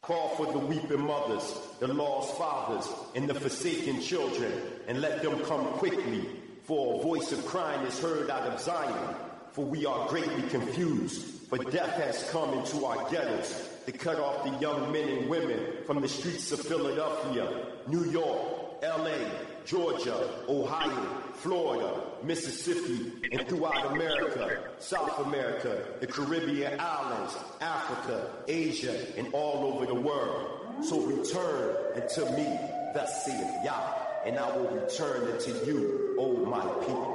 Call for the weeping mothers, the lost fathers, and the forsaken children, and let them come quickly, for a voice of crying is heard out of Zion. For we are greatly confused, for death has come into our ghettos to cut off the young men and women from the streets of Philadelphia, New York, LA, Georgia, Ohio, Florida, Mississippi, and throughout America, South America, the Caribbean islands, Africa, Asia, and all over the world. So return unto me, thus saith Yah, and I will return unto you, O my people.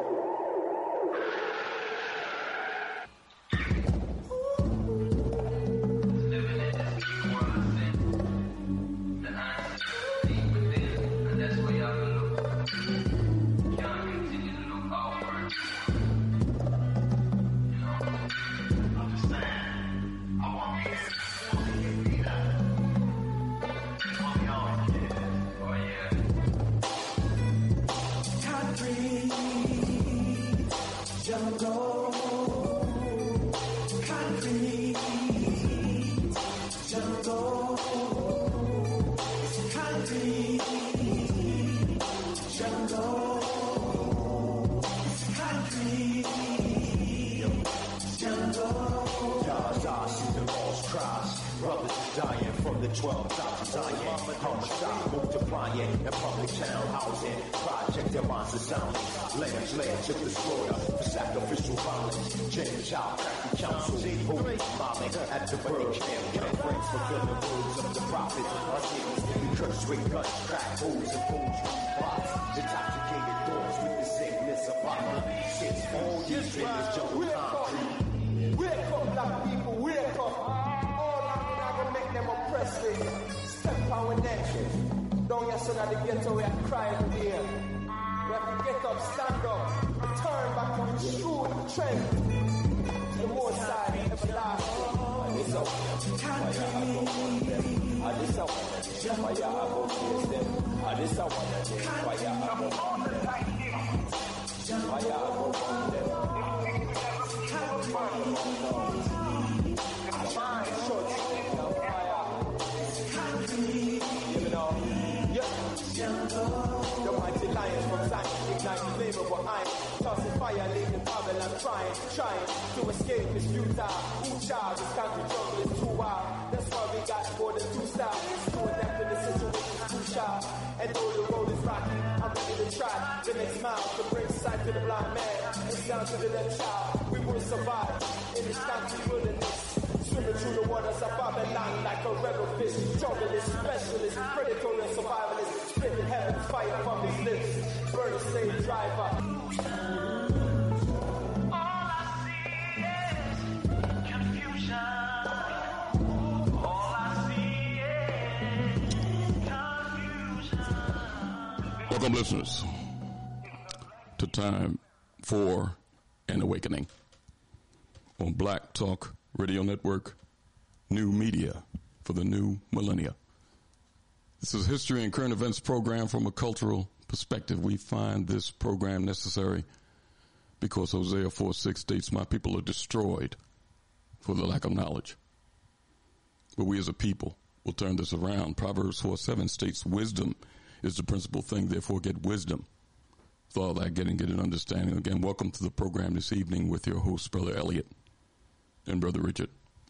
Welcome, listeners, to Time for an Awakening on Black Talk Radio Network, new media for the new millennia. This is history and current events program from a cultural perspective. We find this program necessary because Hosea 4:6 states, "My people are destroyed for the lack of knowledge." But we as a people will turn this around. Proverbs 4:7 states, "Wisdom is the principal thing, therefore get wisdom." With all that, getting an understanding. Again, welcome to the program this evening with your host, Brother Elliot and Brother Richard.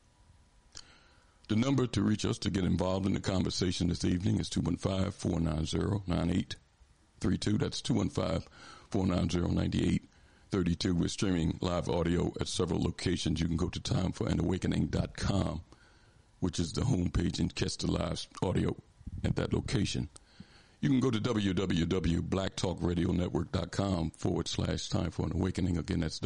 The number to reach us to get involved in the conversation this evening is 215-490-9832. That's 215-490-9832. We're streaming live audio at several locations. You can go to timeforanawakening.com, which is the homepage, and catch the live audio at that location. You can go to www.blacktalkradionetwork.com/time for an awakening. Again, that's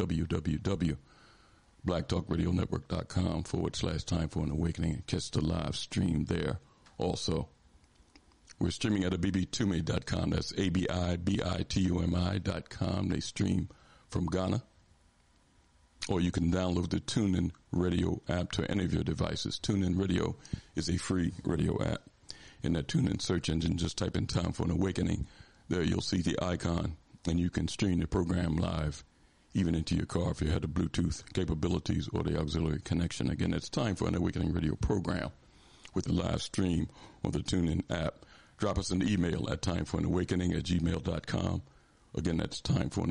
www.blacktalkradionetwork.com/time for an awakening, and catch the live stream there also. We're streaming at abibitumi.com. That's ABIBITUMI.com. They stream from Ghana. Or you can download the TuneIn Radio app to any of your devices. TuneIn Radio is a free radio app. In that TuneIn search engine, just type in Time for an Awakening. There you'll see the icon, and you can stream the program live, even into your car if you had the Bluetooth capabilities or the auxiliary connection. Again, it's Time for an Awakening radio program with the live stream on the TuneIn app. Drop us an email at timeforanawakening@gmail.com. Again, that's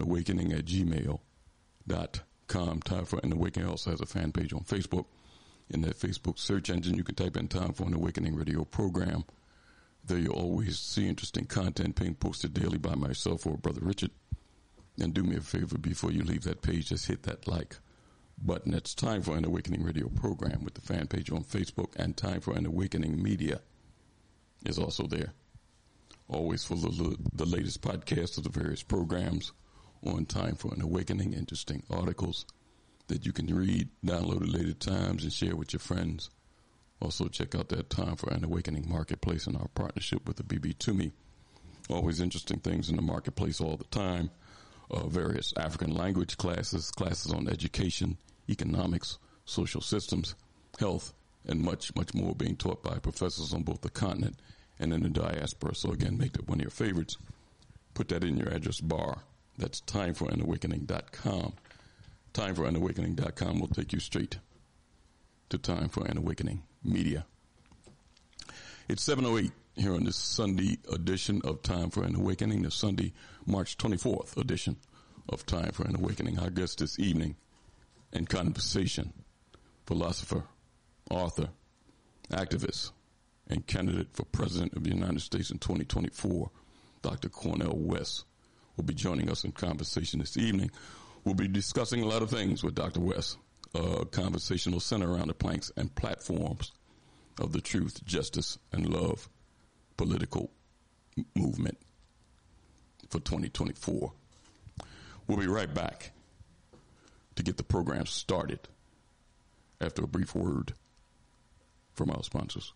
timeforanawakening@gmail.com. Time for an Awakening also has a fan page on Facebook. In that Facebook search engine, you can type in Time for an Awakening radio program. There you'll always see interesting content being posted daily by myself or Brother Richard. And do me a favor before you leave that page, just hit that like button. It's Time for an Awakening radio program with the fan page on Facebook, and Time for an Awakening Media is also there. Always for the latest podcasts of the various programs on Time for an Awakening, interesting articles that you can read, download at later times, and share with your friends. Also, check out that Time for an Awakening marketplace and our partnership with the BB Toomey. Always interesting things in the marketplace all the time. Various African language classes, classes on education, economics, social systems, health, and much, much more being taught by professors on both the continent and in the diaspora. So again, make that one of your favorites. Put that in your address bar. That's timeforanawakening.com. Timeforanawakening.com will take you straight to Time for an Awakening Media. It's 7:08 here on this Sunday edition of Time for an Awakening, the Sunday, March 24th edition of Time for an Awakening. Our guest this evening in conversation, philosopher, author, activist, and candidate for President of the United States in 2024, Dr. Cornel West, will be joining us in conversation this evening. We'll be discussing a lot of things with Dr. West. Conversation will center around the planks and platforms of the truth, justice, and love political movement for 2024. We'll be right back to get the program started after a brief word from our sponsors.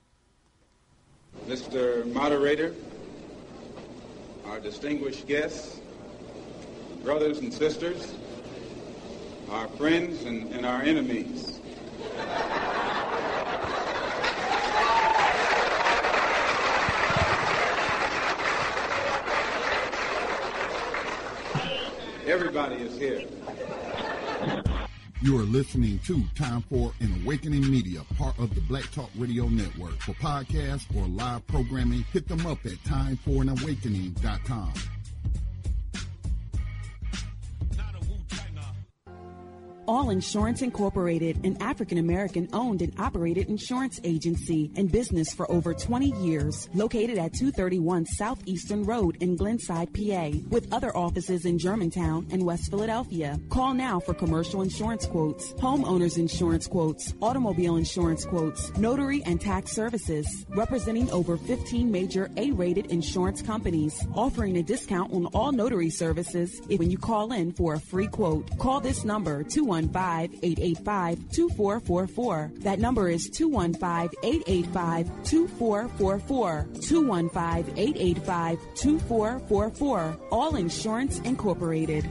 Mr. Moderator, our distinguished guests, brothers and sisters, our friends and our enemies. Everybody is here. You are listening to Time for an Awakening Media, part of the Black Talk Radio Network. For podcasts or live programming, hit them up at timeforanawakening.com. All Insurance Incorporated, an African-American owned and operated insurance agency in business for over 20 years, located at 231 Southeastern Road in Glenside, PA, with other offices in Germantown and West Philadelphia. Call now for commercial insurance quotes, homeowners insurance quotes, automobile insurance quotes, notary and tax services, representing over 15 major A-rated insurance companies, offering a discount on all notary services when you call in for a free quote. Call this number, 215-885-2444. That number is 215-885-2444. 215-885-2444. All Insurance Incorporated.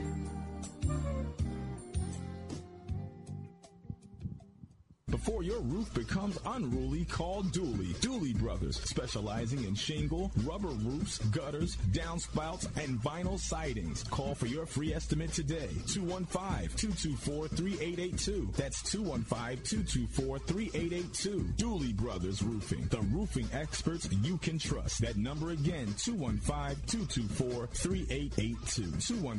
Before your roof becomes unruly, call Dooley. Dooley Brothers, specializing in shingle, rubber roofs, gutters, downspouts, and vinyl sidings. Call for your free estimate today. 215-224-3882. That's 215-224-3882. Dooley Brothers Roofing, the roofing experts you can trust. That number again, 215-224-3882.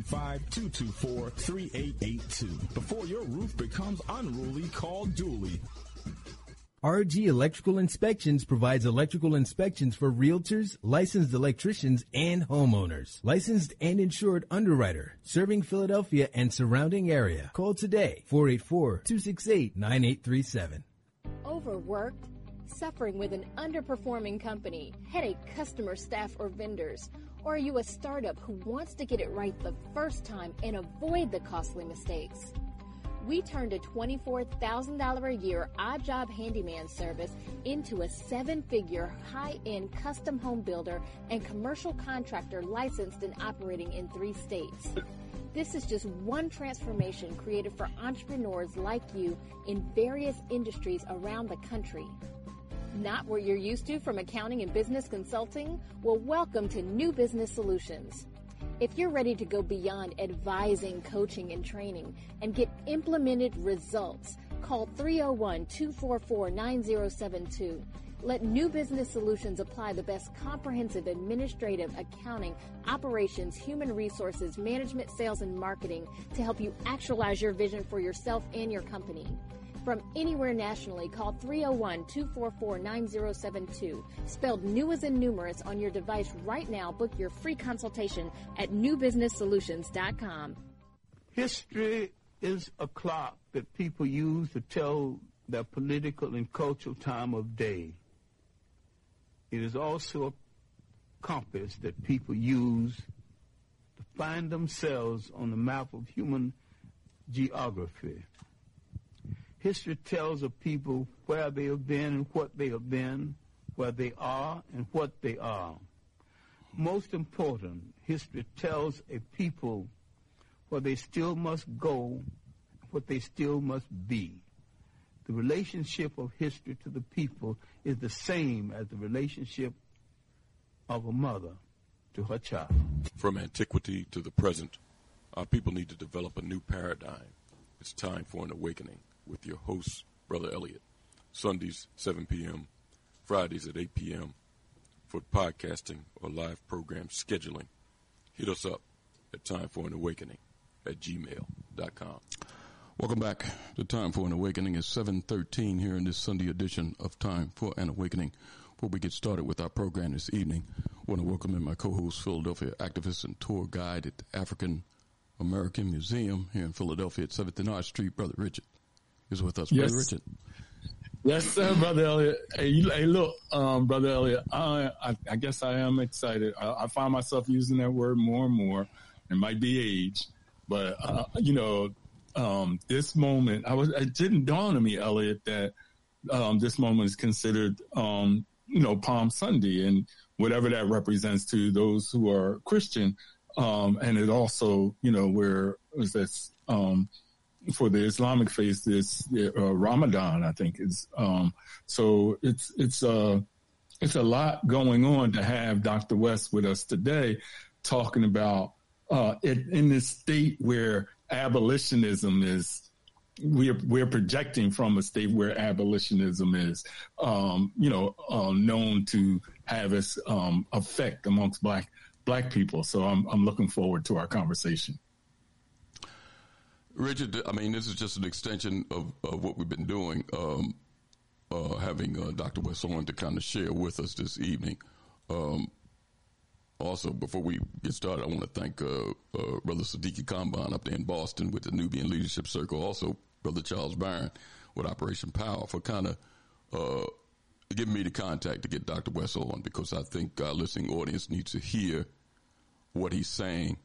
215-224-3882. Before your roof becomes unruly, call Dooley. RG Electrical Inspections provides electrical inspections for realtors, licensed electricians, and homeowners. Licensed and insured underwriter, serving Philadelphia and surrounding area. Call today, 484-268-9837. Overworked? Suffering with an underperforming company, headache customer, staff, or vendors? Or are you a startup who wants to get it right the first time and avoid the costly mistakes? We turned a $24,000 a year odd job handyman service into a 7-figure high-end custom home builder and commercial contractor licensed and operating in 3 states. This is just one transformation created for entrepreneurs like you in various industries around the country. Not what you're used to from accounting and business consulting? Well, welcome to New Business Solutions. If you're ready to go beyond advising, coaching, and training and get implemented results, call 301-244-9072. Let New Business Solutions apply the best comprehensive administrative, accounting, operations, human resources, management, sales, and marketing to help you actualize your vision for yourself and your company. From anywhere nationally, call 301-244-9072. Spelled new as in numerous on your device right now. Book your free consultation at newbusinesssolutions.com. History is a clock that people use to tell their political and cultural time of day. It is also a compass that people use to find themselves on the map of human geography. History tells of people where they have been and what they have been, where they are and what they are. Most important, history tells a people where they still must go, what they still must be. The relationship of history to the people is the same as the relationship of a mother to her child. From antiquity to the present, our people need to develop a new paradigm. It's time for an awakening with your host, Brother Elliott. Sundays, 7 p.m., Fridays at 8 p.m. For podcasting or live program scheduling, hit us up at timeforanawakening@gmail.com. Welcome back. The Time for an Awakening is 7:13 here in this Sunday edition of Time for an Awakening. Before we get started with our program this evening, I want to welcome in my co-host, Philadelphia activist and tour guide at the African American Museum here in Philadelphia at 7th and Arch Street, Brother Richard is with us. Yes. Brother Richard. Yes, sir, Brother Elliott. Hey, look, Brother Elliott, I guess I am excited. I find myself using that word more and more. It might be age, but, this moment, it didn't dawn on me, Elliott, that this moment is considered, Palm Sunday and whatever that represents to those who are Christian. And it also, where is this, for the Islamic faith, this Ramadan, I think is. So it's a lot going on to have Dr. West with us today, talking about in this state where abolitionism is. We're projecting from a state where abolitionism is, known to have its effect amongst black people. So I'm looking forward to our conversation. Richard, I mean, this is just an extension of what we've been doing, having Dr. West on to kind of share with us this evening. Also, before we get started, I want to thank Brother Siddiqui Kamban up there in Boston with the Nubian Leadership Circle. Also, Brother Charles Barron with Operation Power for kind of giving me the contact to get Dr. West on, because I think our listening audience needs to hear what he's saying.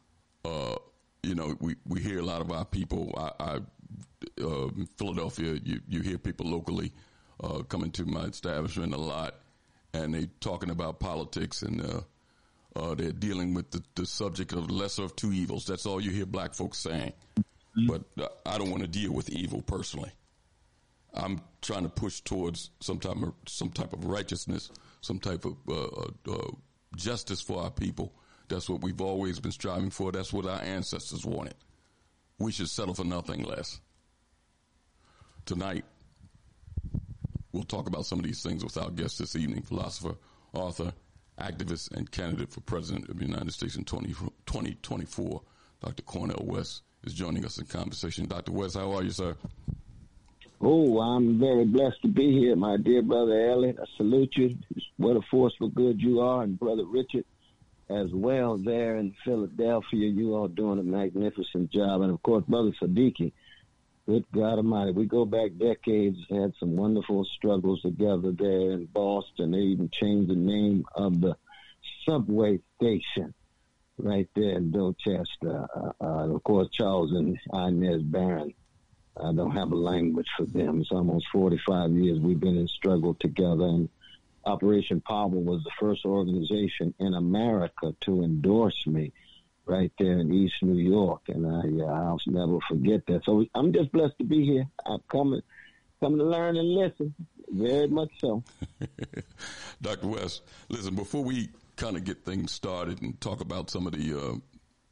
We hear a lot of our people. In Philadelphia, you hear people locally coming to my establishment a lot, and they talking about politics, and they're dealing with the subject of lesser of two evils. That's all you hear black folks saying. Mm-hmm. But I don't want to deal with evil personally. I'm trying to push towards some type of righteousness, some type of justice for our people. That's what we've always been striving for. That's what our ancestors wanted. We should settle for nothing less. Tonight, we'll talk about some of these things with our guest this evening, philosopher, author, activist, and candidate for President of the United States in 2024. Dr. Cornel West is joining us in conversation. Dr. West, how are you, sir? Oh, I'm very blessed to be here, my dear Brother Elliott. I salute you. What a force for good you are, and Brother Richard as well there in Philadelphia. You all doing a magnificent job. And, of course, Brother Siddiqui, good God Almighty. We go back decades, had some wonderful struggles together there in Boston. They even changed the name of the subway station right there in Dorchester. And, of course, Charles and Inez Barron. I don't have a language for them. It's almost 45 years we've been in struggle together. And Operation Power was the first organization in America to endorse me right there in East New York. And I'll never forget that. So I'm just blessed to be here. I'm coming to learn and listen. Very much so. Dr. West, listen, before we kind of get things started and talk about some of the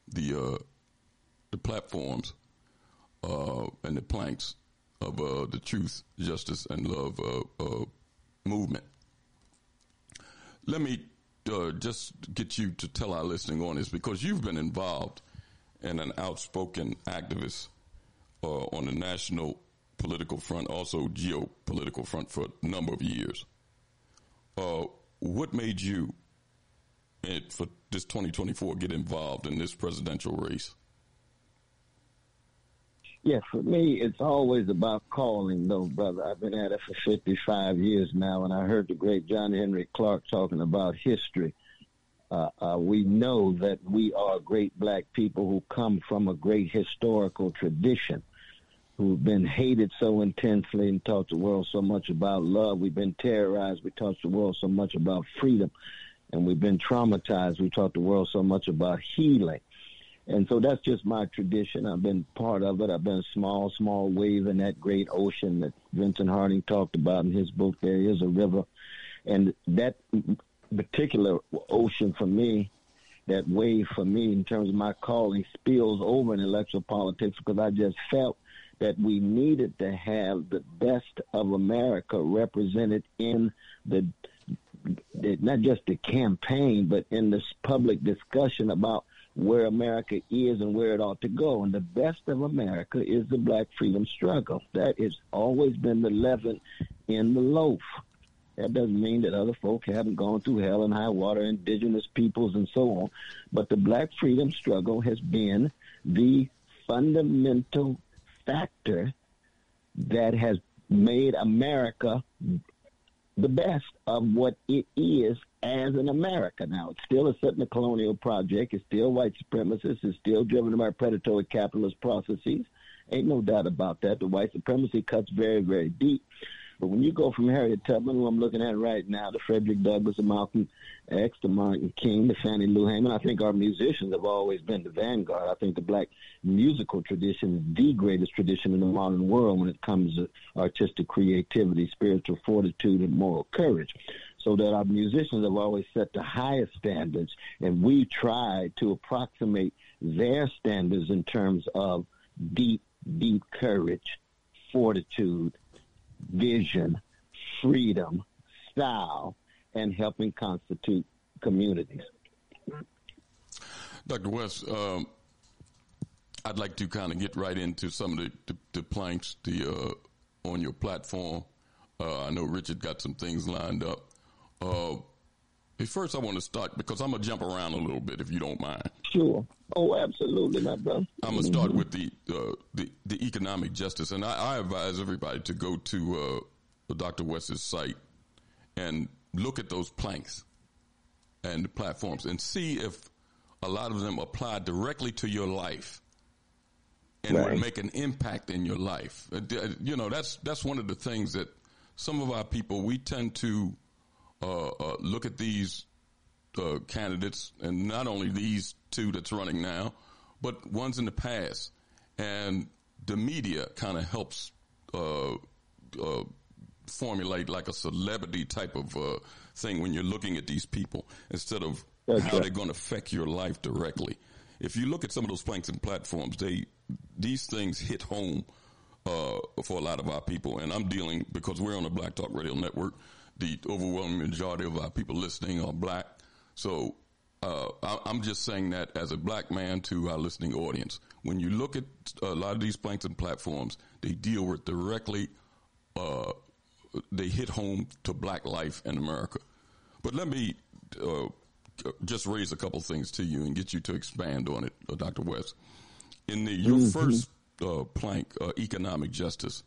platforms and the planks of the truth, justice, and love movement let me just get you to tell our listening audience, because you've been involved and an outspoken activist on the national political front, also geopolitical front for a number of years. What made you, for this 2024, get involved in this presidential race? Yeah, for me, it's always about calling, though, brother. I've been at it for 55 years now, and I heard the great John Henry Clark talking about history. We know that we are great black people who come from a great historical tradition, who've been hated so intensely and taught the world so much about love. We've been terrorized. We taught the world so much about freedom. And we've been traumatized. We taught the world so much about healing. And so that's just my tradition. I've been part of it. I've been a small, small wave in that great ocean that Vincent Harding talked about in his book, There Is a River. And that particular ocean for me, that wave for me in terms of my calling, spills over in electoral politics, because I just felt that we needed to have the best of America represented in not just the campaign, but in this public discussion about where America is and where it ought to go. And the best of America is the black freedom struggle. That has always been the leaven in the loaf. That doesn't mean that other folk haven't gone through hell and high water, indigenous peoples and so on. But the black freedom struggle has been the fundamental factor that has made America the best of what it is as an America. Now, it's still a settler colonial project. It's still white supremacist. It's still driven by predatory capitalist processes. Ain't no doubt about that. The white supremacy cuts very, very deep. But when you go from Harriet Tubman, who I'm looking at right now, to Frederick Douglass, to Malcolm X, to Martin King, to Fannie Lou Hamer, I think our musicians have always been the vanguard. I think the black musical tradition is the greatest tradition in the modern world when it comes to artistic creativity, spiritual fortitude, and moral courage. So that our musicians have always set the highest standards, and we try to approximate their standards in terms of deep, deep courage, fortitude, vision, freedom, style, and helping constitute communities. Dr. West, I'd like to kind of get right into some of the planks on your platform. I know Richard got some things lined up. First, I want to start, because I'm going to jump around a little bit, if you don't mind. Sure. Oh, absolutely, my brother. I'm going to start with the economic justice, and I advise everybody to go to Dr. West's site and look at those planks and the platforms and see if a lot of them apply directly to your life and would make an impact in your life. You know, that's one of the things that some of our people, we tend to look at these candidates, and not only these two that's running now, but ones in the past. And the media kind of helps formulate like a celebrity type of thing when you're looking at these people, instead of how they're going to affect your life directly. If you look at some of those planks and platforms, these things hit home for a lot of our people. And I'm dealing, because we're on the Black Talk Radio Network, the overwhelming majority of our people listening are black. So I'm just saying that as a black man to our listening audience. When you look at a lot of these planks and platforms, they deal with directly, they hit home to black life in America. But let me just raise a couple things to you and get you to expand on it, Dr. West. In your first plank, economic justice,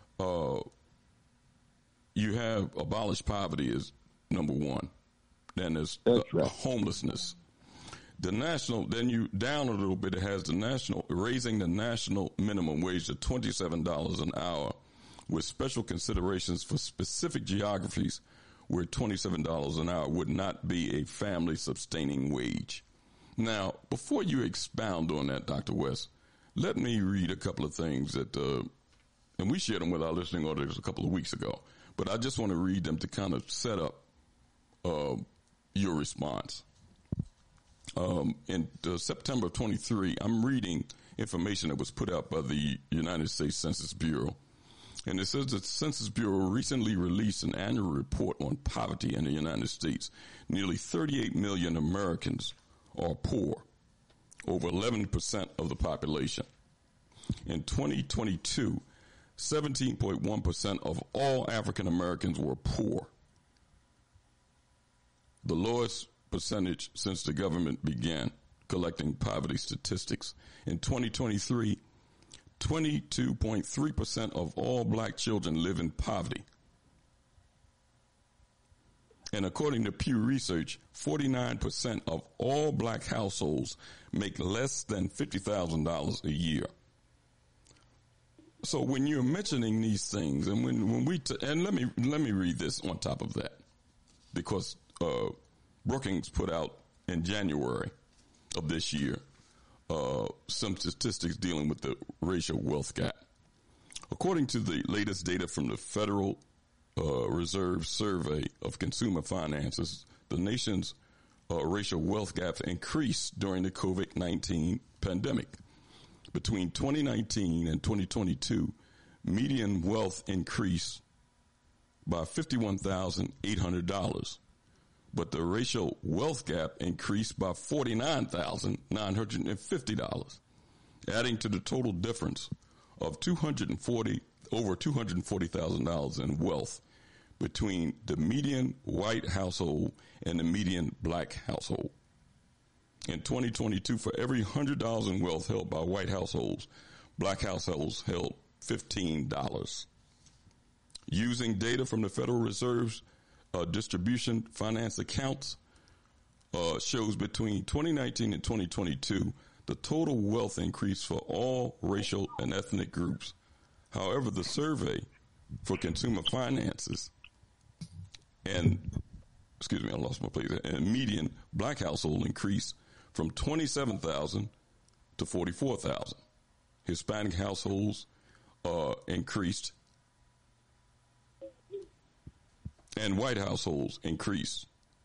you have abolish poverty as number one. Then there's homelessness. The national, then you down a little bit, it has the national, raising the national minimum wage to $27 an hour with special considerations for specific geographies where $27 an hour would not be a family sustaining wage. Now, before you expound on that, Dr. West, let me read a couple of things that, and we shared them with our listening audience a couple of weeks ago, but I just want to read them to kind of set up your response. In September of 23, I'm reading information that was put out by the United States Census Bureau. And it says that the Census Bureau recently released an annual report on poverty in the United States. Nearly 38 million Americans are poor, over 11% of the population. In 2022, 17.1% of all African Americans were poor, the lowest percentage since the government began collecting poverty statistics. In 2023, 22.3% of all black children live in poverty. And according to Pew Research, 49% of all black households make less than $50,000 a year. So when you're mentioning these things, and when we and let me read this on top of that, because Brookings put out in January of this year some statistics dealing with the racial wealth gap. According to the latest data from the Federal Reserve Survey of Consumer Finances, the nation's racial wealth gap increased during the COVID-19 pandemic. Between 2019 and 2022, median wealth increased by $51,800, but the racial wealth gap increased by $49,950, adding to the total difference of over $240,000 in wealth between the median white household and the median black household. In 2022, for every $100 in wealth held by white households, black households held $15. Using data from the Federal Reserve's distribution finance accounts shows between 2019 and 2022, the total wealth increase for all racial and ethnic groups. However, the survey for consumer finances and median black household increased from 27,000 to 44,000. Hispanic households increased, and white households increased.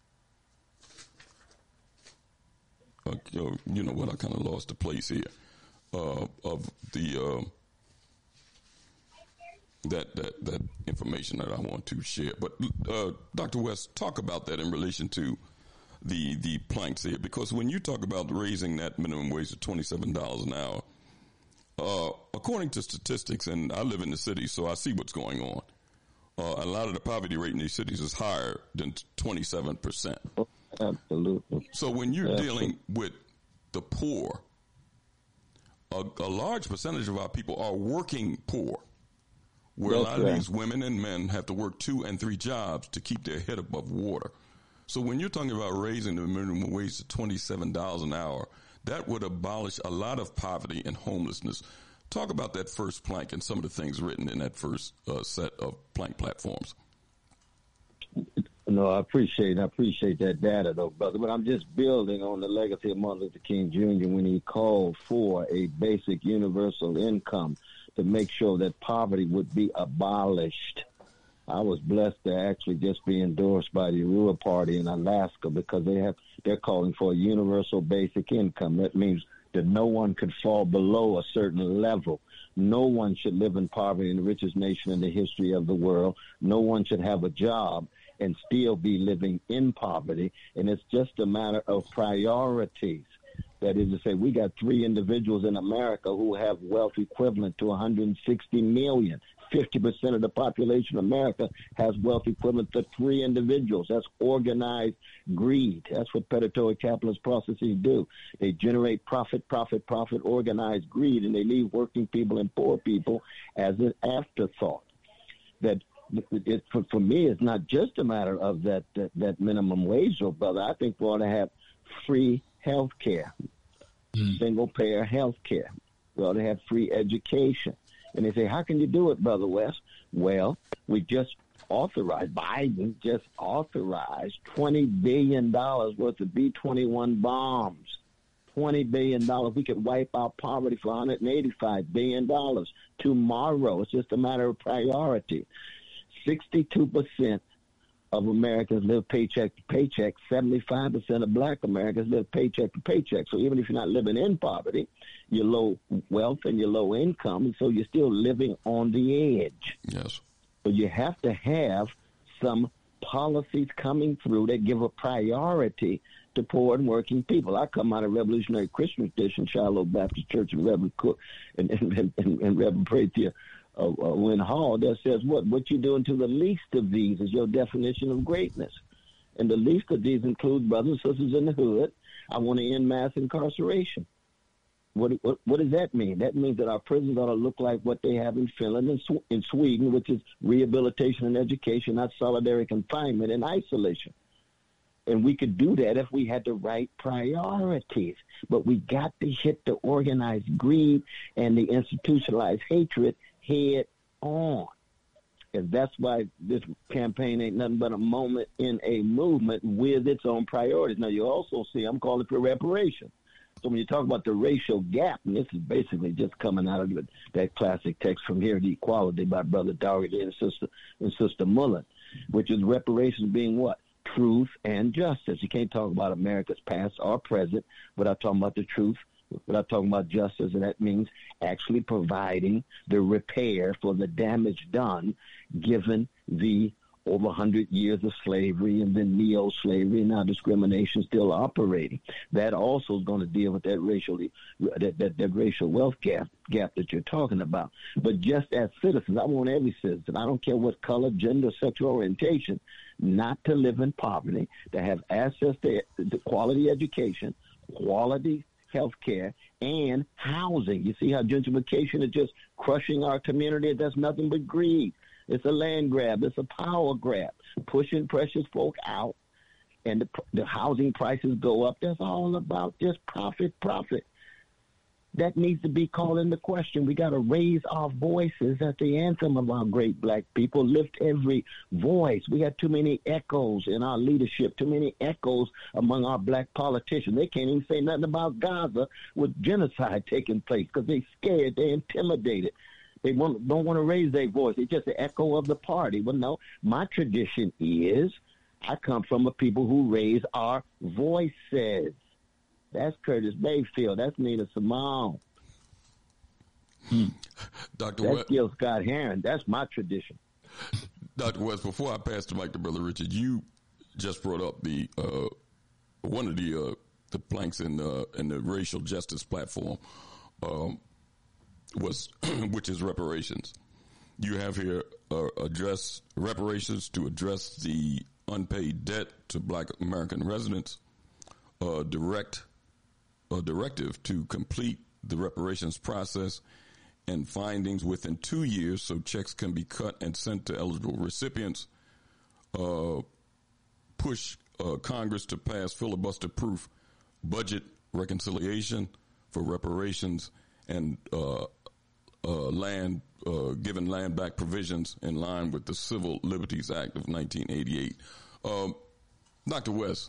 You know what? I kind of lost the place here of the that information that I want to share. But Dr. West, talk about that in relation to the planks here, because when you talk about raising that minimum wage to $27 an hour, according to statistics, and I live in the city, so I see what's going on. A lot of the poverty rate in these cities is higher than 27%. Absolutely. So when you're dealing with the poor, a large percentage of our people are working poor, where a lot of these women and men have to work 2 and 3 jobs to keep their head above water. So when you're talking about raising the minimum wage to $27 an hour, that would abolish a lot of poverty and homelessness. Talk about that first plank and some of the things written in that first set of plank platforms. No, I appreciate that data, though, brother. But I'm just building on the legacy of Martin Luther King Jr. when he called for a basic universal income to make sure that poverty would be abolished. I was blessed to actually just be endorsed by the Arua Party in Alaska because they're calling for a universal basic income. That means that no one could fall below a certain level. No one should live in poverty in the richest nation in the history of the world. No one should have a job and still be living in poverty. And it's just a matter of priorities. That is to say, we got 3 individuals in America who have wealth equivalent to 160 million. 50% of the population of America has wealth equivalent to 3 individuals. That's organized greed. That's what predatory capitalist processes do. They generate profit, organized greed, and they leave working people and poor people as an afterthought. That for me, it's not just a matter of that minimum wage, though, brother. I think we ought to have free health care, single-payer health care. We ought to have free education. And they say, how can you do it, Brother West? Well, Biden just authorized $20 billion worth of B-21 bombs. $20 billion. We could wipe out poverty for $185 billion tomorrow. It's just a matter of priority. 62% of Americans live paycheck to paycheck. 75% of black Americans live paycheck to paycheck. So even if you're not living in poverty, you're low wealth and you're low income, and so you're still living on the edge. Yes. So you have to have some policies coming through that give a priority to poor and working people. I come out of Revolutionary Christian tradition, Shiloh Baptist Church, and Reverend Cook and Reverend Prater Wynn Hall, that says what you're doing to the least of these is your definition of greatness. And the least of these include brothers and sisters in the hood. I want to end mass incarceration. What does that mean? That means that our prisons ought to look like what they have in Finland and in Sweden, which is rehabilitation and education, not solitary confinement and isolation. And we could do that if we had the right priorities. But we got to hit the organized greed and the institutionalized hatred head on. And that's why this campaign ain't nothing but a moment in a movement with its own priorities. Now, you also see I'm calling for reparation. So when you talk about the racial gap, and this is basically just coming out of that classic text from Here to Equality by Brother Daugherty and Sister Mullen, which is reparations being what? Truth and justice. You can't talk about America's past or present without talking about the truth, without talking about justice, and that means actually providing the repair for the damage done given the over 100 years of slavery and then neo-slavery and now discrimination still operating. That also is going to deal with that racial wealth gap that you're talking about. But just as citizens, I want every citizen, I don't care what color, gender, sexual orientation, not to live in poverty, to have access to quality education, quality health care, and housing. You see how gentrification is just crushing our community? That's nothing but greed. It's a land grab. It's a power grab, pushing precious folk out, and the housing prices go up. That's all about just profit. That needs to be called into question. We got to raise our voices at the anthem of our great black people. Lift every voice. We got too many echoes in our leadership, too many echoes among our black politicians. They can't even say nothing about Gaza with genocide taking place because they're scared, they're intimidated. They don't want to raise their voice. It's just an echo of the party. Well, no, my tradition is I come from a people who raise our voices. That's Curtis Mayfield. That's Nina Simone. Dr. That's West, Gil Scott Heron. That's my tradition. Dr. West, before I pass the mic to Brother Richard, you just brought up the one of the planks in the racial justice platform. Which is reparations. You have here address reparations to address the unpaid debt to black American residents, directive to complete the reparations process and findings within 2 years so checks can be cut and sent to eligible recipients, push Congress to pass filibuster-proof budget reconciliation for reparations and given land back provisions in line with the Civil Liberties Act of 1988. Dr. West,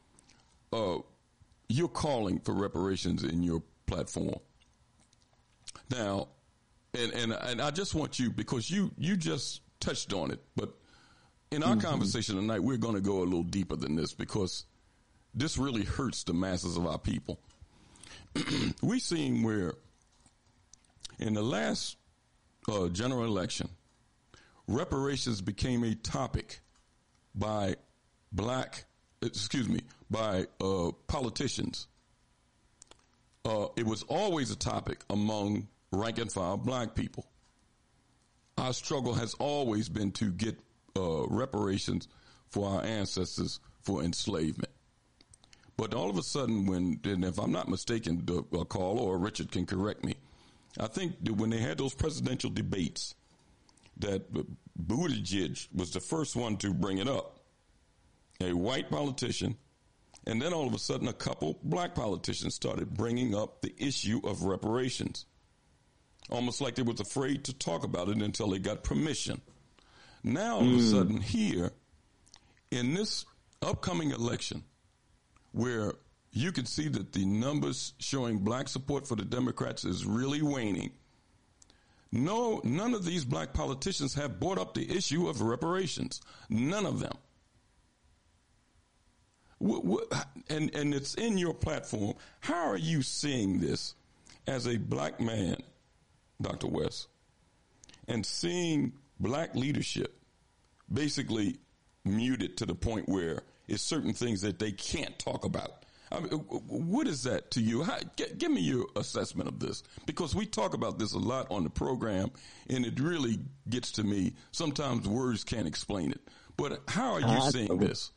you're calling for reparations in your platform. Now, and I just want you, because you just touched on it, but in our conversation tonight, we're going to go a little deeper than this because this really hurts the masses of our people. We've seen where in the last general election, reparations became a topic by politicians. It was always a topic among rank and file black people. Our struggle has always been to get reparations for our ancestors for enslavement. But all of a sudden, and if I'm not mistaken, Carl or Richard can correct me, I think that when they had those presidential debates, that Buttigieg was the first one to bring it up, a white politician, and then all of a sudden a couple black politicians started bringing up the issue of reparations, almost like they was afraid to talk about it until they got permission. Now, all of a sudden here, in this upcoming election, where you can see that the numbers showing black support for the Democrats is really waning. No, none of these black politicians have brought up the issue of reparations. None of them. And it's in your platform. How are you seeing this as a black man, Dr. West, and seeing black leadership basically muted to the point where it's certain things that they can't talk about? I mean, what is that to you? Give me your assessment of this, because we talk about this a lot on the program, and it really gets to me. Sometimes words can't explain it. But how are you seeing this?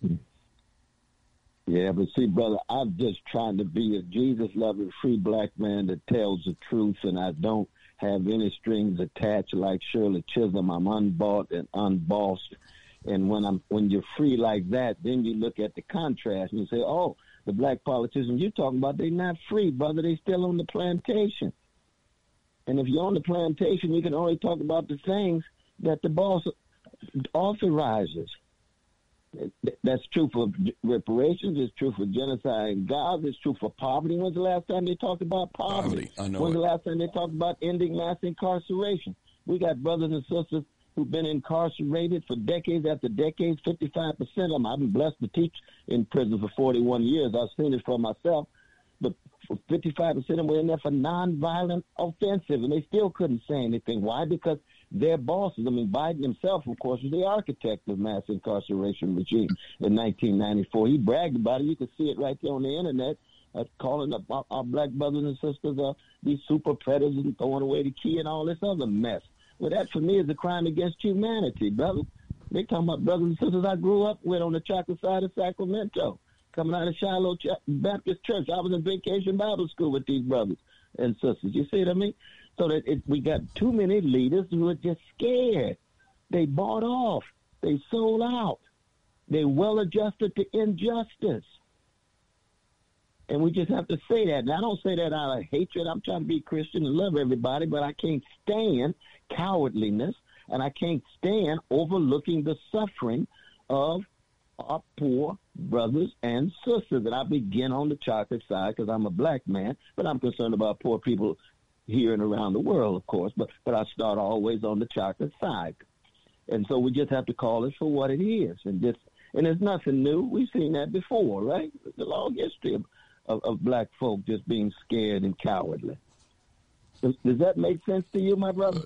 Yeah, but see, brother, I'm just trying to be a Jesus-loving, free black man that tells the truth, and I don't have any strings attached like Shirley Chisholm. I'm unbought and unbossed. And when you're free like that, then you look at the contrast and you say, oh, the black politicians you're talking about, they're not free, brother. They still on the plantation. And if you're on the plantation, you can only talk about the things that the boss authorizes. That's true for reparations. It's true for genocide in Gaza. It's true for poverty. When's the last time they talked about poverty? When's the last time they talked about ending mass incarceration? We got brothers and sisters who've been incarcerated for decades after decades. 55% of them. I've been blessed to teach in prison for 41 years. I've seen it for myself. But 55% of them were in there for nonviolent offensive, and they still couldn't say anything. Why? Because their bosses, I mean, Biden himself, of course, was the architect of mass incarceration regime in 1994. He bragged about it. You can see it right there on the internet, calling up our black brothers and sisters these super predators and throwing away the key and all this other mess. Well, that for me is a crime against humanity, brother. They talking about brothers and sisters I grew up with on the chocolate side of Sacramento, coming out of Shiloh Baptist Church. I was in Vacation Bible School with these brothers and sisters. You see what I mean? So that we got too many leaders who are just scared. They bought off. They sold out. They well-adjusted to injustice. And we just have to say that. And I don't say that out of hatred. I'm trying to be Christian and love everybody, but I can't stand cowardliness, and I can't stand overlooking the suffering of our poor brothers and sisters. And I begin on the chocolate side because I'm a black man, but I'm concerned about poor people here and around the world, of course, but I start always on the chocolate side. And so we just have to call it for what it is. And it's nothing new. We've seen that before, right? The long history of black folk just being scared and cowardly. Does that make sense to you, my brother?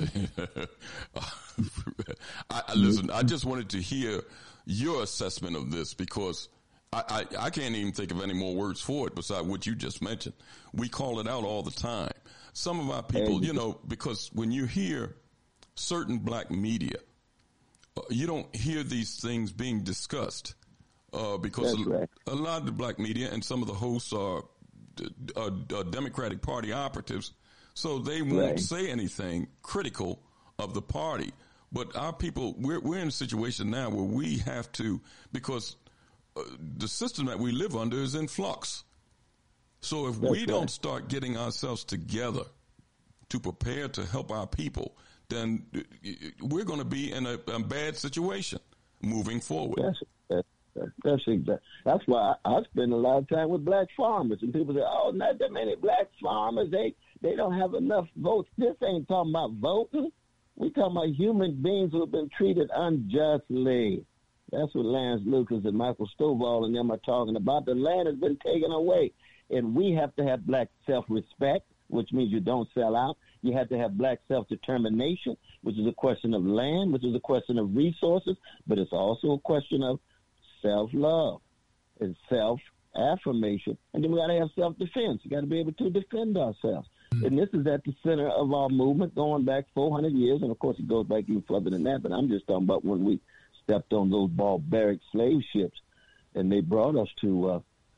Listen, I just wanted to hear your assessment of this, because I can't even think of any more words for it besides what you just mentioned. We call it out all the time. Some of our people, because when you hear certain black media, you don't hear these things being discussed because a lot of the black media and some of the hosts are Democratic Party operatives, so they won't say anything critical of the party. But our people, we're in a situation now where we have to, because the system that we live under is in flux. So if we don't start getting ourselves together to prepare to help our people, then we're going to be in a bad situation moving forward. That's exactly. That's why I spend a lot of time with black farmers, and people say, "Oh, not that many black farmers. They don't have enough votes." This ain't talking about voting. We talking about human beings who have been treated unjustly. That's what Lance Lucas and Michael Stovall and them are talking about. The land has been taken away. And we have to have black self-respect, which means you don't sell out. You have to have black self-determination, which is a question of land, which is a question of resources, but it's also a question of self-love and self-affirmation. And then we got to have self-defense. You got to be able to defend ourselves. And this is at the center of our movement going back 400 years. And, of course, it goes back even further than that. But I'm just talking about when we stepped on those barbaric slave ships and they brought us to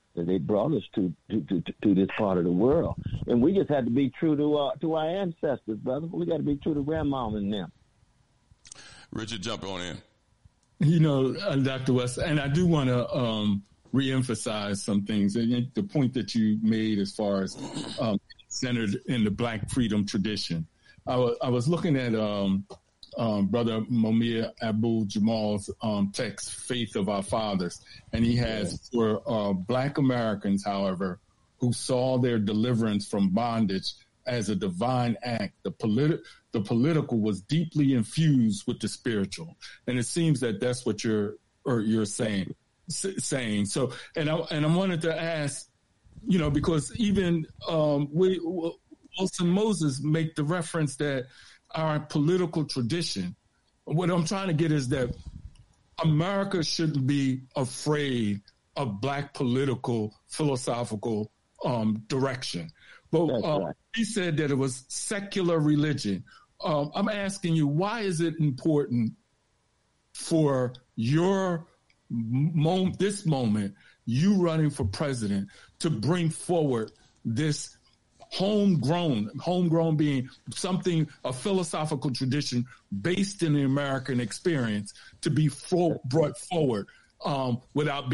this part of the world. And we just had to be true to our ancestors, brother. We got to be true to grandmom and them. Richard, jump on in. Dr. West, and I do want to reemphasize some things. And the point that you made as far as centered in the Black freedom tradition. I was looking at Brother Mumia Abu-Jamal's text, Faith of Our Fathers, and he has for Black Americans, however, who saw their deliverance from bondage as a divine act. The political was deeply infused with the spiritual, and it seems that that's what you're saying. saying. So, and I wanted to ask, because even Wilson Moses make the reference that our political tradition, what I'm trying to get is that America shouldn't be afraid of Black political, philosophical direction. But he said that it was secular religion. I'm asking you, why is it important for your this moment, you running for president, to bring forward this homegrown being something, a philosophical tradition based in the American experience, to be brought forward without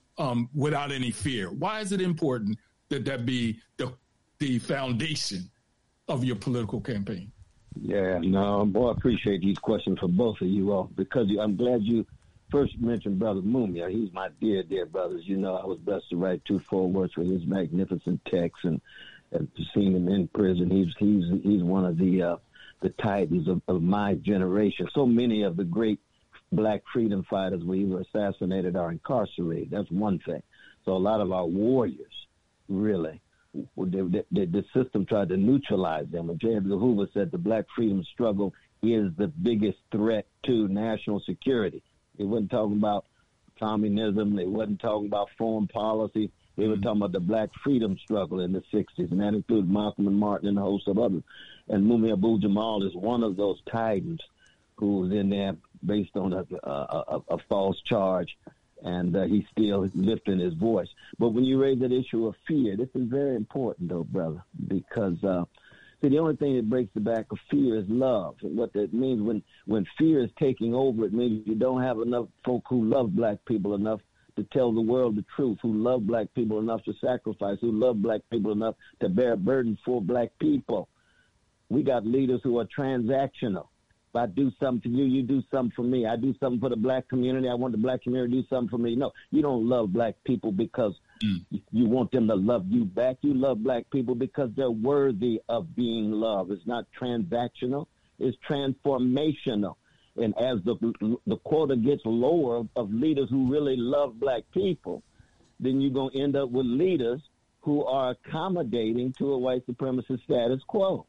any fear? Why is it important that be the foundation of your political campaign? Yeah, no, boy, I appreciate these questions from both of you all, because I'm glad you first mentioned Brother Mumia. He's my dear brothers. I was blessed to write 2 forewords for his magnificent text, and seen him in prison. He's one of the titans of my generation. So many of the great Black freedom fighters we were assassinated are incarcerated. That's one thing. So a lot of our warriors, really, the system tried to neutralize them. And J. Edgar Hoover said the Black freedom struggle is the biggest threat to national security. They wasn't talking about communism. They wasn't talking about foreign policy. They were talking about the Black freedom struggle in the 60s, and that included Malcolm and Martin and a host of others. And Mumia Abu-Jamal is one of those titans who was in there based on a false charge, and he's still lifting his voice. But when you raise that issue of fear, this is very important, though, brother, because the only thing that breaks the back of fear is love. And what that means, when fear is taking over, it means you don't have enough folk who love Black people enough to tell the world the truth, who love Black people enough to sacrifice, who love Black people enough to bear a burden for Black people. We got leaders who are transactional. If I do something for you, you do something for me. I do something for the Black community. I want the Black community to do something for me. No, you don't love Black people because you want them to love you back. You love Black people because they're worthy of being loved. It's not transactional. It's transformational. And as the quota gets lower of leaders who really love Black people, then you're going to end up with leaders who are accommodating to a white supremacist status quo.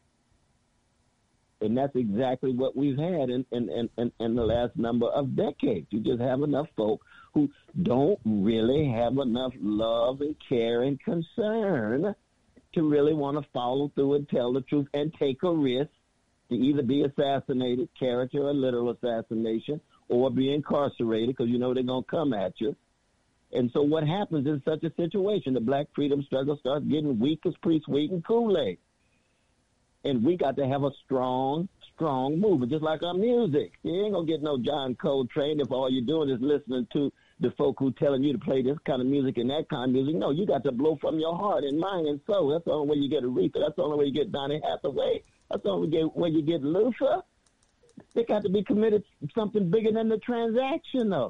And that's exactly what we've had in the last number of decades. You just have enough folk who don't really have enough love and care and concern to really want to follow through and tell the truth and take a risk to either be assassinated, character or literal assassination, or be incarcerated because you know they're going to come at you. And so what happens in such a situation? The Black freedom struggle starts getting weak as pre-sweet and Kool-Aid. And we got to have a strong movement, just like our music. You ain't going to get no John Coltrane if all you're doing is listening to the folk who telling you to play this kind of music and that kind of music. No, you got to blow from your heart and mind and soul. That's the only way you get Aretha. That's the only way you get Donny Hathaway. That's the only way you get Luther. They got to be committed to something bigger than the transactional.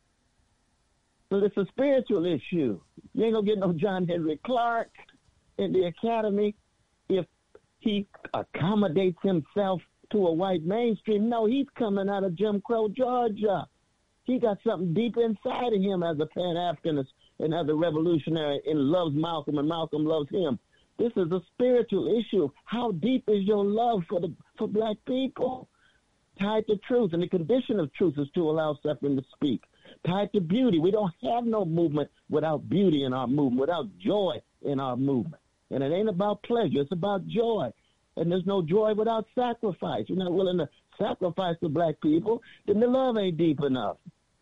So it's a spiritual issue. You ain't going to get no John Henry Clark in the academy if he accommodates himself to a white mainstream. No, he's coming out of Jim Crow, Georgia. He got something deep inside of him as a Pan-Africanist and as a revolutionary and loves Malcolm and Malcolm loves him. This is a spiritual issue. How deep is your love for Black people? Tied to truth, and the condition of truth is to allow suffering to speak. Tied to beauty. We don't have no movement without beauty in our movement, without joy in our movement. And it ain't about pleasure. It's about joy. And there's no joy without sacrifice. You're not willing to sacrifice to Black people, then the love ain't deep enough.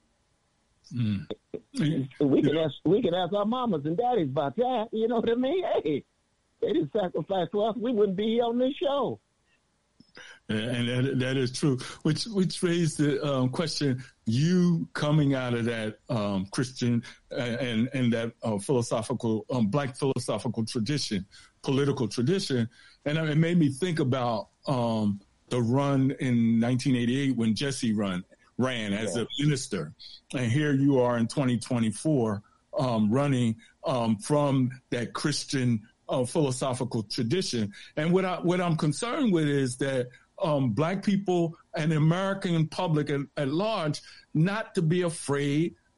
We can ask our mamas and daddies about that. You know what I mean? Hey, they didn't sacrifice for us. We wouldn't be here on this show. And that is true, which raised the question, you coming out of that Christian and that philosophical, Black philosophical tradition, political tradition, and it made me think about the run in 1988 when Jesse ran as a minister. And here you are in 2024 running from that Christian philosophical tradition. And what I'm concerned with is that Black people and the American public at large not to be afraid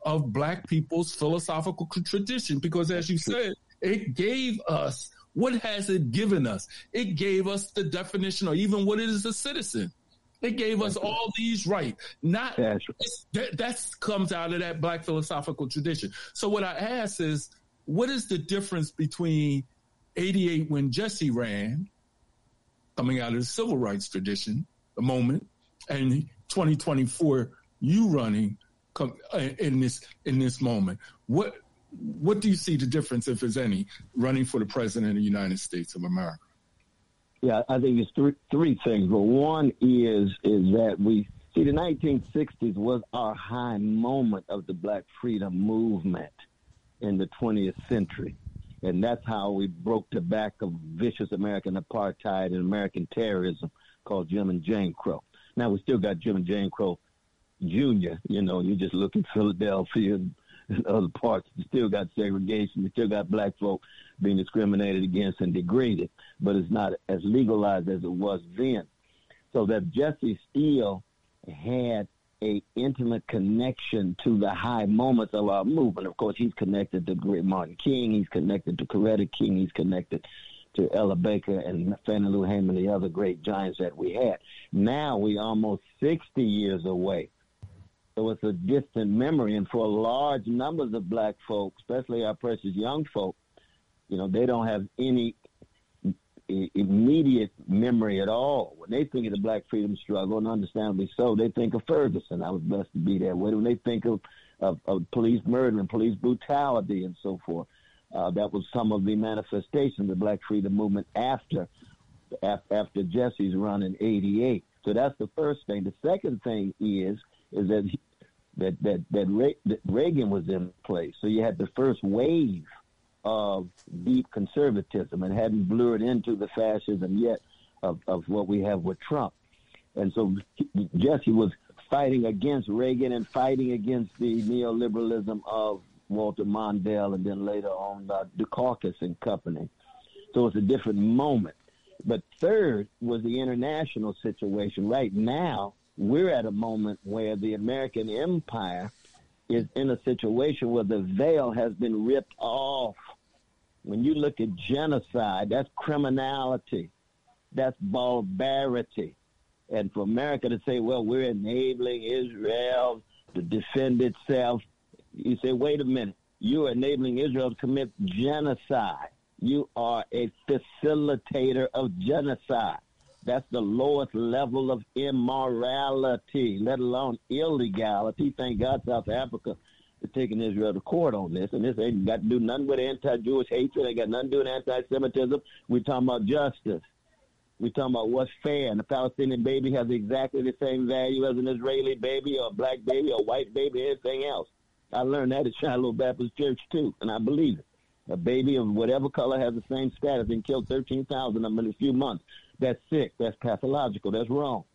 of Black people's philosophical tradition, because as you said, it gave us, what has it given us? It gave us the definition, or even what it is a citizen. It gave us all these rights. That comes out of that Black philosophical tradition. So what I ask is, what is the difference between 88 when Jesse ran, coming out of the civil rights tradition, the moment, and 2024 you running in this moment? What do you see the difference, if there's any, running for the president of the United States of America? Yeah, I think it's three things. But one is that we see the 1960s was our high moment of the Black freedom movement in the 20th century. And that's how we broke the back of vicious American apartheid and American terrorism called Jim and Jane Crow. Now, we still got Jim and Jane Crow Jr., you just look at Philadelphia and other parts. You still got segregation. You still got Black folk being discriminated against and degraded, but it's not as legalized as it was then. So that Jesse still had a intimate connection to the high moments of our movement. Of course, he's connected to great Martin King. He's connected to Coretta King. He's connected to Ella Baker and Fannie Lou Hamer and the other great giants that we had. Now we almost 60 years away. So it's a distant memory. And for large numbers of Black folk, especially our precious young folk, they don't have any immediate memory at all. When they think of the Black freedom struggle, and understandably so, they think of Ferguson. I was blessed to be there. When they think of police murder and police brutality and so forth, that was some of the manifestations of the Black freedom movement after Jesse's run in '88. So that's the first thing. The second thing is that Reagan was in place. So you had the first wave of deep conservatism and hadn't blurred into the fascism yet of what we have with Trump. And so Jesse was fighting against Reagan and fighting against the neoliberalism of Walter Mondale and then later on Dukakis and company. So it's a different moment. But third was the international situation. Right now, we're at a moment where the American empire is in a situation where the veil has been ripped off. When you look at genocide, that's criminality. That's barbarity. And for America to say, well, we're enabling Israel to defend itself, you say, wait a minute. You're enabling Israel to commit genocide. You are a facilitator of genocide. That's the lowest level of immorality, let alone illegality. Thank God South Africa is taking Israel to court on this. And this ain't got to do nothing with anti-Jewish hatred. Ain't got nothing to do with anti-Semitism. We're talking about justice. We're talking about what's fair. And a Palestinian baby has exactly the same value as an Israeli baby or a black baby or a white baby or anything else. I learned that at Shiloh Baptist Church, too, and I believe it. A baby of whatever color has the same status and killed 13,000 of them in a few months. That's sick. That's pathological. That's wrong.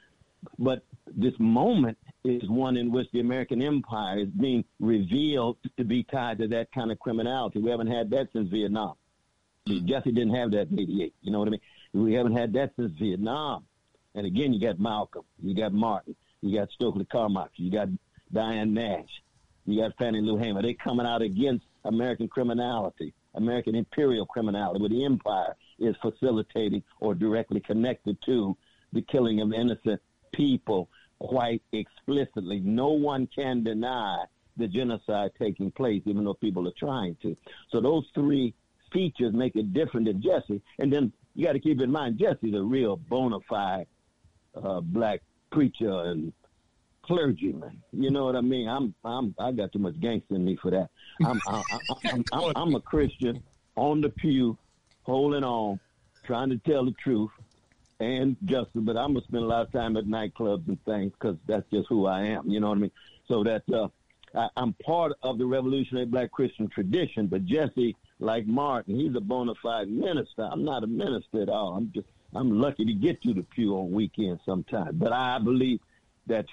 But this moment is one in which the American empire is being revealed to be tied to that kind of criminality. We haven't had that since Vietnam. Jesse didn't have that in '88. You know what I mean? We haven't had that since Vietnam. And again, you got Malcolm, you got Martin, you got Stokely Carmichael, you got Diane Nash, you got Fannie Lou Hamer. They coming out against American criminality, American imperial criminality, where the empire is facilitating or directly connected to the killing of innocent people quite explicitly. No one can deny the genocide taking place, even though people are trying to. So those three features make it different than Jesse. And then you got to keep in mind, Jesse's a real bona fide black preacher and clergyman. You know what I mean? I got too much gangster in me for that. I'm a Christian on the pew, holding on, trying to tell the truth and justice. But I'm gonna spend a lot of time at nightclubs and things because that's just who I am. You know what I mean? So that I'm part of the revolutionary black Christian tradition. But Jesse, like Martin, he's a bona fide minister. I'm not a minister at all. I'm lucky to get to the pew on weekends sometimes. But I believe that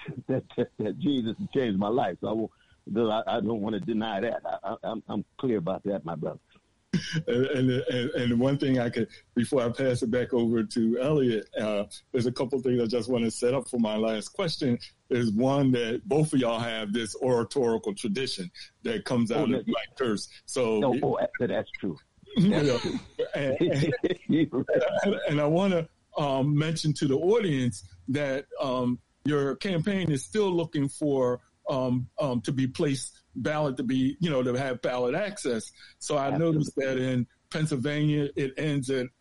Jesus has changed my life. So I don't want to deny that. I'm clear about that, my brother. And one thing I could, before I pass it back over to Elliot, there's a couple of things I just want to set up for my last question. Is one that both of y'all have this oratorical tradition that comes out of Black Curse. So that's true. And I want to mention to the audience that your campaign is still looking for to be placed ballot to be, to have ballot access. So I noticed that in Pennsylvania, it ends at,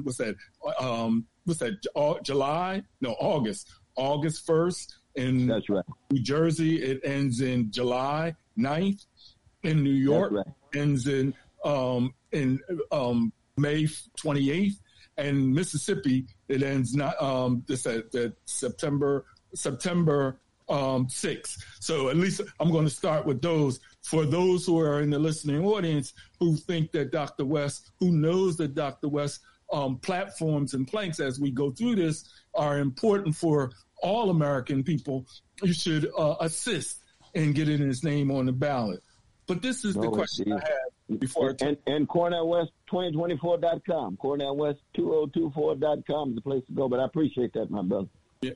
August 1st. In That's right. New Jersey, it ends in July 9th. In New York, ends in May 28th. And Mississippi, it ends September 6th. So at least I'm going to start with those. For those who are in the listening audience who think that Dr. West, who knows that Dr. West platforms and planks as we go through this are important for all American people, you should assist in getting his name on the ballot. But this is the question I have before. And CornellWest2024.com. CornellWest2024.com is the place to go. But I appreciate that, my brother.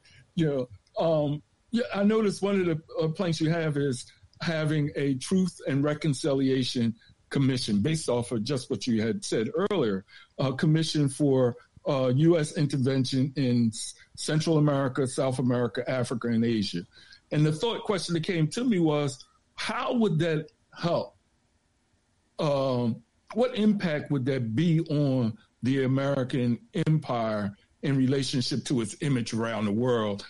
I noticed one of the planks you have is having a Truth and Reconciliation Commission based off of just what you had said earlier, a commission for U.S. intervention in Central America, South America, Africa, and Asia. And the thought question that came to me was, how would that help? What impact would that be on the American empire in relationship to its image around the world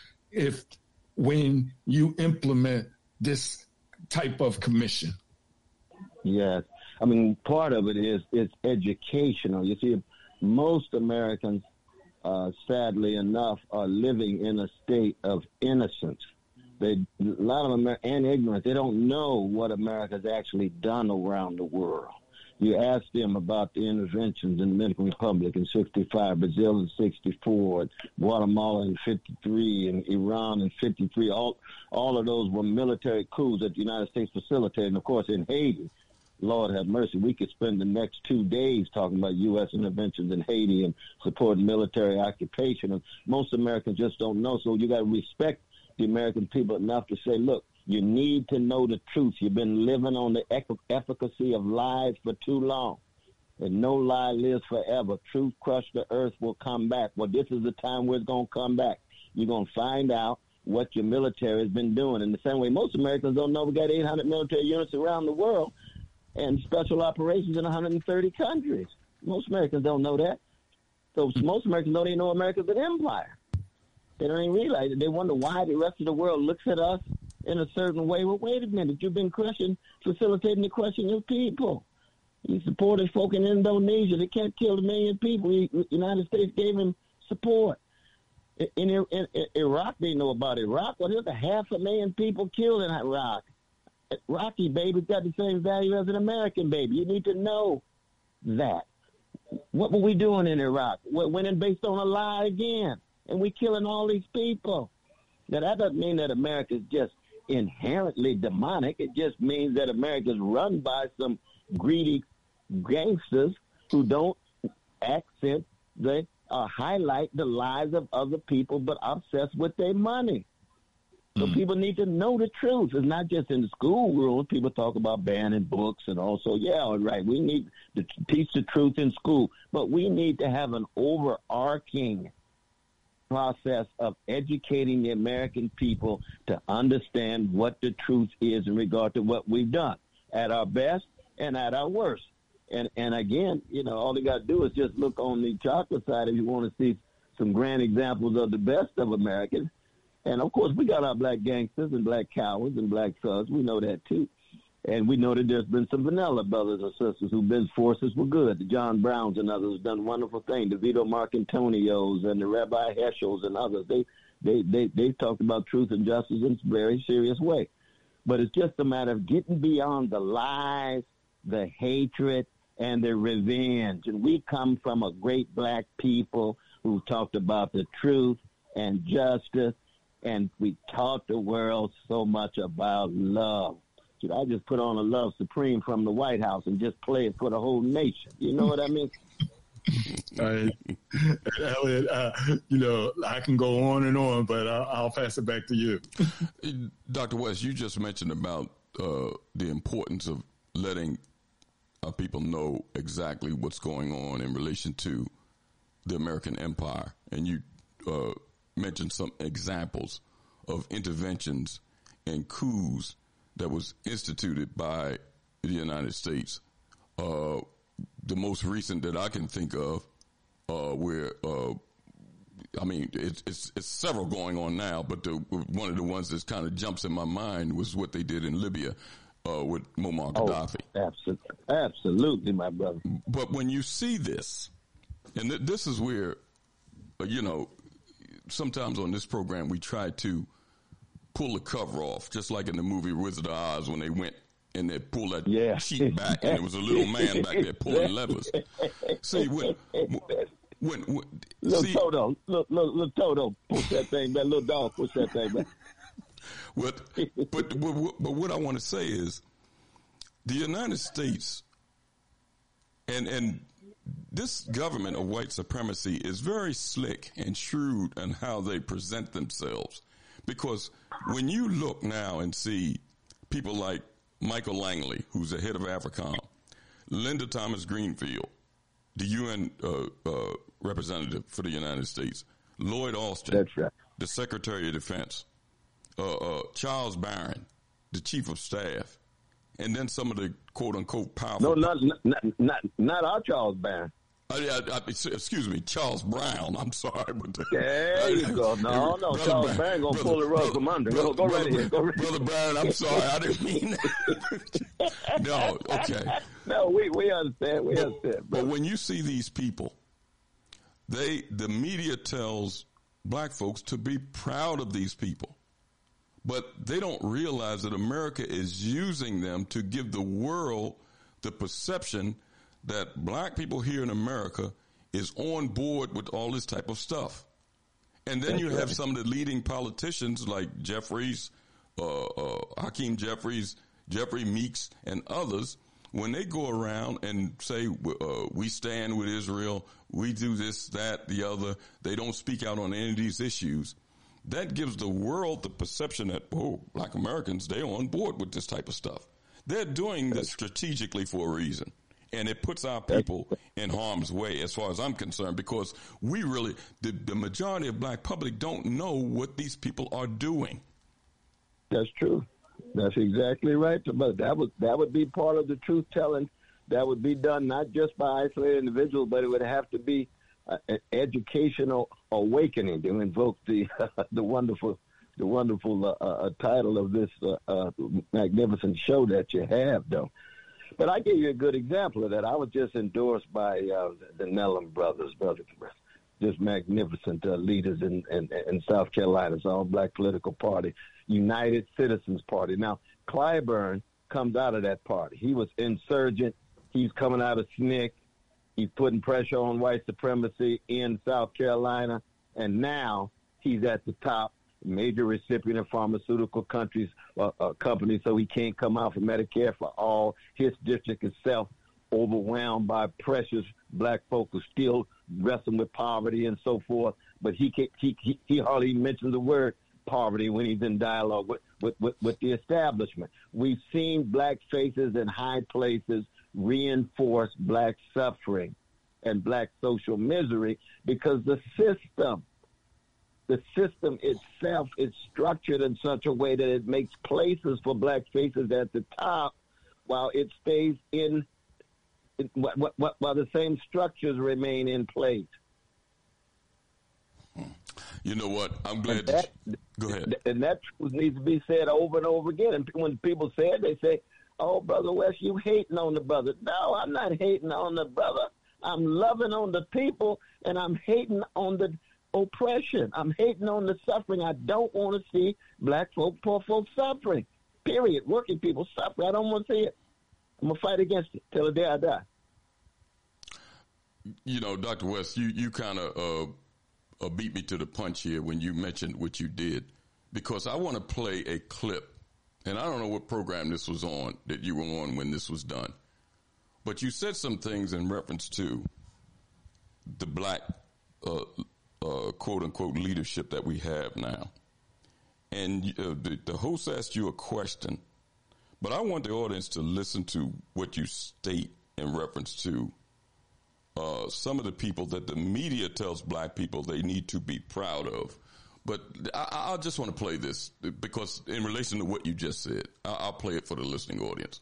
when you implement this type of commission? Yes. I mean, part of it is it's educational. You see, most Americans, sadly enough, are living in a state of innocence. A lot of them and ignorance. They don't know what America's actually done around the world. You ask them about the interventions in the Dominican Republic in 65, Brazil in 64, Guatemala in 53, and Iran in 53. All of those were military coups that the United States facilitated. And, of course, in Haiti, Lord have mercy, we could spend the next 2 days talking about U.S. interventions in Haiti and supporting military occupation. And most Americans just don't know. So you got to respect the American people enough to say, look, you need to know the truth. You've been living on the efficacy of lies for too long. And no lie lives forever. Truth crushed the earth will come back. Well, this is the time where it's going to come back. You're going to find out what your military has been doing. In the same way, most Americans don't know we got 800 military units around the world and special operations in 130 countries. Most Americans don't know that. So most Americans don't even know America's an empire. They don't even realize it. They wonder why the rest of the world looks at us in a certain way. Well, wait a minute. You've been facilitating the crushing of people. You supported folk in Indonesia. They can't kill 1 million people. The United States gave him support. In Iraq, they know about Iraq. Well, there's 500,000 people killed in Iraq. Rocky baby's got the same value as an American baby. You need to know that. What were we doing in Iraq? We're winning based on a lie again. And we're killing all these people. Now, that doesn't mean that America's just inherently demonic. It just means that America's run by some greedy gangsters who don't accent, they highlight the lives of other people, but obsessed with their money. So people need to know the truth. It's not just in the schoolroom. People talk about banning books and also, we need to teach the truth in school. But we need to have an overarching process of educating the American people to understand what the truth is in regard to what we've done at our best and at our worst. And again, all you got to do is just look on the chocolate side if you want to see some grand examples of the best of Americans. And, of course, we got our black gangsters and black cowards and black thugs. We know that, too. And we know that there's been some vanilla brothers and sisters who've been forces for good. The John Browns and others have done wonderful things. The Vito Marcantonios and the Rabbi Heschels and others. They talked about truth and justice in a very serious way. But it's just a matter of getting beyond the lies, the hatred, and the revenge. And we come from a great black people who talked about the truth and justice, and we taught the world so much about love. Richard. I just put on a Love Supreme from the White House and just play it for the whole nation. You know what I mean? Elliot, I can go on and on, but I'll pass it back to you. Dr. West, you just mentioned about the importance of letting our people know exactly what's going on in relation to the American empire. And you mentioned some examples of interventions and coups that was instituted by the United States. The most recent that I can think of, it's several going on now, but one of the ones that kind of jumps in my mind was what they did in Libya with Muammar Gaddafi. Absolutely, my brother. But when you see this, and this is where, sometimes on this program we try to pull the cover off, just like in the movie Wizard of Oz when they went and they pulled that sheet back, and there was a little man back there pulling levers. See, when Toto, push that thing back. Little dog, push that thing back. But what I want to say is, the United States and this government of white supremacy is very slick and shrewd in how they present themselves. Because when you look now and see people like Michael Langley, who's the head of AFRICOM, Linda Thomas Greenfield, the UN representative for the United States, Lloyd Austin, that's right, the Secretary of Defense, Charles Barron, the Chief of Staff, and then some of the quote-unquote powerful... No, not our Charles Barron. Excuse me, Charles Brown. I'm sorry. There you go. No, Charles Brown going to pull the rug from under. Go right ahead. Brother Brown, I'm sorry. I didn't mean that. No, okay. No, we understand. We understand. But when you see these people, the media tells black folks to be proud of these people. But they don't realize that America is using them to give the world the perception that black people here in America is on board with all this type of stuff. And then you have some of the leading politicians like Jeffries, Hakeem Jeffries, Jeffrey Meeks, and others, when they go around and say, we stand with Israel, we do this, that, the other, they don't speak out on any of these issues. That gives the world the perception that, black Americans, they're on board with this type of stuff. They're doing this strategically for a reason. And it puts our people in harm's way as far as I'm concerned, because we really, the majority of black public don't know what these people are doing. That's true. That's exactly right. But that would be part of the truth telling. That would be done not just by isolated individuals, but it would have to be an educational awakening to invoke the wonderful title of this magnificent show that you have, though. But I gave you a good example of that. I was just endorsed by the Nellum brothers, just magnificent leaders in South Carolina. It's all black political party, United Citizens Party. Now, Clyburn comes out of that party. He was insurgent. He's coming out of SNCC. He's putting pressure on white supremacy in South Carolina. And now he's at the top, major recipient of pharmaceutical companies, so he can't come out for Medicare for all. His district itself overwhelmed by pressures. Black folk are still wrestling with poverty and so forth, but he hardly mentions the word poverty when he's in dialogue with the establishment. We've seen black faces in high places reinforce black suffering and black social misery because the system itself is structured in such a way that it makes places for black faces at the top while it stays while the same structures remain in place. You know what? I'm glad go ahead. And that truth needs to be said over and over again. And when people say it, they say, "Oh, Brother West, you hating on the brother." No, I'm not hating on the brother. I'm loving on the people, and I'm hating on the oppression. I'm hating on the suffering. I don't want to see black folk, poor folks suffering. Period. Working people suffering. I don't want to see it. I'm going to fight against it till the day I die. You know, Dr. West, you kind of beat me to the punch here when you mentioned what you did, because I want to play a clip and I don't know what program this was on, that you were on when this was done, but you said some things in reference to the black, quote-unquote, leadership that we have now. And the host asked you a question, but I want the audience to listen to what you state in reference to some of the people that the media tells black people they need to be proud of. But I just want to play this because in relation to what you just said, I'll play it for the listening audience.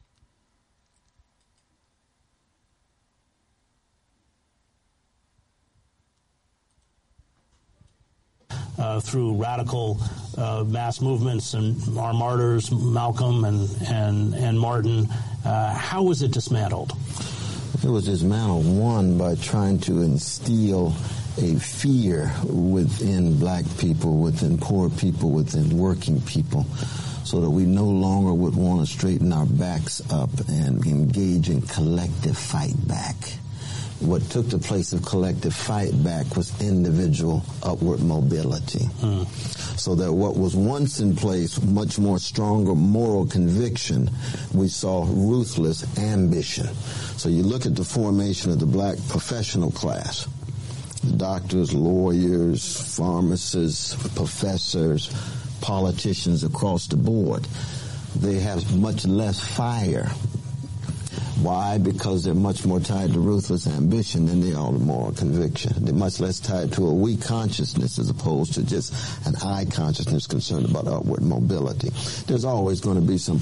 Through radical mass movements and our martyrs, Malcolm and Martin, how was it dismantled? It was dismantled, one, by trying to instill a fear within black people, within poor people, within working people, so that we no longer would want to straighten our backs up and engage in collective fight back. What took the place of collective fight back was individual upward mobility. So that what was once in place, much more stronger moral conviction, we saw ruthless ambition. So you look at the formation of the black professional class, doctors, lawyers, pharmacists, professors, politicians across the board. They have much less fire. Why? Because they're much more tied to ruthless ambition than they are to moral conviction. They're much less tied to a we consciousness as opposed to just an I consciousness concerned about upward mobility. There's always going to be some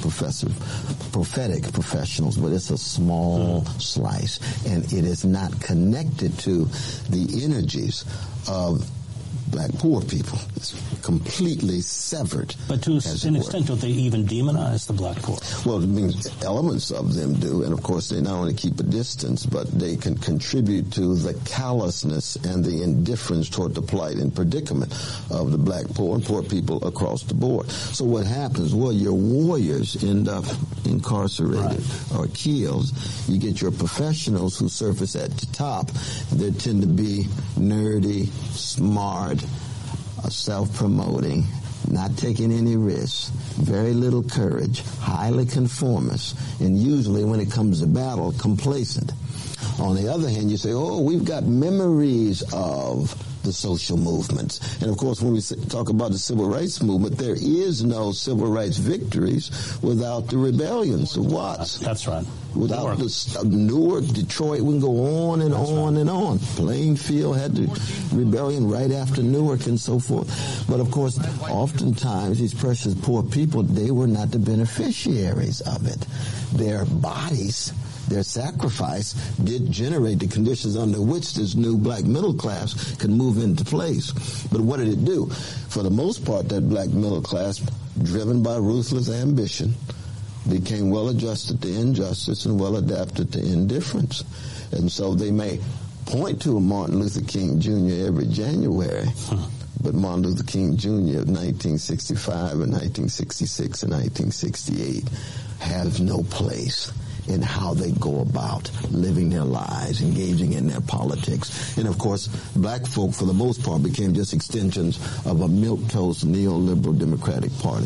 prophetic professionals, but it's a small slice, and it is not connected to the energies of black poor people. It's completely severed. But to an extent, don't they even demonize the black poor? Well, I mean, elements of them do, and of course they not only keep a distance, but they can contribute to the callousness and the indifference toward the plight and predicament of the black poor and poor people across the board. So what happens? Well, your warriors end up incarcerated or killed. You get your professionals who surface at the top. They tend to be nerdy, smart, self-promoting, not taking any risks, very little courage, highly conformist, and usually when it comes to battle, complacent. On the other hand, you say, oh, we've got memories of the social movements. And of course, when we talk about the civil rights movement, there is no civil rights victories without the rebellions of Watts. That's right. Without Newark, Detroit, we can go on and on and on. Plainfield had the rebellion right after Newark and so forth. But of course, oftentimes these precious poor people, they were not the beneficiaries of it. Their bodies, their sacrifice did generate the conditions under which this new black middle class could move into place. But what did it do? For the most part, that black middle class, driven by ruthless ambition, became well adjusted to injustice and well adapted to indifference. And so they may point to a Martin Luther King Jr. every January, but Martin Luther King Jr. of 1965 and 1966 and 1968 has no place in how they go about living their lives, engaging in their politics. And of course, black folk, for the most part, became just extensions of a milquetoast neoliberal Democratic Party.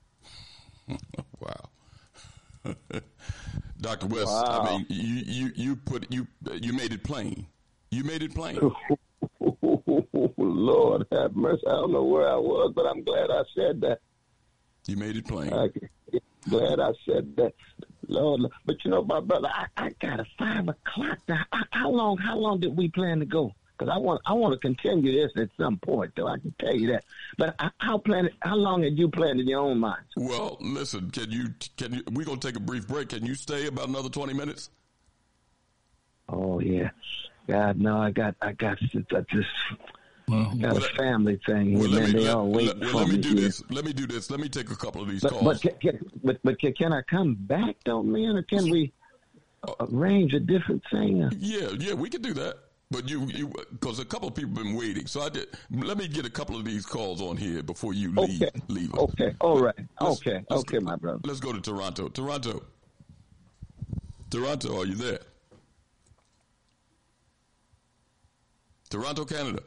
Wow. Dr. West, wow. I mean, you made it plain. You made it plain. Lord have mercy. I don't know where I was, but I'm glad I said that. You made it plain. Glad I said that. Lord, but you know, my brother, I got a 5 o'clock now. How long did we plan to go? Because I want to continue this at some point, though. I can tell you that. But how long had you planned in your own mind? Well, listen, can you? We're gonna take a brief break. Can you stay about another 20 minutes? Oh yeah, God, no, I got just. Got a family thing. Well, let me do this. Let me do this. Let me take a couple of these calls. But can I come back, though, man? Or can we arrange a different thing? Yeah, we can do that. But you, because a couple of people have been waiting. So let me get a couple of these calls on here before you leave us. Okay, all right. Okay, my brother. Let's go to Toronto. Toronto, are you there? Toronto, Canada.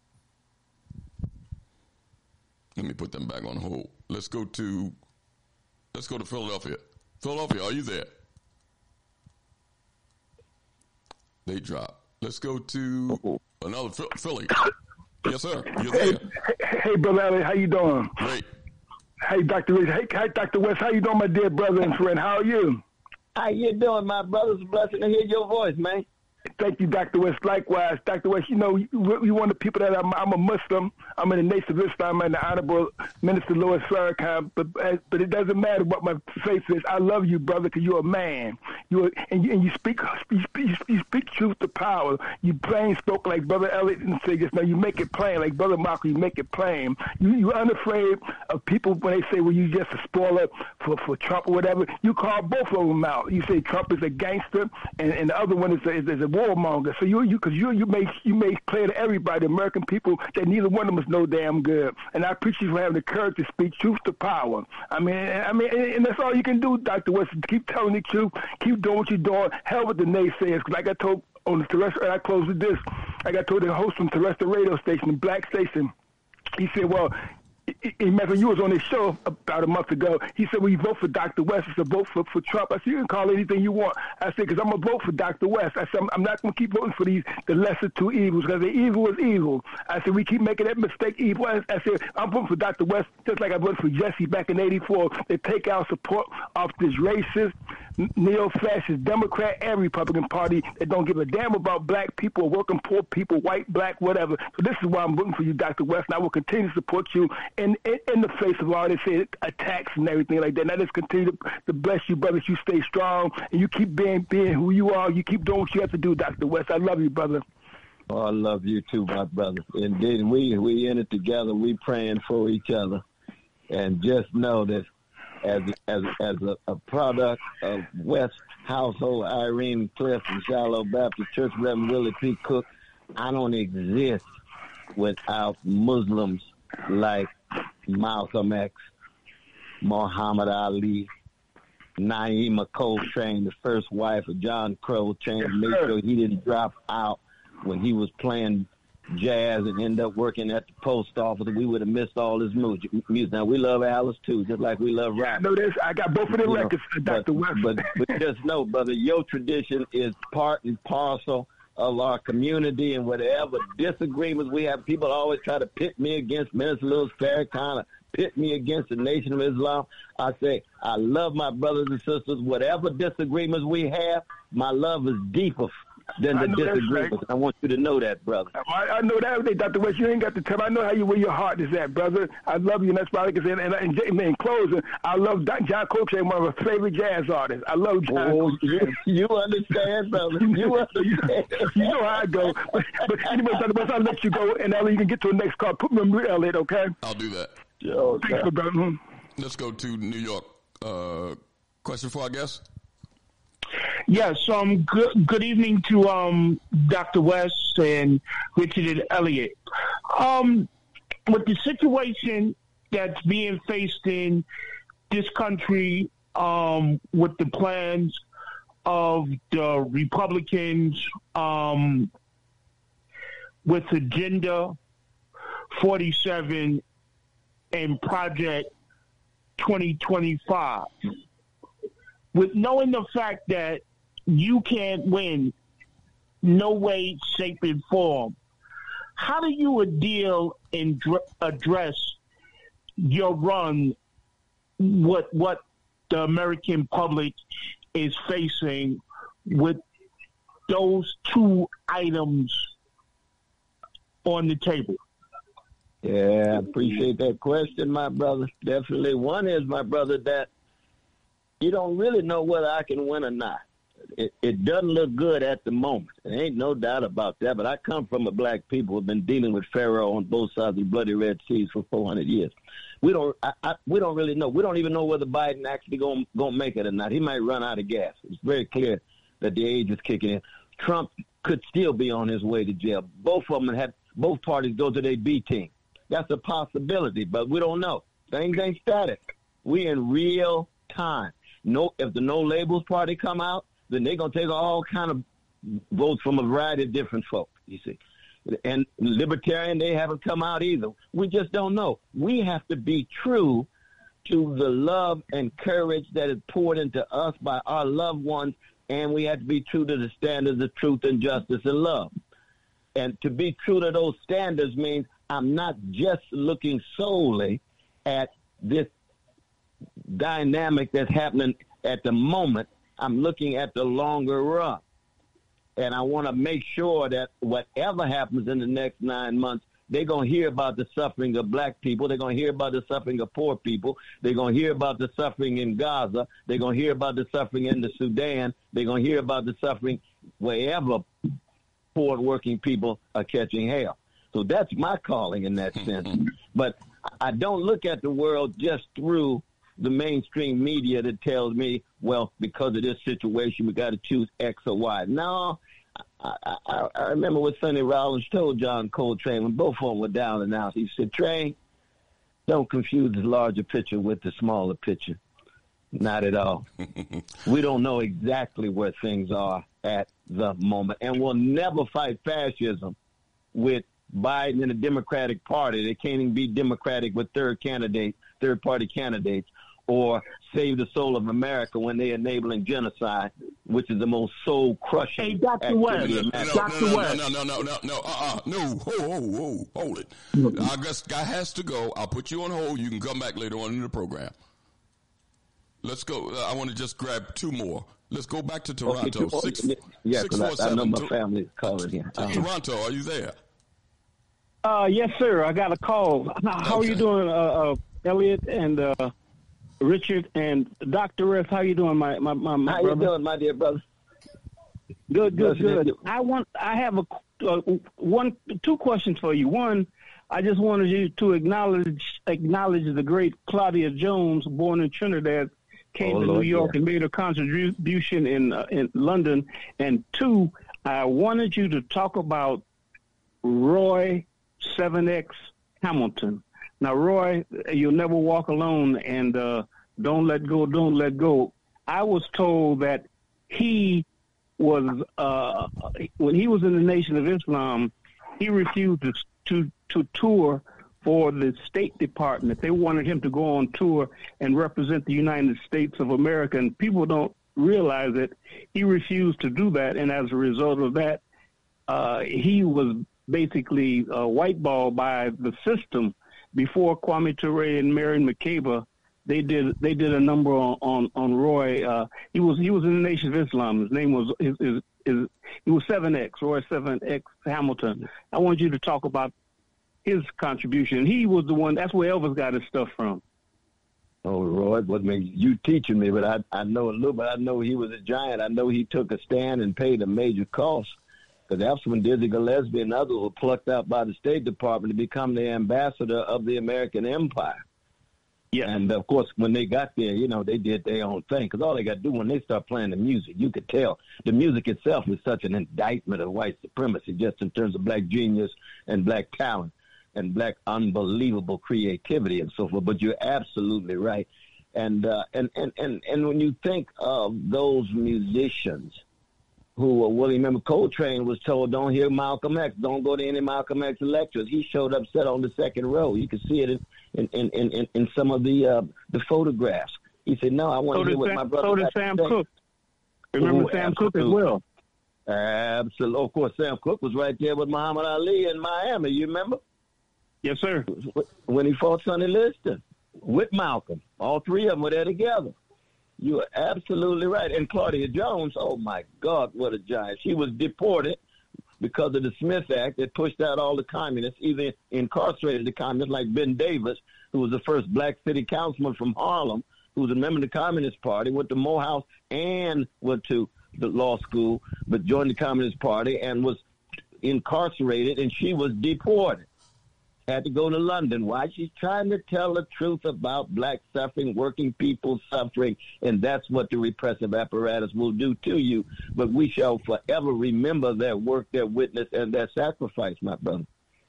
Let me put them back on hold. Let's go to Let's go to Philadelphia. Philadelphia, are you there? They drop. Let's go to another Philly. Yes, sir. You're there. Hey, Brother Elliot, how you doing? Great. Hey, Dr. West. Hey, Dr. West, how you doing, my dear brother and friend? How are you? How you doing, my brother? It's a blessing to hear your voice, man. Thank you, Dr. West. Likewise, Dr. West, you know, we one of the people that I'm a Muslim. I'm in the Nation of Islam and the Honorable Minister Louis Farrakhan. But it doesn't matter what my faith is. I love you, brother, because you're a man. You speak truth to power. You plain spoke like Brother Elliot and say just now. You make it plain like Brother Malcolm. You make it plain. You're unafraid of people when they say, well, you just a spoiler for Trump or whatever. You call both of them out. You say Trump is a gangster and the other one is a warmonger. So you make clear to everybody, the American people, that neither one of them is no damn good. And I appreciate you for having the courage to speak truth to power. I mean, and that's all you can do, Dr. West. Keep telling the truth. Keep doing what you're doing. Hell with the naysayers. Like I told on the terrestrial, and I close with this. Like I told the host from terrestrial radio station, the black station. He said, well, remember you was on this show about a month ago. He said, well, you vote for Dr. West. He said, vote for Trump. I said, you can call it anything you want. I said, because I'm going to vote for Dr. West. I said, I'm not going to keep voting for the lesser two evils, because the evil is evil. I said, we keep making that mistake evil. I said, I'm voting for Dr. West just like I voted for Jesse back in 84. They take our support off this racist, neo-fascist Democrat and Republican Party that don't give a damn about black people, working poor people, white, black, whatever. So this is why I'm voting for you, Dr. West, and I will continue to support you in the face of all this attacks and everything like that. And I just continue to bless you, brothers. You stay strong, and you keep being who you are. You keep doing what you have to do, Dr. West. I love you, brother. Oh, I love you too, my brother. Indeed, we in it together. We praying for each other, and just know that as a product of West household, Irene Cliff and Shiloh Baptist Church, Reverend Willie P. Cook, I don't exist without Muslims like Malcolm X, Muhammad Ali, Naima Coltrane, the first wife of John Coltrane, yes, made sure he didn't drop out when he was playing jazz and end up working at the post office. We would have missed all his music. Now, we love Alice, too, just like we love rap. No, I got both of the records, Dr. West. But just know, brother, your tradition is part and parcel of our community, and whatever disagreements we have, people always try to pit me against Minister Louis Farrakhan, pit me against the Nation of Islam. I say, I love my brothers and sisters. Whatever disagreements we have, my love is deeper than the disagreements. Right. I want you to know that, brother. I know that, Dr. West. You ain't got to tell me. I know where your heart is at, brother. I love you, and that's why I can say. And in closing, I love John Coltrane, one of my favorite jazz artists. I love John Coltrane. You understand, brother. You understand. You know how I go. But anyway, Dr. West, I'll let you go, and Elliot, you can get to the next call. Put me on mute, Elliot, okay? I'll do that. Yo, thanks, brother. Let's go to New York. Question for our guest? Yes, good evening to Dr. West and Richard and Elliot. With the situation that's being faced in this country, with the plans of the Republicans, with Agenda 47 and Project 2025, with knowing the fact that you can't win, no way, shape, and form, how do you deal and address your run with what the American public is facing with those two items on the table? Yeah, I appreciate that question, my brother. Definitely. One is, my brother, that you don't really know whether I can win or not. It doesn't look good at the moment. There ain't no doubt about that. But I come from a black people who've been dealing with Pharaoh on both sides of the bloody Red Seas for 400 years. We don't really know. We don't even know whether Biden actually gonna make it or not. He might run out of gas. It's very clear that the age is kicking in. Trump could still be on his way to jail. Both of them both parties go to their B team. That's a possibility, but we don't know. Things ain't static. We in real time. If the No Labels Party come out, then they're going to take all kind of votes from a variety of different folks, you see. And Libertarian, they haven't come out either. We just don't know. We have to be true to the love and courage that is poured into us by our loved ones, and we have to be true to the standards of truth and justice and love. And to be true to those standards means I'm not just looking solely at this dynamic that's happening at the moment. I'm looking at the longer run. And I want to make sure that whatever happens in the next 9 months, they're going to hear about the suffering of black people. They're going to hear about the suffering of poor people. They're going to hear about the suffering in Gaza. They're going to hear about the suffering in the Sudan. They're going to hear about the suffering wherever poor working people are catching hell. So that's my calling in that sense. But I don't look at the world just through the mainstream media that tells me, well, because of this situation, we got to choose X or Y. No, I remember what Sonny Rollins told John Coltrane when both of them were down and out. He said, Train, don't confuse the larger picture with the smaller picture. Not at all. We don't know exactly where things are at the moment. And we'll never fight fascism with Biden and the Democratic Party. They can't even be Democratic with third-party candidates, or save the soul of America when they're enabling genocide, which is the most soul-crushing. Hey, Dr. West. No, hold it. I guess guy has to go. I'll put you on hold. You can come back later on in the program. Let's go. I want to just grab two more. Let's go back to Toronto. Okay, I know my family is calling here. Toronto, are you there? Yes, sir. I got a call. How are you doing, Elliot and Richard and Dr. Ref? How you doing, my how brother? You doing, my dear brother? Good. I have two questions for you. One, I just wanted you to acknowledge the great Claudia Jones, born in Trinidad, came to New York and made a contribution in London. And two, I wanted you to talk about Roy 7X Hamilton. Now, Roy, you'll never walk alone, and don't let go. I was told that he was, when he was in the Nation of Islam, he refused to tour for the State Department. They wanted him to go on tour and represent the United States of America, and people don't realize that he refused to do that, and as a result of that, he was basically whiteballed by the system. Before Kwame Ture and Marion McCabe, they did a number on Roy. He was in the Nation of Islam. His name was he was 7X, Roy 7X Hamilton. I want you to talk about his contribution. He was the one. That's where Elvis got his stuff from. Oh, Roy, you teaching me, but I know a little bit. I know he was a giant. I know he took a stand and paid a major cost. Because that's when Dizzy Gillespie and others were plucked out by the State Department to become the ambassador of the American Empire. Yeah. And, of course, when they got there, they did their own thing. Because all they got to do when they start playing the music, you could tell the music itself was such an indictment of white supremacy, just in terms of black genius and black talent and black unbelievable creativity and so forth. But you're absolutely right. And when you think of those musicians who Willie, remember Coltrane was told, don't hear Malcolm X, don't go to any Malcolm X lectures. He showed up sat on the second row. You can see it in some of the photographs. He said, no, I want to hear what my brother. So did Sam Cooke. Remember Sam Cooke as well? Absolutely. Of course, Sam Cooke was right there with Muhammad Ali in Miami. You remember? Yes, sir. When he fought Sonny Liston with Malcolm. All three of them were there together. You are absolutely right. And Claudia Jones, oh, my God, what a giant. She was deported because of the Smith Act that pushed out all the communists, either incarcerated the communists like Ben Davis, who was the first black city councilman from Harlem, who was a member of the Communist Party, went to Morehouse and went to the law school, but joined the Communist Party and was incarcerated, and she was deported. Had to go to London. Why? She's trying to tell the truth about black suffering, working people suffering, and that's what the repressive apparatus will do to you. But we shall forever remember their work, their witness, and their sacrifice, my brother.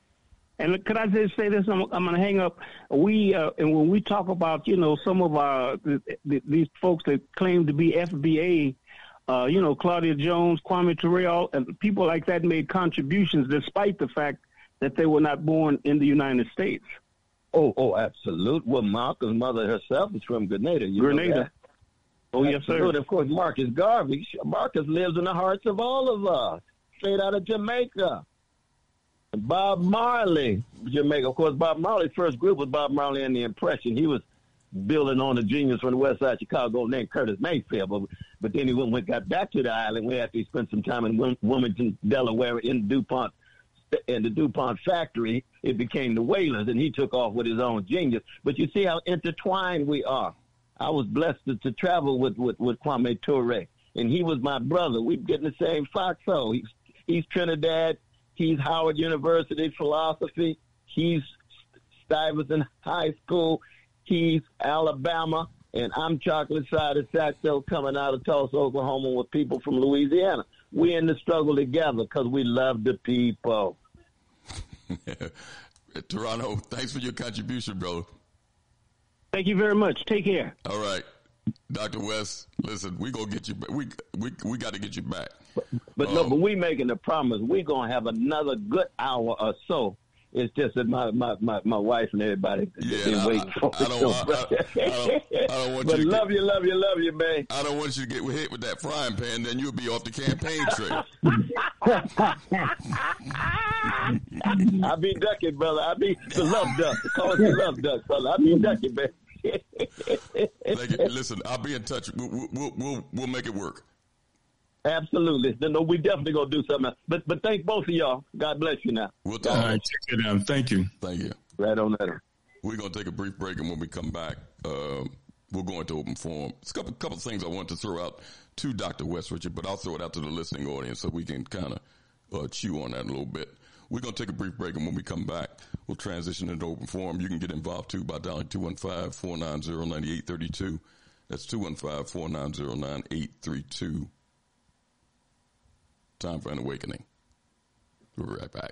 And could I just say this? I'm going to hang up. And when we talk about, some of these folks that claim to be FBA, Claudia Jones, Kwame Ture, and people like that made contributions despite the fact that they were not born in the United States. Oh, absolute. Well, Malcolm's mother herself is from Grenada. Grenada. Oh, yes, sir. Of course, Marcus Garvey. Marcus lives in the hearts of all of us, straight out of Jamaica. Bob Marley, Jamaica. Of course, Bob Marley's first group was Bob Marley and the Impression. He was building on a genius from the west side of Chicago named Curtis Mayfield. But then he got back to the island. We actually spent some time in Wilmington, Delaware, in the DuPont factory. It became the Wailers, and he took off with his own genius. But you see how intertwined we are. I was blessed to travel with Kwame Ture, and he was my brother. We get in the same foxhole. He's Trinidad. He's Howard University philosophy. He's Stuyvesant High School. He's Alabama. And I'm Chocolate Cider Saxo coming out of Tulsa, Oklahoma with people from Louisiana. We're in the struggle together because we love the people. Toronto, thanks for your contribution, bro. Thank you very much. Take care. All right. Dr. West, listen, we gonna get you back. We got to get you back. But we making a promise. We're gonna have another good hour or so. It's just that my wife and everybody been waiting for it. I don't want but you to love you, man. I don't want you to get hit with that frying pan, then you'll be off the campaign trail. I be ducking, brother. I be the love duck. Call it the love duck, brother. I be ducking, man. Listen, I'll be in touch. We'll make it work. Absolutely. No, we definitely gonna do something else. But thank both of y'all. God bless you now. We'll talk. All right, take care, thank you. Thank you. Right on that. We're gonna take a brief break, and when we come back, we'll go into open forum. There's a couple things I want to throw out to Dr. West Richard, but I'll throw it out to the listening audience so we can kind of chew on that a little bit. We're going to take a brief break, and when we come back, we'll transition into open forum. You can get involved, too, by dialing 215-490-9832. That's 215-490-9832. Time for an awakening. We'll be right back.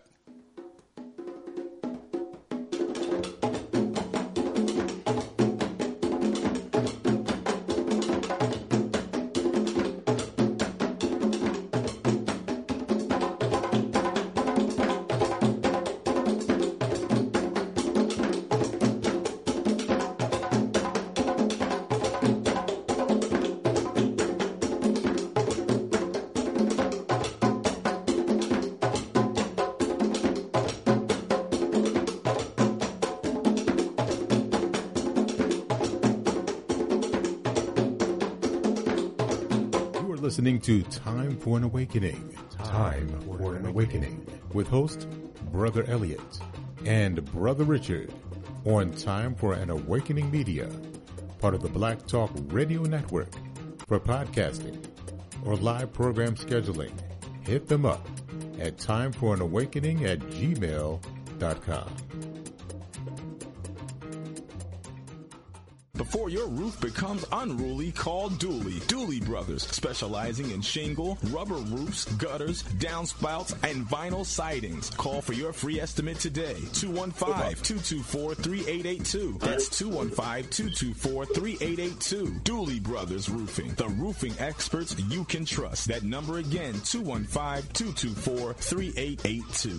Listening to Time for an Awakening. Time for an Awakening with host Brother Elliot and Brother Richard on Time for an Awakening Media, part of the Black Talk Radio Network. For podcasting or live program scheduling, hit them up at timeforanawakening@gmail.com. Before your roof becomes unruly, call Dooley. Dooley Brothers, specializing in shingle, rubber roofs, gutters, downspouts, and vinyl sidings. Call for your free estimate today. 215-224-3882. That's 215-224-3882. Dooley Brothers Roofing, the roofing experts you can trust. That number again, 215-224-3882.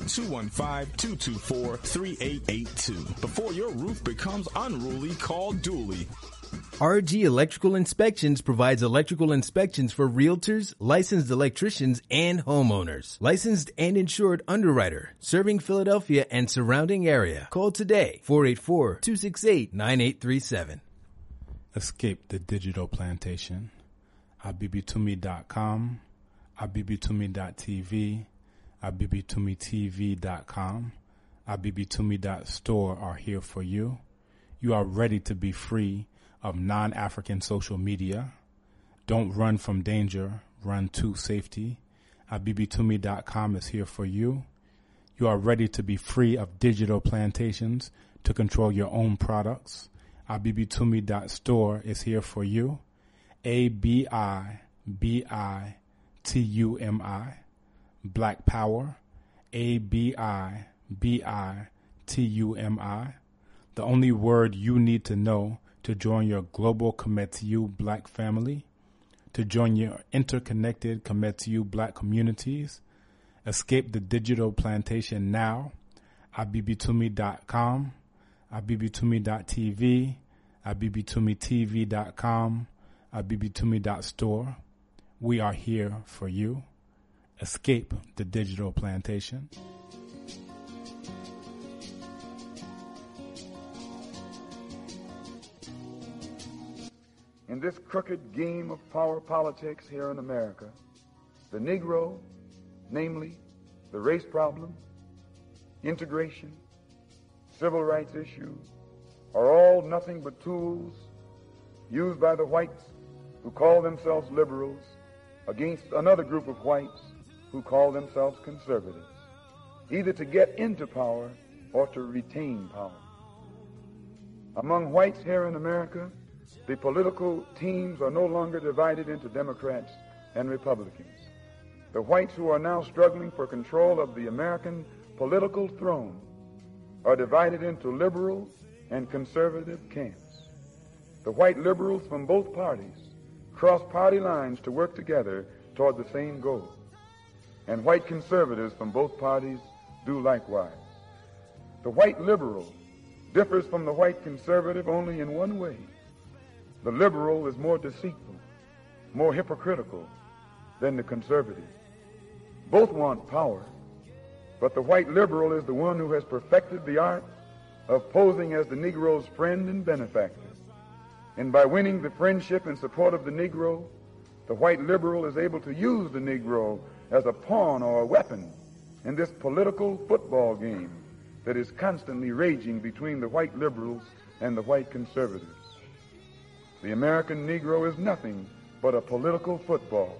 215-224-3882. Before your roof becomes unruly, call Dooley. RG Electrical Inspections provides electrical inspections for realtors, licensed electricians, and homeowners. Licensed and insured underwriter, serving Philadelphia and surrounding area. Call today, 484-268-9837. Escape the digital plantation. abibitumi.com, abibitumi.tv, abibitumitv.com, abibitumi.store are here for you. You are ready to be free of non-African social media. Don't run from danger, run to safety. abibitumi.com is here for you. You are ready to be free of digital plantations to control your own products. abibitumi.store is here for you. ABIBITUMI, Black Power, ABIBITUMI. The only word you need to know to join your global Kemetiu Black family, to join your interconnected Kemetiu Black communities. Escape the digital plantation now. abibitumi.com, abibitumi.tv, abibitumitv.com, abibitumi.store. We are here for you. Escape the digital plantation. In this crooked game of power politics here in America, the Negro, namely the race problem, integration, civil rights issues, are all nothing but tools used by the whites who call themselves liberals against another group of whites who call themselves conservatives, either to get into power or to retain power. Among whites here in America, the political teams are no longer divided into Democrats and Republicans. The whites who are now struggling for control of the American political throne are divided into liberal and conservative camps. The white liberals from both parties cross party lines to work together toward the same goal. And white conservatives from both parties do likewise. The white liberal differs from the white conservative only in one way. The liberal is more deceitful, more hypocritical than the conservative. Both want power, but the white liberal is the one who has perfected the art of posing as the Negro's friend and benefactor. And by winning the friendship and support of the Negro, the white liberal is able to use the Negro as a pawn or a weapon in this political football game that is constantly raging between the white liberals and the white conservatives. The American Negro is nothing but a political football.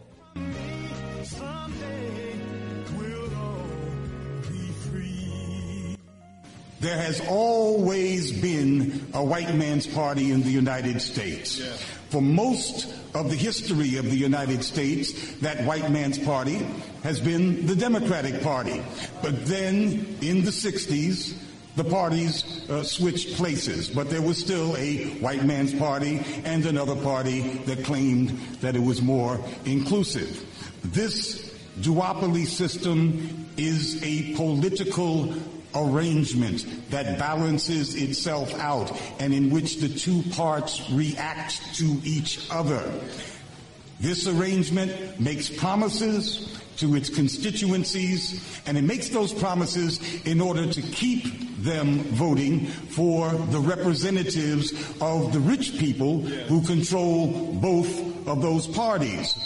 There has always been a white man's party in the United States. Yeah. For most of the history of the United States, that white man's party has been the Democratic Party. But then in the 60s, the parties switched places, but there was still a white man's party and another party that claimed that it was more inclusive. This duopoly system is a political arrangement that balances itself out and in which the two parts react to each other. This arrangement makes promises to its constituencies, and it makes those promises in order to keep them voting for the representatives of the rich people who control both of those parties.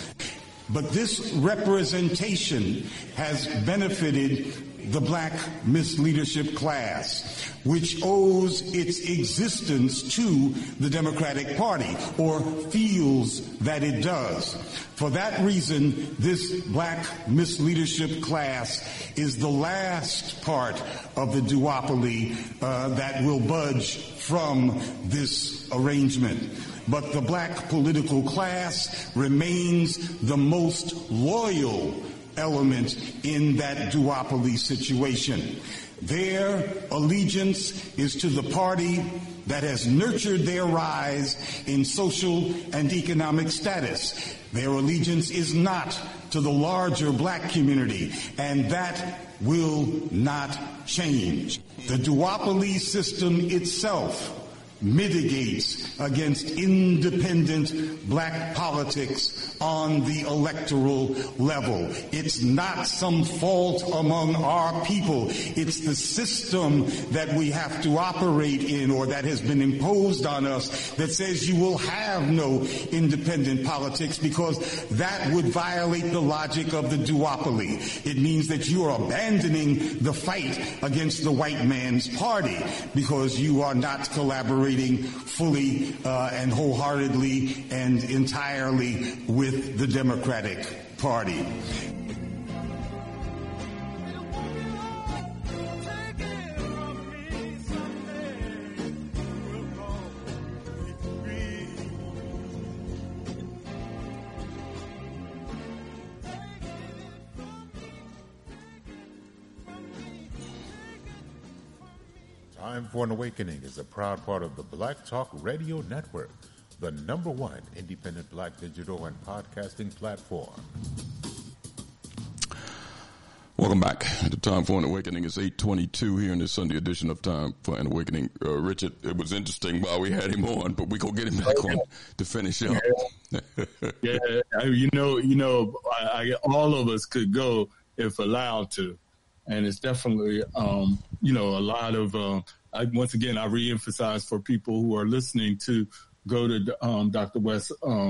But this representation has benefited the black misleadership class, which owes its existence to the Democratic Party, or feels that it does. For that reason, this black misleadership class is the last part of the duopoly that will budge from this arrangement. But the black political class remains the most loyal element in that duopoly situation. Their allegiance is to the party that has nurtured their rise in social and economic status. Their allegiance is not to the larger black community, and that will not change. The duopoly system itself mitigates against independent black politics on the electoral level. It's not some fault among our people. It's the system that we have to operate in, or that has been imposed on us, that says you will have no independent politics, because that would violate the logic of the duopoly. It means that you are abandoning the fight against the white man's party because you are not collaborating fully and wholeheartedly and entirely with the Democratic Party. Time for an Awakening is a proud part of the Black Talk Radio Network, the #1 independent black digital and podcasting platform. Welcome back to Time for an Awakening. It's 8:22 here in this Sunday edition of Time for an Awakening. Richard, it was interesting while we had him on, but we're going to get him back on to finish up. Yeah, all of us could go if allowed to. And it's definitely, a lot of, once again, I reemphasize for people who are listening to go to Dr. West,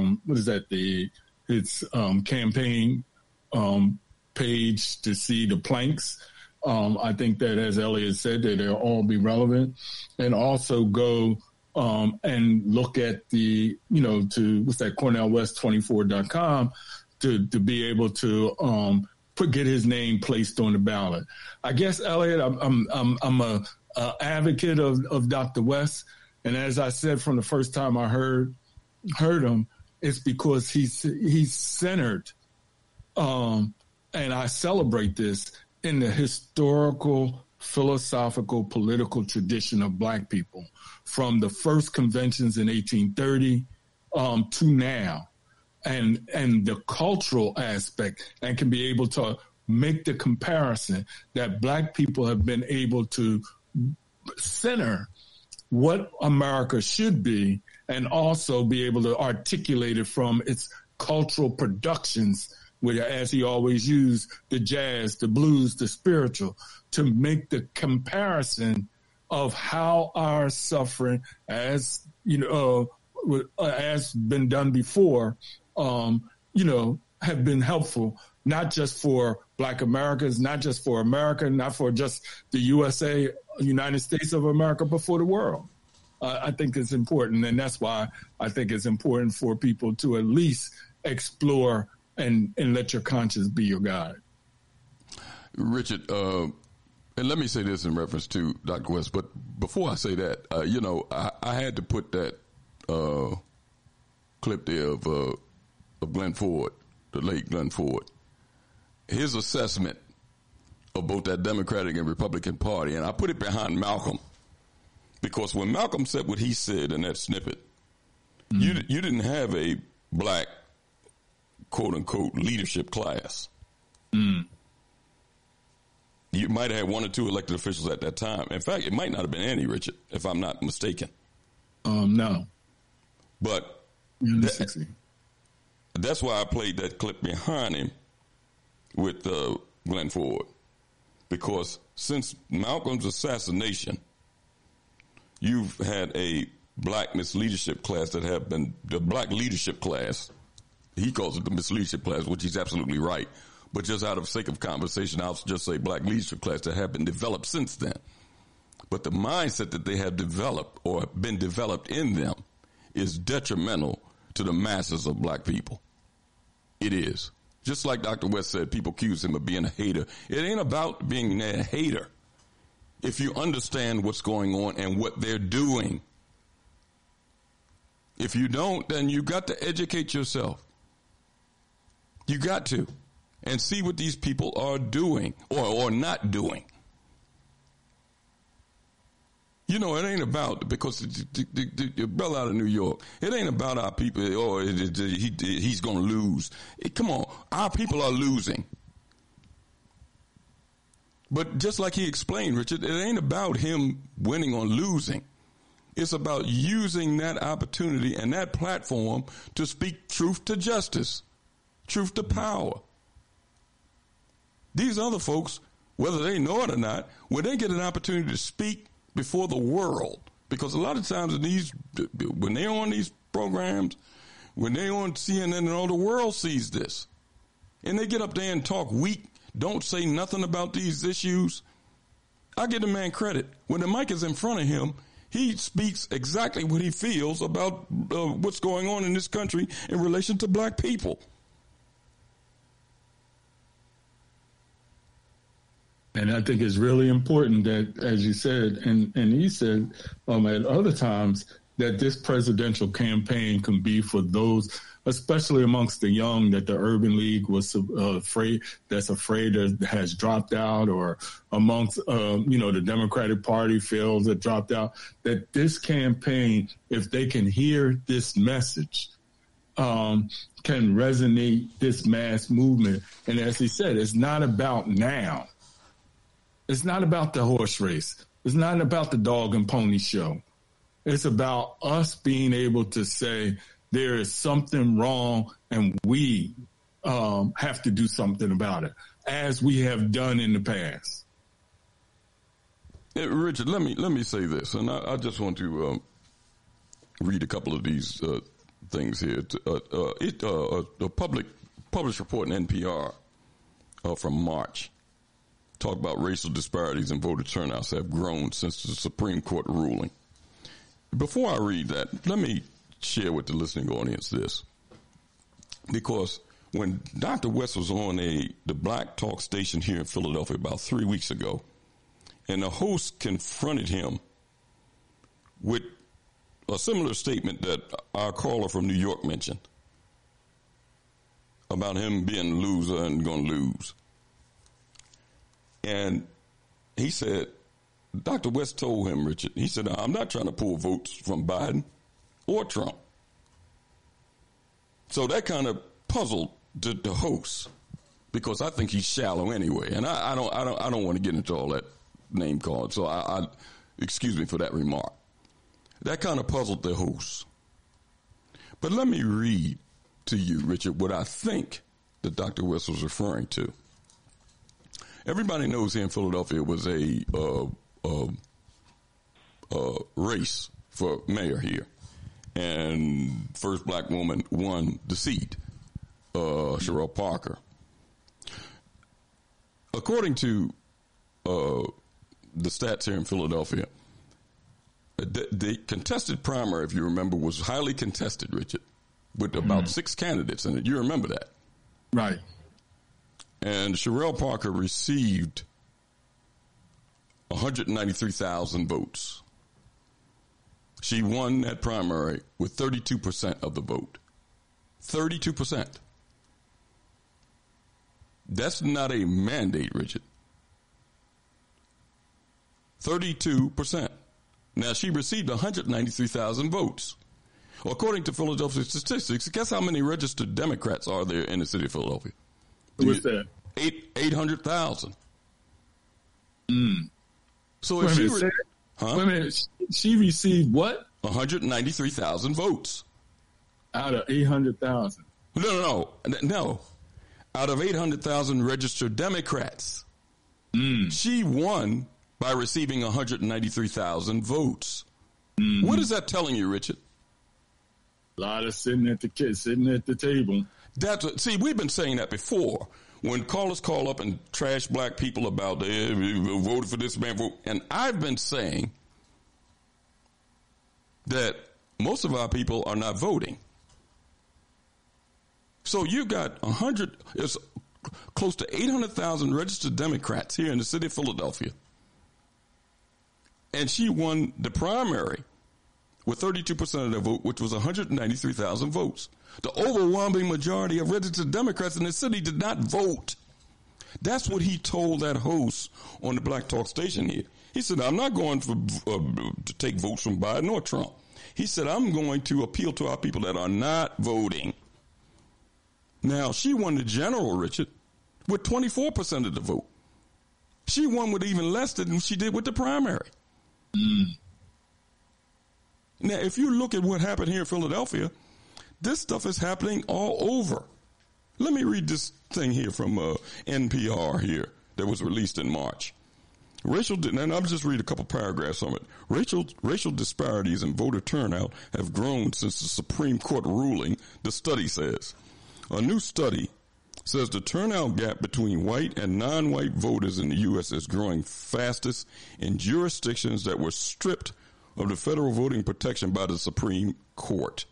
his campaign page to see the planks. I think that, as Elliot said, that they'll all be relevant, and also go and look at the, CornellWest24.com to be able to get his name placed on the ballot. I guess, Elliot, I'm a advocate of Dr. West, and as I said from the first time I heard him, it's because he's centered. And I celebrate this in the historical, philosophical, political tradition of Black people, from the first conventions in 1830 to now, and the cultural aspect, and can be able to make the comparison that Black people have been able to center what America should be, and also be able to articulate it from its cultural productions, where, as he always used, the jazz, the blues, the spiritual, to make the comparison of how our suffering, as been done before, have been helpful, not just for Black Americans, not just for America, not for just the USA, United States of America, but for the world. I think it's important, and that's why I think it's important for people to at least explore and let your conscience be your guide. Richard, and let me say this in reference to Dr. West, but before I say that, I had to put that clip there of Glenn Ford, the late Glenn Ford, his assessment of both that Democratic and Republican Party, and I put it behind Malcolm, because when Malcolm said what he said in that snippet, you didn't have a Black quote-unquote leadership class. You might have had one or two elected officials at that time. In fact, it might not have been any, Richard, if I'm not mistaken. No. But that's why I played that clip behind him with Glenn Ford. Because since Malcolm's assassination, you've had a Black misleadership class that have been the Black leadership class. He calls it the misleadership class, which he's absolutely right. But just out of sake of conversation, I'll just say Black leadership class that have been developed since then. But the mindset that they have developed or been developed in them is detrimental to the masses of Black people. It is. Just like Dr. West said, people accuse him of being a hater. It ain't about being a hater. If you understand what's going on and what they're doing. If you don't, then you got to educate yourself. You got to. And see what these people are doing or not doing. It ain't about, because the brother out of New York, it ain't about our people, he's going to lose. Come on, our people are losing. But just like he explained, Richard, it ain't about him winning or losing. It's about using that opportunity and that platform to speak truth to justice. Truth to power. These other folks, whether they know it or not, when they get an opportunity to speak before the world, because a lot of times when they're on these programs, when they're on CNN and all, the world sees this. And they get up there and talk weak, don't say nothing about these issues. I give the man credit. When the mic is in front of him, he speaks exactly what he feels about what's going on in this country in relation to Black people. And I think it's really important that, as you said, and he said at other times, that this presidential campaign can be for those, especially amongst the young, that the Urban League was afraid that has dropped out, or amongst, the Democratic Party feels that dropped out, that this campaign, if they can hear this message, can resonate this mass movement. And as he said, it's not about now. It's not about the horse race. It's not about the dog and pony show. It's about us being able to say there is something wrong and we have to do something about it, as we have done in the past. Richard, let me say this, and I just want to read a couple of these things here. A published report in NPR from March talked about racial disparities in voter turnouts have grown since the Supreme Court ruling. Before I read that, let me share with the listening audience this, because when Dr. West was on the Black Talk station here in Philadelphia about 3 weeks ago, and the host confronted him with a similar statement that our caller from New York mentioned about him being a loser and going to lose. And he said, Dr. West told him, Richard, he said, I'm not trying to pull votes from Biden or Trump. So that kind of puzzled the host, because I think he's shallow anyway. And I don't want to get into all that name calling. So I excuse me for that remark. That kind of puzzled the host. But let me read to you, Richard, what I think that Dr. West was referring to. Everybody knows here in Philadelphia it was a race for mayor here. And first black woman won the seat, Sherelle Parker. According to the stats here in Philadelphia, the contested primary, if you remember, was highly contested, Richard, with about 6 candidates in it. You remember that? Right. And Sherelle Parker received 193,000 votes. She won that primary with 32% of the vote. 32%. That's not a mandate, Richard. 32%. Now, she received 193,000 votes. According to Philadelphia statistics, guess how many registered Democrats are there in the city of Philadelphia? What's that? 800,000. So Wait if a minute, she received what? 193,000 votes. Out of 800,000. No. Out of 800,000 registered Democrats. She won by receiving 193,000 votes. What is that telling you, Richard? A lot of sitting at the table. See, we've been saying that before. When callers call up and trash black people about they voted for this man, and I've been saying that most of our people are not voting. So you got it's close to 800,000 registered Democrats here in the city of Philadelphia. And she won the primary with 32% of the vote, which was 193,000 votes. The overwhelming majority of registered Democrats in the city did not vote. That's what he told that host on the Black Talk station here. He said, I'm not going to take votes from Biden or Trump. He said, I'm going to appeal to our people that are not voting. Now, she won the general, Richard, with 24% of the vote. She won with even less than she did with the primary. Now, if you look at what happened here in Philadelphia, this stuff is happening all over. Let me read this thing here from NPR here that was released in March. And I'll just read a couple paragraphs from it. Racial disparities in voter turnout have grown since the Supreme Court ruling, the study says. A new study says the turnout gap between white and non-white voters in the U.S. is growing fastest in jurisdictions that were stripped of the federal voting protection by the Supreme Court.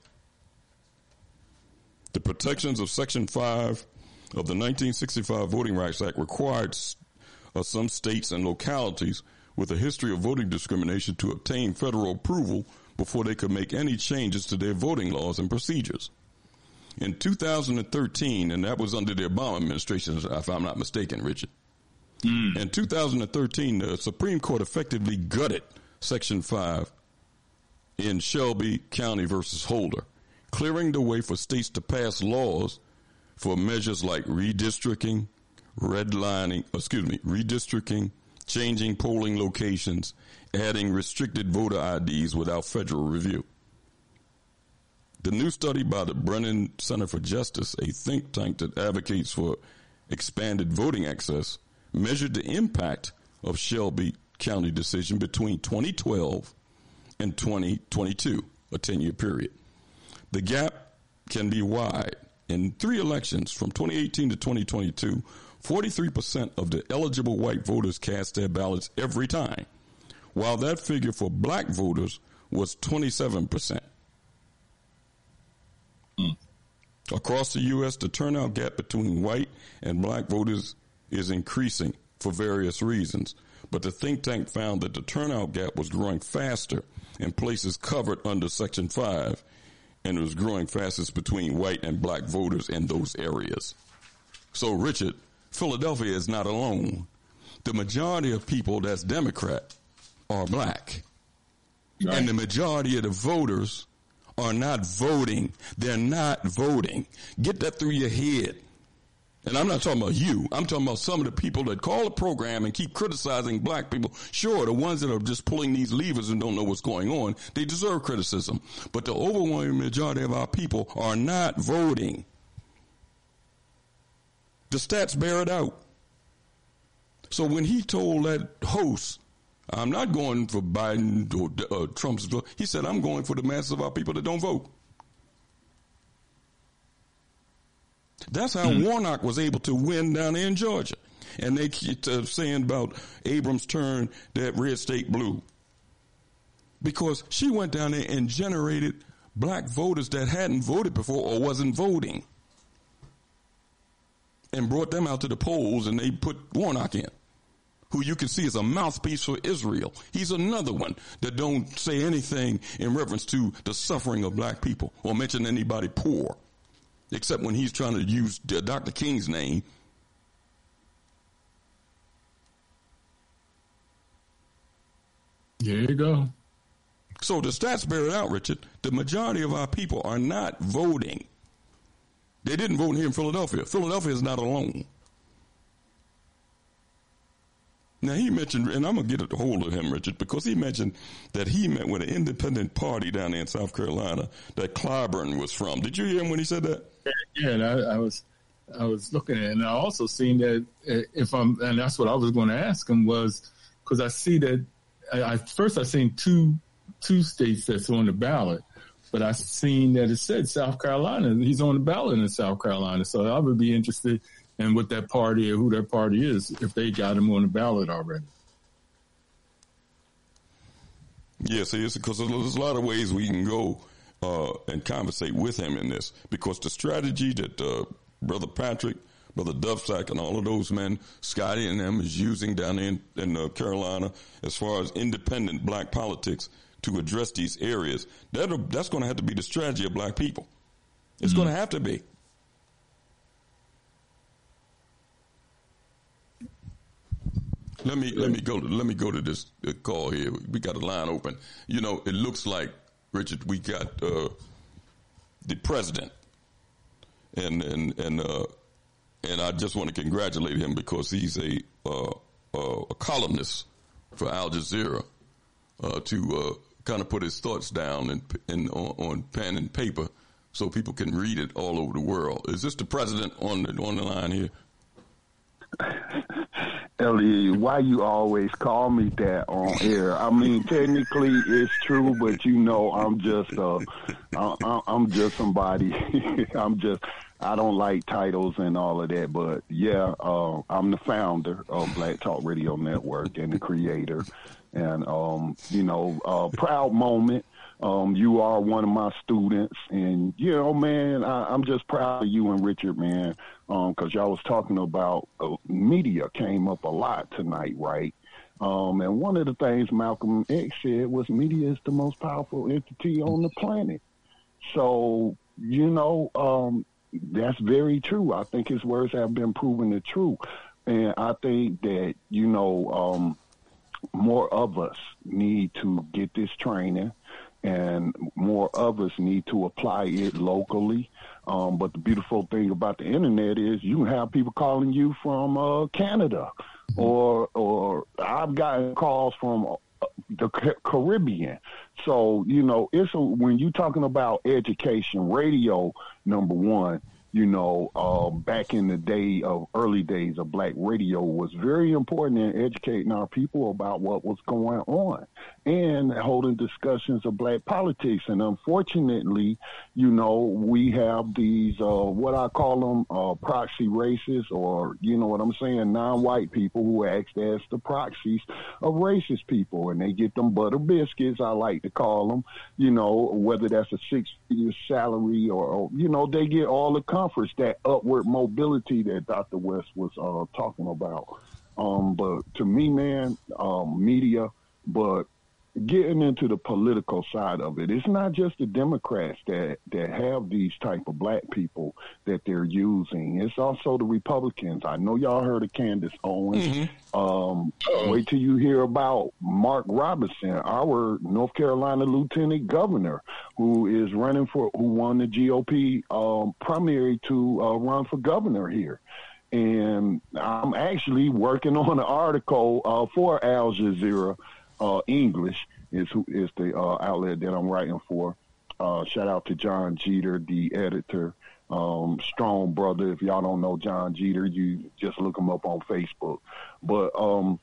The protections of Section 5 of the 1965 Voting Rights Act required some states and localities with a history of voting discrimination to obtain federal approval before they could make any changes to their voting laws and procedures. In 2013, and that was under the Obama administration, if I'm not mistaken, Richard. In 2013, the Supreme Court effectively gutted Section 5 in Shelby County versus Holder, clearing the way for states to pass laws for measures like redistricting, changing polling locations, adding restricted voter IDs without federal review. The new study by the Brennan Center for Justice, a think tank that advocates for expanded voting access, measured the impact of Shelby County decision between 2012 and 2022, a 10-year period. The gap can be wide. In 3 elections from 2018 to 2022, 43% of the eligible white voters cast their ballots every time, while that figure for black voters was 27%. Across the U.S., the turnout gap between white and black voters is increasing for various reasons, but the think tank found that the turnout gap was growing faster in places covered under Section 5, and it was growing fastest between white and black voters in those areas. So, Richard, Philadelphia is not alone. The majority of people that's Democrat are black. Right. And the majority of the voters are not voting. They're not voting. Get that through your head. And I'm not talking about you. I'm talking about some of the people that call the program and keep criticizing black people. Sure, the ones that are just pulling these levers and don't know what's going on, they deserve criticism. But the overwhelming majority of our people are not voting. The stats bear it out. So when he told that host, I'm not going for Biden or Trump's vote, he said, I'm going for the masses of our people that don't vote. That's how Warnock was able to win down there in Georgia. And they keep saying about Abrams turned that red state blue. Because she went down there and generated black voters that hadn't voted before or wasn't voting. And brought them out to the polls, and they put Warnock in, who you can see is a mouthpiece for Israel. He's another one that don't say anything in reference to the suffering of black people or mention anybody poor, except when he's trying to use Dr. King's name. There you go. So the stats bear it out, Richard. The majority of our people are not voting. They didn't vote here in Philadelphia. Philadelphia is not alone. Now, he mentioned, and I'm going to get a hold of him, Richard, because he mentioned that he met with an independent party down there in South Carolina that Clyburn was from. Did you hear him when he said that? Yeah, and I was looking at it, and I also seen that and that's what I was going to ask him was, because I see that, I seen two states that's on the ballot, but I seen that it said South Carolina. He's on the ballot in South Carolina, so I would be interested in what that party or who that party is, if they got him on the ballot already. Yes, it is, because there's a lot of ways we can go and conversate with him in this, because the strategy that Brother Patrick, Brother Dubsack, and all of those men, Scotty and them, is using down in Carolina as far as independent black politics to address these areas, that's going to have to be the strategy of black people. It's going to have to be. Let me go to this call here. We got a line open. You know, it looks like, Richard, we got the president, and I just want to congratulate him because he's a columnist for Al Jazeera to kind of put his thoughts down on pen and paper so people can read it all over the world. Is this the president on the line here? Elliot, why you always call me that on air? I mean, technically it's true, but you know, I'm just somebody. I don't like titles and all of that, but yeah, I'm the founder of Black Talk Radio Network and the creator, and proud moment. You are one of my students, and man, I'm just proud of you and Richard, man, because y'all was talking about media came up a lot tonight, right? And one of the things Malcolm X said was media is the most powerful entity on the planet. So, that's very true. I think his words have been proven the truth, and I think that more of us need to get this training. and more of us need to apply it locally. But the beautiful thing about the internet is you can have people calling you from Canada, or I've gotten calls from the Caribbean. So, when you're talking about education, radio, number one, back in the early days of black radio was very important in educating our people about what was going on and holding discussions of black politics. And unfortunately, we have these, what I call them, proxy racists, or, what I'm saying, non-white people who act as the proxies of racist people. And they get them butter biscuits, I like to call them, whether that's a 6-figure salary or, they get all the comforts, that upward mobility that Dr. West was talking about. But to me, man, media, but getting into the political side of it, it's not just the Democrats that have these type of black people that they're using. It's also the Republicans. I know y'all heard of Candace Owens. Wait till you hear about Mark Robinson, our North Carolina lieutenant governor, who won the GOP primary to run for governor here. And I'm actually working on an article for Al Jazeera. English is the outlet that I'm writing for. Shout out to John Jeter, the editor, strong brother. If y'all don't know John Jeter, you just look him up on Facebook. But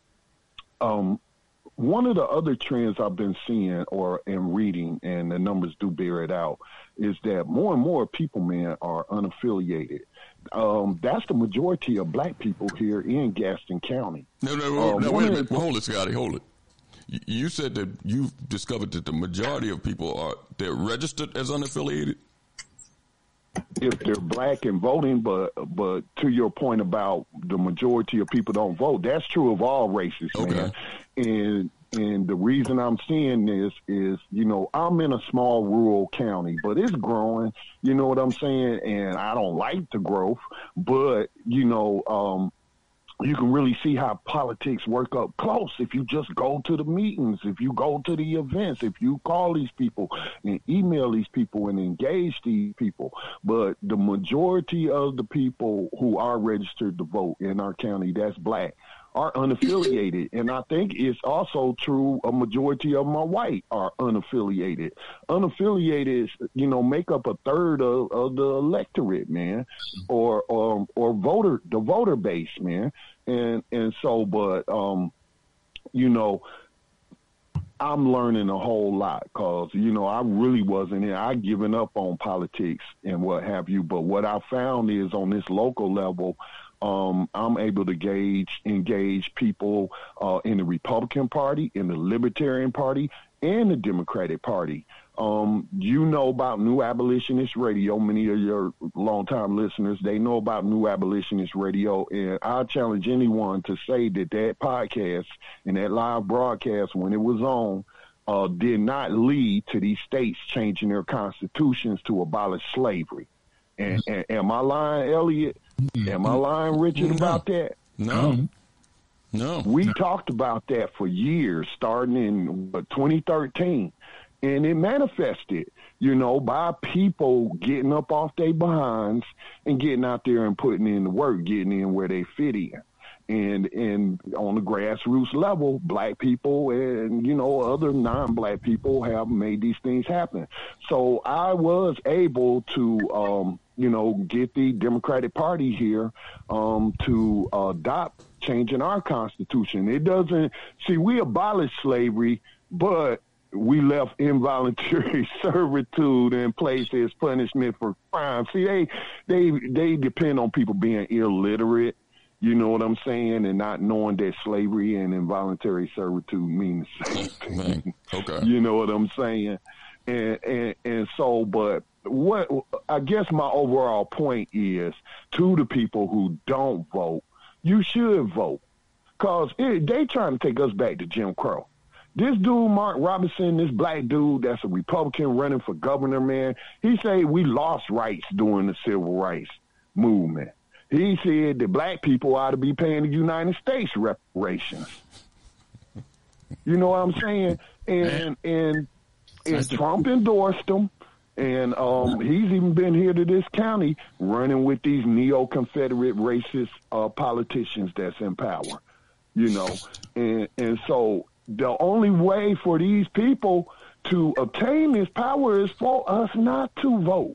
one of the other trends I've been seeing and reading, and the numbers do bear it out, is that more and more people, man, are unaffiliated. That's the majority of black people here in Gaston County. No, wait a minute. Hold it, Scotty, hold it. You said that you've discovered that the majority of people they're registered as unaffiliated? If they're black and voting, but to your point about the majority of people don't vote, that's true of all races, man. And the reason I'm seeing this is, I'm in a small rural county, but it's growing, you know what I'm saying? And I don't like the growth, but, you can really see how politics work up close if you just go to the meetings, if you go to the events, if you call these people and email these people and engage these people. But the majority of the people who are registered to vote in our county, that's black, are unaffiliated. And I think it's also true, a majority of them are white, are unaffiliated. Unaffiliated, make up a third of the electorate, man, or the voter base, man. And so, but, I'm learning a whole lot because, I really wasn't in. I'd given up on politics and what have you. But what I found is on this local level, I'm able to engage people in the Republican Party, in the Libertarian Party, and the Democratic Party. About New Abolitionist Radio. Many of your longtime listeners, they know about New Abolitionist Radio. And I challenge anyone to say that podcast and that live broadcast, when it was on, did not lead to these states changing their constitutions to abolish slavery. And am I lying, Elliot? Am I lying, Richard, about that? No. We talked about that for years, starting in 2013. And it manifested, by people getting up off their behinds and getting out there and putting in the work, getting in where they fit in. And on the grassroots level, black people and, other non-black people have made these things happen. So I was able to, get the Democratic Party here to adopt changing our Constitution. It doesn't – see, we abolished slavery, but we left involuntary servitude in place as punishment for crime. See, they depend on people being illiterate, you know what I'm saying, and not knowing that slavery and involuntary servitude mean the same thing. Okay. You know what I'm saying? And so, but what I guess my overall point is, to the people who don't vote, you should vote, because they trying to take us back to Jim Crow. This dude, Mark Robinson, this black dude that's a Republican running for governor, man, he said we lost rights during the civil rights movement. He said that black people ought to be paying the United States reparations. You know what I'm saying? And And Trump endorsed him. And he's even been here to this county running with these neo-Confederate racist politicians that's in power, you know. And so the only way for these people to obtain this power is for us not to vote.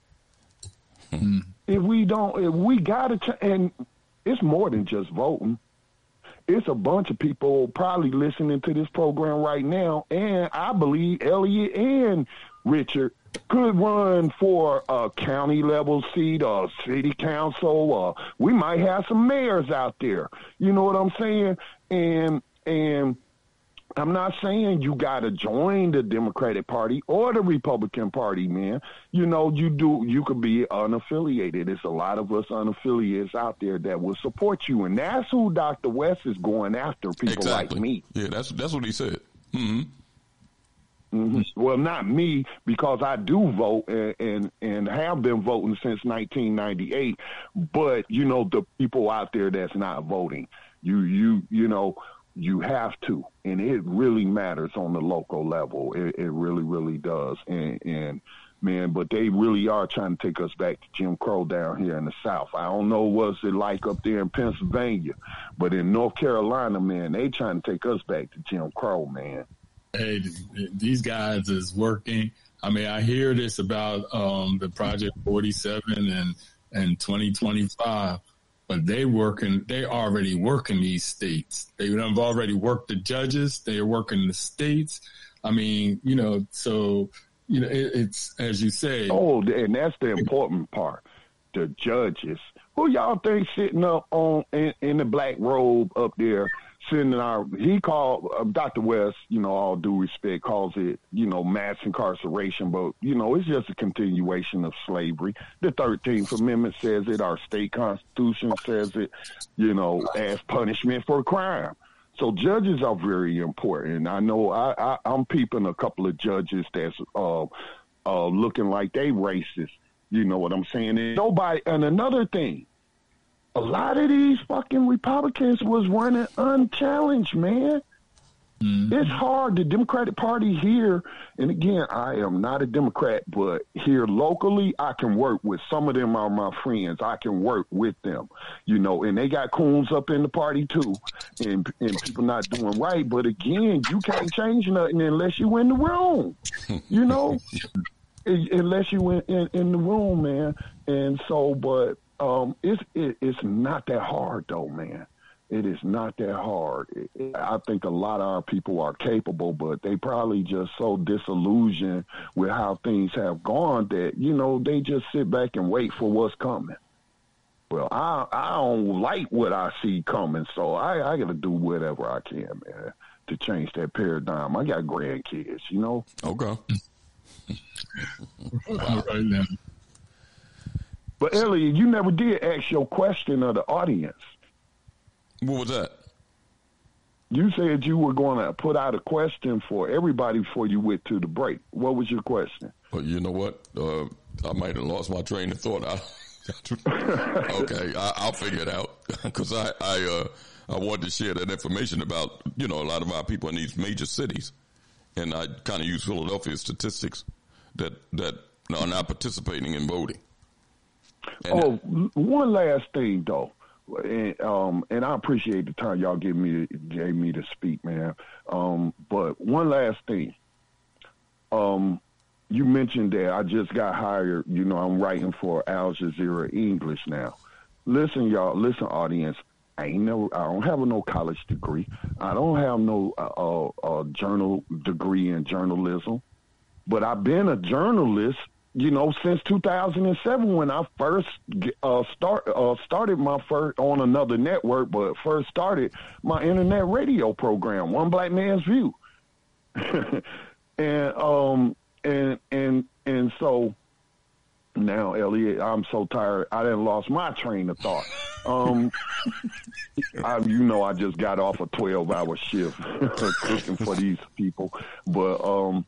If we got to, and it's more than just voting. It's a bunch of people probably listening to this program right now, and I believe Elliot and Richard could run for a county level seat or city council, or we might have some mayors out there. You know what I'm saying? And I'm not saying you got to join the Democratic Party or the Republican Party, man. You know, you could be unaffiliated. There's a lot of us unaffiliates out there that will support you. And that's who Dr. West is going after, people like me. Yeah, that's what he said. Well, not me, because I do vote and have been voting since 1998. But, you know, the people out there that's not voting, you know, you have to. And it really matters on the local level. It really, really does. And man, but they really are trying to take us back to Jim Crow down here in the South. I don't know what's it like up there in Pennsylvania, but in North Carolina, man, they trying to take us back to Jim Crow, man. Hey, these guys is working. I mean, I hear this about the Project 47 and 2025, but they already working these states. They have already worked the judges. They are working the states. I mean, you know, so, you know, it's, as you say. Oh, and that's the important part. The judges. Who y'all think sitting up in the black robe up there? He called Dr. West, you know, all due respect, calls it, you know, mass incarceration, but, you know, it's just a continuation of slavery. The 13th Amendment says it, our state constitution says it, you know, as punishment for crime. So judges are very important. I know I'm peeping a couple of judges that's looking like they racist. You know what I'm saying? And another thing, a lot of these fucking Republicans was running unchallenged, man. It's hard. The Democratic Party here, and again, I am not a Democrat, but here locally, I can work with. Some of them are my friends. I can work with them, you know, and they got coons up in the party too, and people not doing right. But again, you can't change nothing unless you in the room, you know, unless you in the room, man. And so, but it's not that hard though, man. It is not that hard. I think a lot of our people are capable, but they probably just so disillusioned with how things have gone that, you know, they just sit back and wait for what's coming. Well, I don't like what I see coming, so I got to do whatever I can, man, to change that paradigm. I got grandkids, you know? Okay. All right now. But Elliot, you never did ask your question of the audience. What was that? You said you were going to put out a question for everybody before you went to the break. What was your question? Well, you know what? I might have lost my train of thought. Okay, I'll figure it out because I wanted to share that information about, you know, a lot of our people in these major cities, and I kind of use Philadelphia statistics that are not participating in voting. And one last thing though. And I appreciate the time y'all gave me to speak, man. But one last thing. You mentioned that I just got hired. You know, I'm writing for Al Jazeera English now. Listen, y'all. Listen, audience. I don't have no college degree. I don't have no journal degree in journalism. But I've been a journalist, you know, since 2007 when I first started my first on another network, but first started my internet radio program, One Black Man's View. and so now, Elliot, I'm so tired. I done lost my train of thought. I just got off a 12-hour shift cooking for these people, but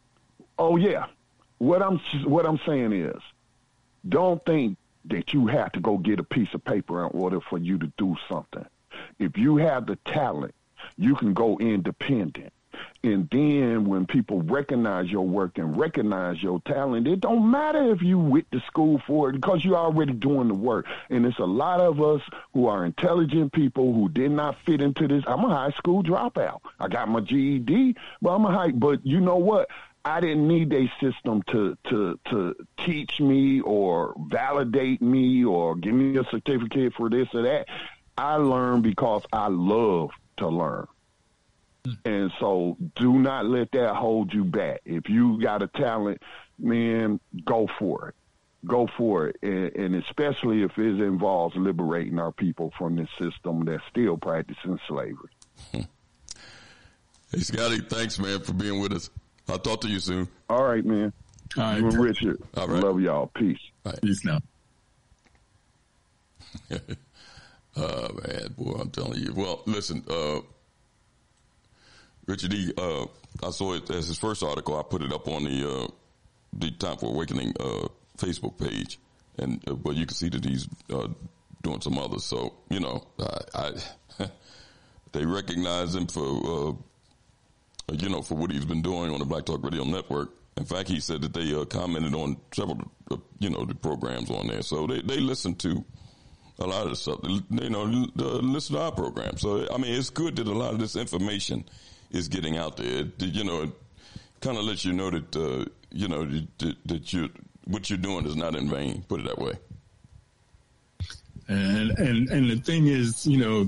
What I'm saying is, don't think that you have to go get a piece of paper in order for you to do something. If you have the talent, you can go independent. And then when people recognize your work and recognize your talent, it don't matter if you went to school for it because you're already doing the work. And it's a lot of us who are intelligent people who did not fit into this. I'm a high school dropout. I got my GED, but you know what? I didn't need a system to teach me or validate me or give me a certificate for this or that. I learned because I love to learn. And so do not let that hold you back. If you got a talent, man, go for it. Go for it. And especially if it involves liberating our people from this system that's still practicing slavery. Hey, Scotty, thanks, man, for being with us. I'll talk to you soon. All right, man. All right. You and Richard. All right. Love y'all. Peace. All right. Peace now. Man, boy, I'm telling you. Well, listen, Richard E., I saw it as his first article. I put it up on the Time for Awakening Facebook page, and but you can see that he's doing some others. So, you know, they recognize him for, for what he's been doing on the Black Talk Radio Network. In fact, he said that they commented on several, the programs on there. So they listen to a lot of the stuff. Listen to our program. So, I mean, it's good that a lot of this information is getting out there. It kind of lets you know that, that what you're doing is not in vain. Put it that way. And the thing is,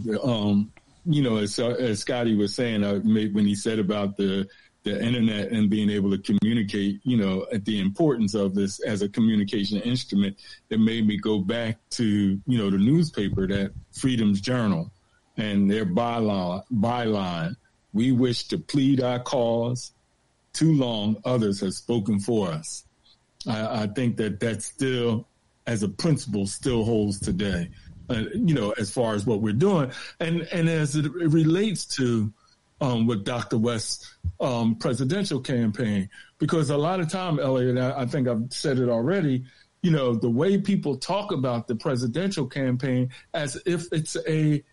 as Scotty was saying, when he said about the internet and being able to communicate, at the importance of this as a communication instrument, it made me go back to, the newspaper, that Freedom's Journal, and their byline, "We wish to plead our cause. Too long, others have spoken for us." I think that still, as a principle, still holds today, as far as what we're doing. And as it relates to with Dr. West's presidential campaign, because a lot of time, Elliot, I think I've said it already, the way people talk about the presidential campaign as if it's a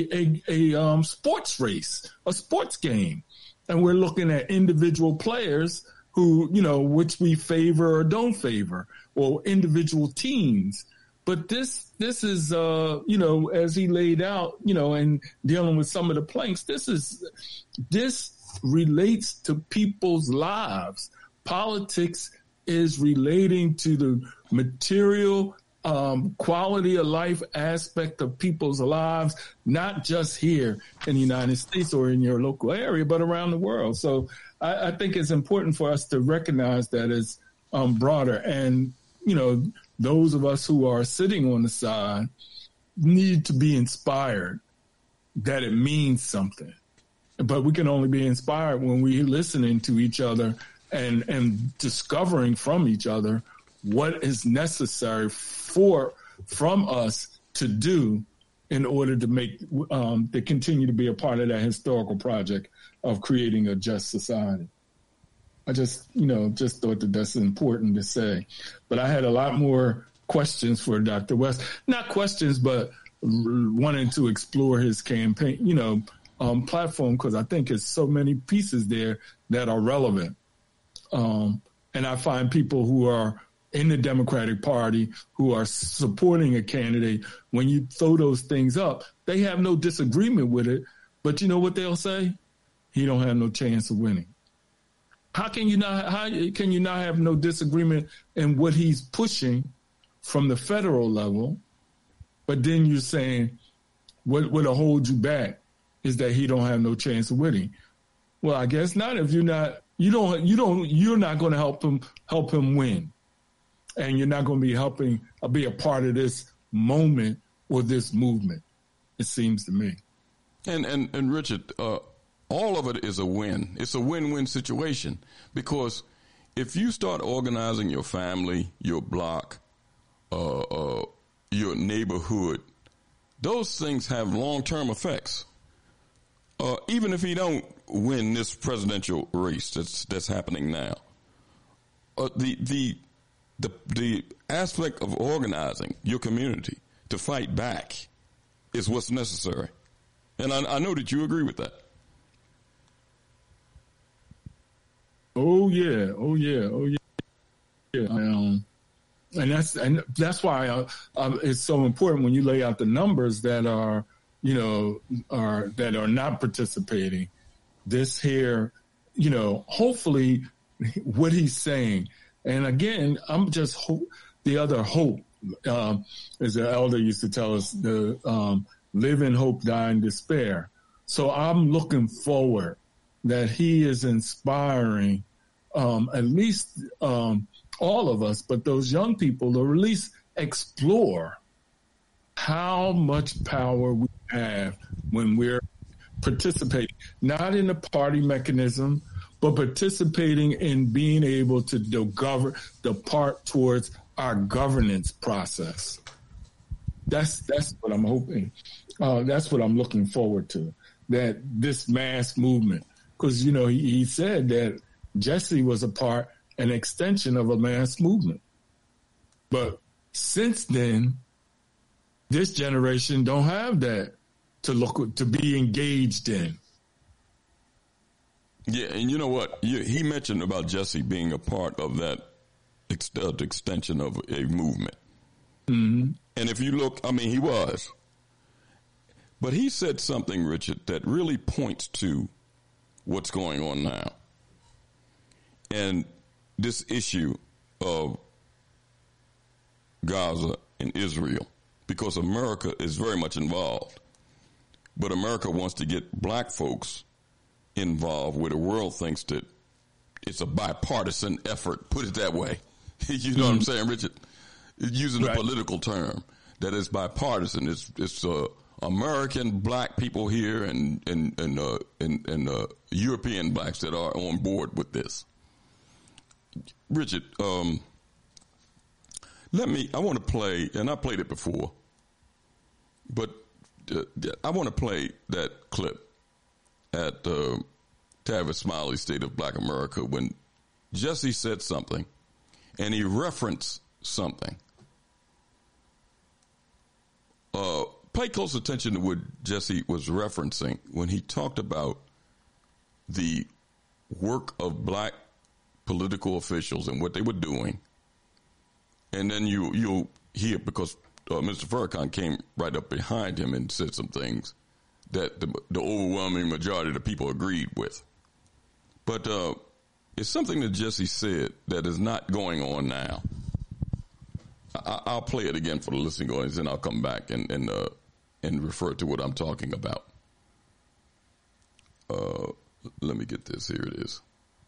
sports race, a sports game. And we're looking at individual players who, which we favor or don't favor, or individual teams. But this is, as he laid out, and dealing with some of the planks, this relates to people's lives. Politics is relating to the material quality of life aspect of people's lives, not just here in the United States or in your local area, but around the world. So I think it's important for us to recognize that as broader. And, those of us who are sitting on the side need to be inspired that it means something. But we can only be inspired when we're listening to each other and discovering from each other what is necessary from us to do in order to make to continue to be a part of that historical project of creating a just society. I just thought that that's important to say. But I had a lot more questions for Dr. West. Not questions, but wanting to explore his campaign, platform, because I think there's so many pieces there that are relevant. And I find people who are in the Democratic Party who are supporting a candidate, when you throw those things up, they have no disagreement with it. But you know what they'll say? He don't have no chance of winning. How can you not have no disagreement in what he's pushing from the federal level, but then you're saying what'll hold you back is that he don't have no chance of winning? Well, I guess not. If you're not going to help him win, and you're not going to be a part of this moment or this movement. It seems to me. And Richard, all of it is a win. It's a win-win situation, because if you start organizing your family, your block, your neighborhood, those things have long-term effects. Even if you don't win this presidential race that's happening now, the aspect of organizing your community to fight back is what's necessary. And I know that you agree with that. yeah. And that's why it's so important when you lay out the numbers that are not participating. This here, hopefully what he's saying. And again, I'm just the other hope, as the elder used to tell us, the live in hope, die in despair. So I'm looking forward that he is inspiring at least all of us, but those young people to at least explore how much power we have when we're participating, not in the party mechanism, but participating in being able to depart towards our governance process. That's what I'm hoping. That's what I'm looking forward to, that this mass movement. Because, he said that Jesse was an extension of a mass movement. But since then, this generation don't have that to be engaged in. Yeah, and you know what? He mentioned about Jesse being a part of that extension of a movement. Mm-hmm. And if you look, he was. But he said something, Richard, that really points to what's going on now. And this issue of Gaza and Israel, because America is very much involved. But America wants to get black folks involved where the world thinks that it's a bipartisan effort, put it that way. You know what I'm saying, Richard? Using a political term, that it's bipartisan. It's American black people here and European blacks that are on board with this. Richard, I want to play, and I played it before, but I want to play that clip at Tavis Smiley's State of Black America when Jesse said something and he referenced something. Pay close attention to what Jesse was referencing when he talked about the work of black political officials and what they were doing. And then you'll hear, because Mr. Farrakhan came right up behind him and said some things that the overwhelming majority of the people agreed with. But it's something that Jesse said that is not going on now. I'll play it again for the listening audience, and I'll come back and refer to what I'm talking about. Let me get this. Here it is.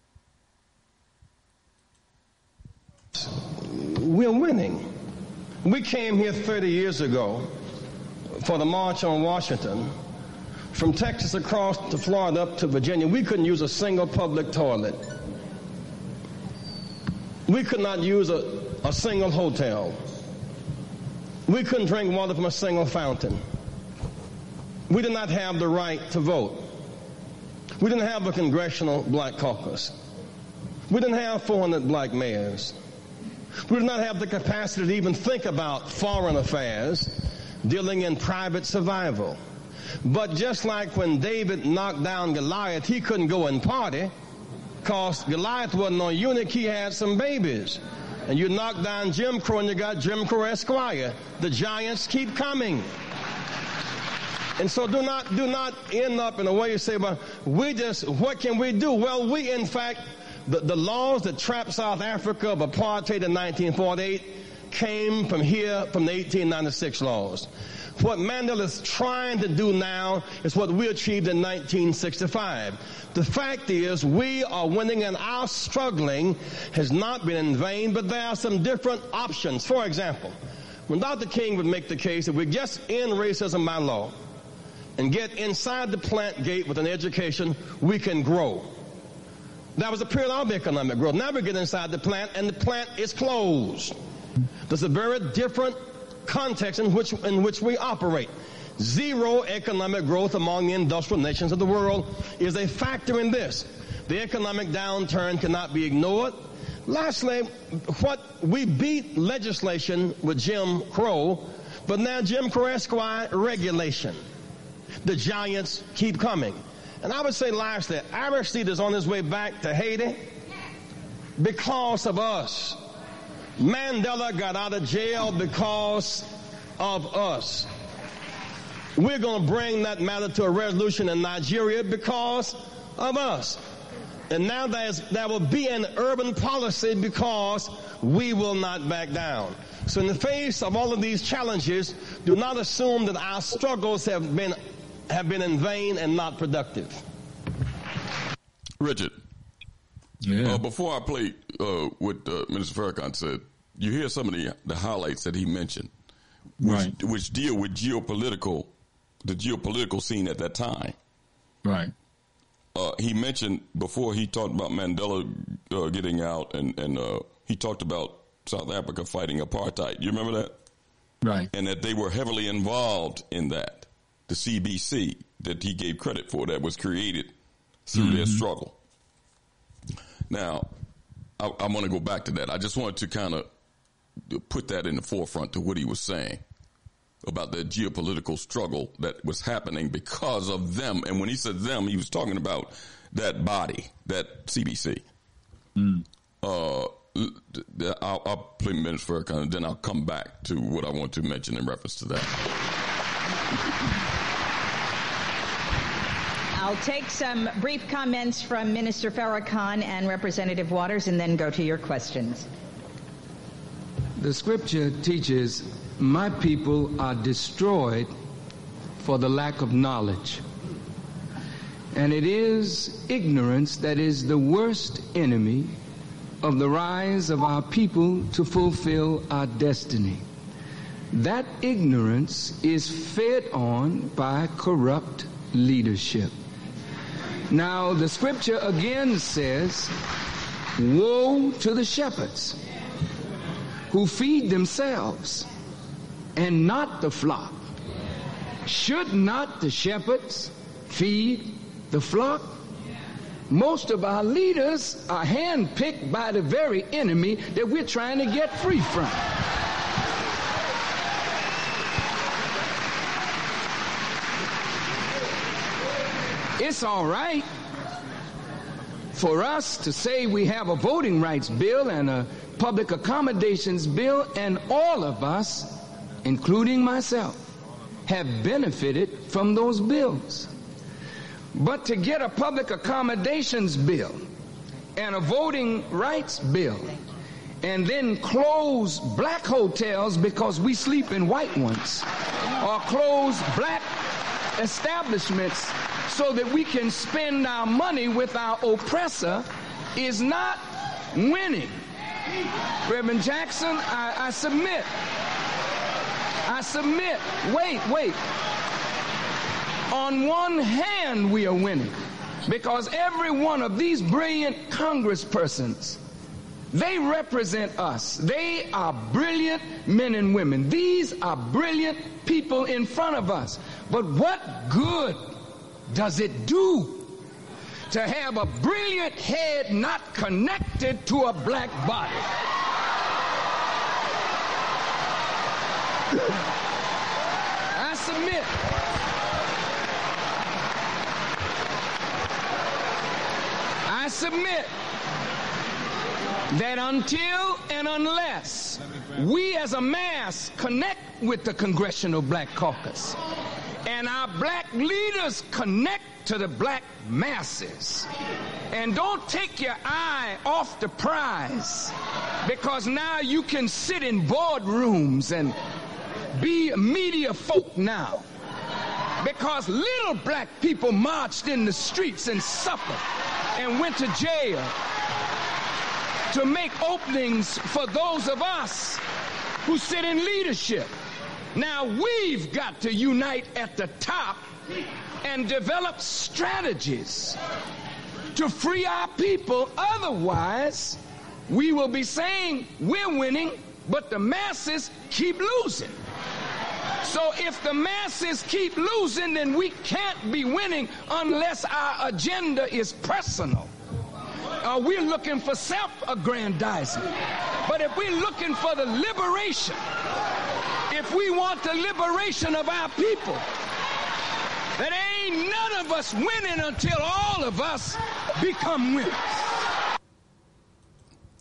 We're winning. We came here 30 years ago for the March on Washington. From Texas across to Florida up to Virginia, we couldn't use a single public toilet. We could not use a single hotel. We couldn't drink water from a single fountain. We did not have the right to vote. We didn't have a congressional black caucus. We didn't have 400 black mayors. We did not have the capacity to even think about foreign affairs, dealing in private survival. But just like when David knocked down Goliath, he couldn't go and party because Goliath wasn't no eunuch, he had some babies. And you knock down Jim Crow and you got Jim Crow Esquire. The giants keep coming. And so do not end up in a way you say, well, what can we do? Well, we, in fact, the laws that trapped South Africa of apartheid in 1948 came from here, from the 1896 laws. What Mandela is trying to do now is what we achieved in 1965. The fact is, we are winning, and our struggling has not been in vain, but there are some different options. For example, when Dr. King would make the case that we just end racism by law and get inside the plant gate with an education, we can grow. That was a period of economic growth. Now we get inside the plant, and the plant is closed. There's a very different context in which we operate. Zero economic growth among the industrial nations of the world is a factor in this. The economic downturn cannot be ignored. Lastly, we beat legislation with Jim Crow, but now Jim Crow Esquire regulation. The giants keep coming. And I would say lastly, Aristide is on his way back to Haiti. because of us. Mandela got out of jail because of us. We're going to bring that matter to a resolution in Nigeria because of us. And now there will be an urban policy because we will not back down. So in the face of all of these challenges, do not assume that our struggles have been in vain and not productive. Richard, before I play what Minister Farrakhan said, you hear some of the highlights that he mentioned, which deal with the geopolitical scene at that time. Right. He mentioned before he talked about Mandela getting out, and he talked about South Africa fighting apartheid. You remember that? Right. And that they were heavily involved in that. The CBC that he gave credit for, that was created through their struggle. Now, I want to go back to that. I just wanted to kind of put that in the forefront to what he was saying about the geopolitical struggle that was happening because of them. And when he said them, he was talking about that body, that CBC. I'll play minutes for and then I'll come back to what I want to mention in reference to that. I'll take some brief comments from Minister Farrakhan and Representative Waters and then go to your questions. The scripture teaches, my people are destroyed for the lack of knowledge. And it is ignorance that is the worst enemy of the rise of our people to fulfill our destiny. That ignorance is fed on by corrupt leadership. Now, the scripture again says, woe to the shepherds who feed themselves and not the flock. Should not the shepherds feed the flock? Most of our leaders are handpicked by the very enemy that we're trying to get free from. It's all right for us to say we have a voting rights bill and a public accommodations bill, and all of us, including myself, have benefited from those bills. But to get a public accommodations bill and a voting rights bill and then close black hotels because we sleep in white ones, or close black establishments so that we can spend our money with our oppressor, is not winning. Reverend Jackson, I submit. Wait. On one hand, we are winning because every one of these brilliant congresspersons, they represent us. They are brilliant men and women. These are brilliant people in front of us. But what good does it do to have a brilliant head not connected to a black body? I submit. That until and unless we as a mass connect with the Congressional Black Caucus and our black leaders connect to the black masses, and don't take your eye off the prize, because now you can sit in boardrooms and be media folk now, because little black people marched in the streets and suffered and went to jail to make openings for those of us who sit in leadership. Now we've got to unite at the top and develop strategies to free our people. Otherwise, we will be saying we're winning, but the masses keep losing. So if the masses keep losing, then we can't be winning unless our agenda is personal. We're looking for self-aggrandizement. But if we're looking for the liberation, if we want the liberation of our people, then ain't none of us winning until all of us become winners.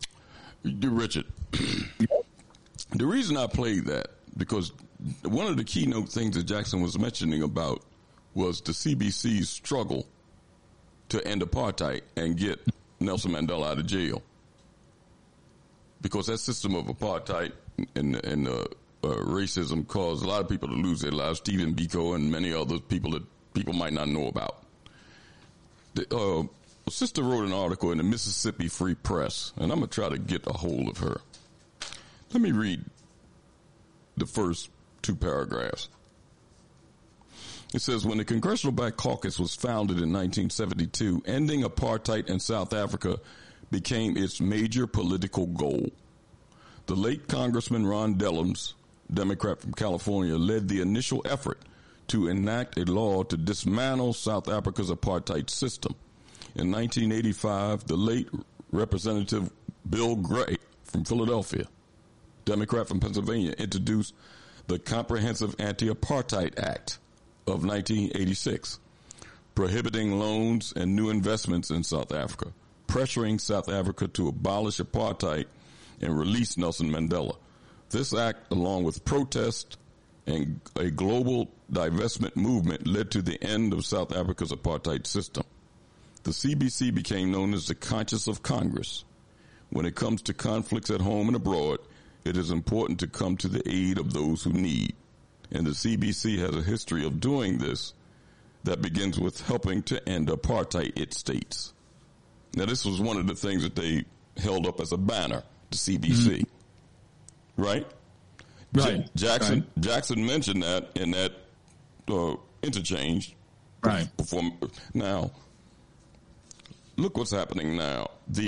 Richard, the reason I played that, because one of the keynote things that Jackson was mentioning about was the CBC's struggle to end apartheid and get Nelson Mandela out of jail. Because that system of apartheid and racism caused a lot of people to lose their lives, Stephen Biko and many other people that people might not know about. A sister wrote an article in the Mississippi Free Press, and I'm going to try to get a hold of her. Let me read the first 2 paragraphs. It says, when the Congressional Black Caucus was founded in 1972, ending apartheid in South Africa became its major political goal. The late Congressman Ron Dellums, Democrat from California, led the initial effort to enact a law to dismantle South Africa's apartheid system. In 1985, the late Representative Bill Gray from Philadelphia, Democrat from Pennsylvania, introduced the Comprehensive Anti-Apartheid Act of 1986, prohibiting loans and new investments in South Africa, pressuring South Africa to abolish apartheid and release Nelson Mandela. This act, along with protests and a global divestment movement, led to the end of South Africa's apartheid system. The CBC became known as the conscience of Congress. When it comes to conflicts at home and abroad, it is important to come to the aid of those who need. And the CBC has a history of doing this that begins with helping to end apartheid, it states. Now, this was one of the things that they held up as a banner, the CBC. Right? Right. Jackson mentioned that in that interchange. Right. Now, look what's happening now.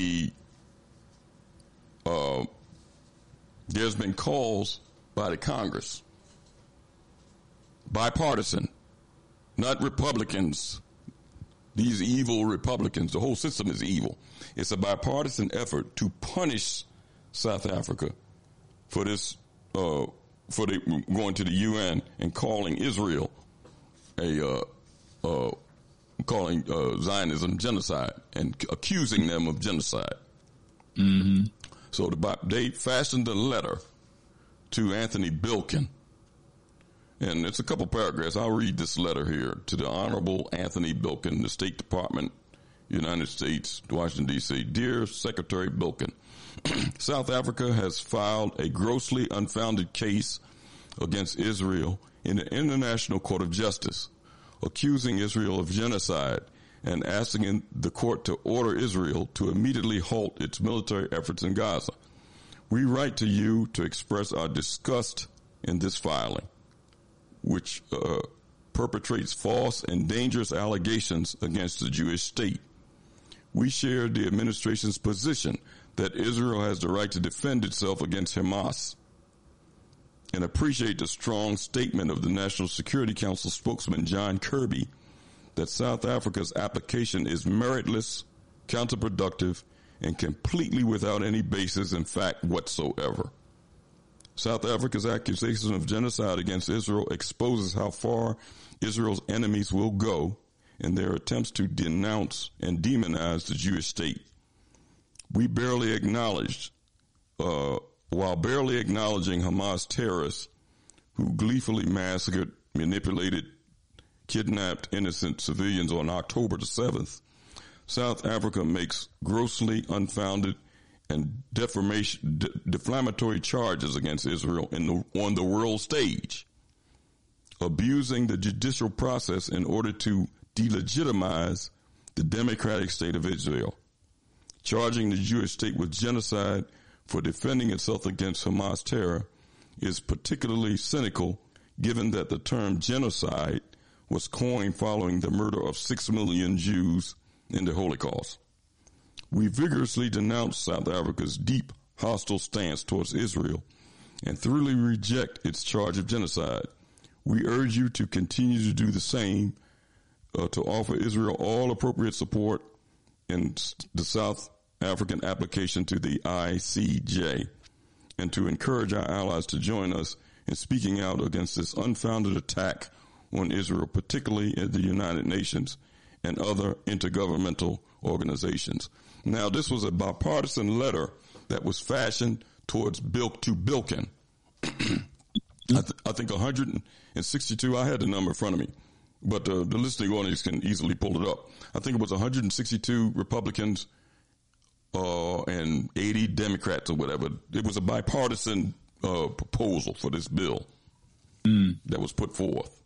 There's been calls by the Congress, bipartisan, not Republicans, these evil Republicans. The whole system is evil. It's a bipartisan effort to punish South Africa for this, for going to the UN and calling Israel calling Zionism genocide and accusing them of genocide. Mm-hmm. So they fashioned a letter to Anthony Bilkin, and it's a couple paragraphs. I'll read this letter here to the Honorable Anthony Bilkin, the State Department, United States, Washington, D.C. Dear Secretary Bilkin, South Africa has filed a grossly unfounded case against Israel in the International Court of Justice, accusing Israel of genocide and asking the court to order Israel to immediately halt its military efforts in Gaza. We write to you to express our disgust in this filing, which perpetrates false and dangerous allegations against the Jewish state. We share the administration's position that Israel has the right to defend itself against Hamas and appreciate the strong statement of the National Security Council spokesman John Kirby that South Africa's application is meritless, counterproductive, and completely without any basis in fact whatsoever. South Africa's accusation of genocide against Israel exposes how far Israel's enemies will go in their attempts to denounce and demonize the Jewish state. While barely acknowledging Hamas terrorists who gleefully massacred, manipulated, kidnapped innocent civilians on October the 7th, South Africa makes grossly unfounded and defamatory charges against Israel on the world stage, abusing the judicial process in order to delegitimize the democratic state of Israel, charging the Jewish state with genocide for defending itself against Hamas terror is particularly cynical, given that the term genocide was coined following the murder of 6 million Jews in the Holocaust. We vigorously denounce South Africa's deep hostile stance towards Israel and thoroughly reject its charge of genocide. We urge you to continue to do the same, to offer Israel all appropriate support in the South African application to the ICJ, and to encourage our allies to join us in speaking out against this unfounded attack on Israel, particularly in the United Nations and other intergovernmental organizations. Now, this was a bipartisan letter that was fashioned towards Bilkin. I think 162, I had the number in front of me, but the listening audience can easily pull it up. I think it was 162 Republicans and 80 Democrats or whatever. It was a bipartisan proposal for this bill that was put forth.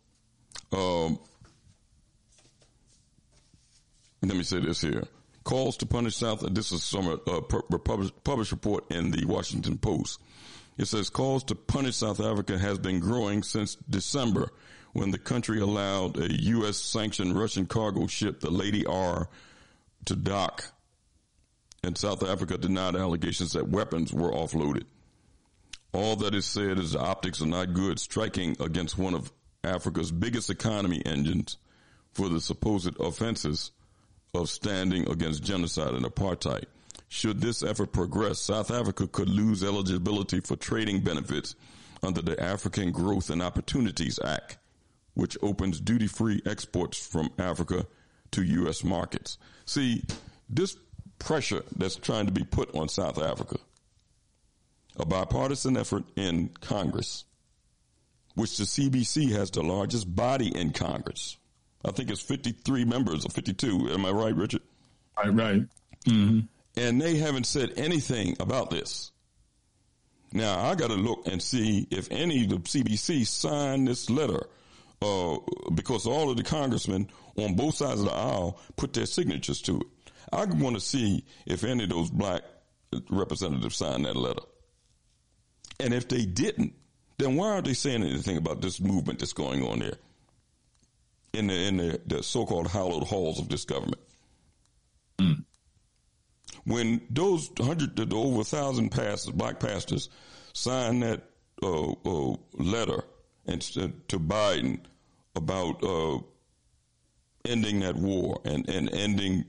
Let me say this here. Calls to punish South, this is from a published report in the Washington Post. It says calls to punish South Africa has been growing since December when the country allowed a U.S.-sanctioned Russian cargo ship, the Lady R, to dock, and South Africa denied allegations that weapons were offloaded. All that is said is the optics are not good, striking against one of Africa's biggest economy engines for the supposed offenses of standing against genocide and apartheid. Should this effort progress, South Africa could lose eligibility for trading benefits under the African Growth and Opportunities Act, which opens duty-free exports from Africa to U.S. markets. See, this pressure that's trying to be put on South Africa, a bipartisan effort in Congress, which the CBC has the largest body in Congress. I think it's 53 members or 52. Am I right, Richard? Right. Mm-hmm. And they haven't said anything about this. Now, I got to look and see if any of the CBC signed this letter because all of the congressmen on both sides of the aisle put their signatures to it. I want to see if any of those black representatives signed that letter. And if they didn't, then why aren't they saying anything about this movement that's going on there in the so-called hallowed halls of this government? When those over 1,000 pastors, black pastors, signed that letter and to Biden about ending that war and ending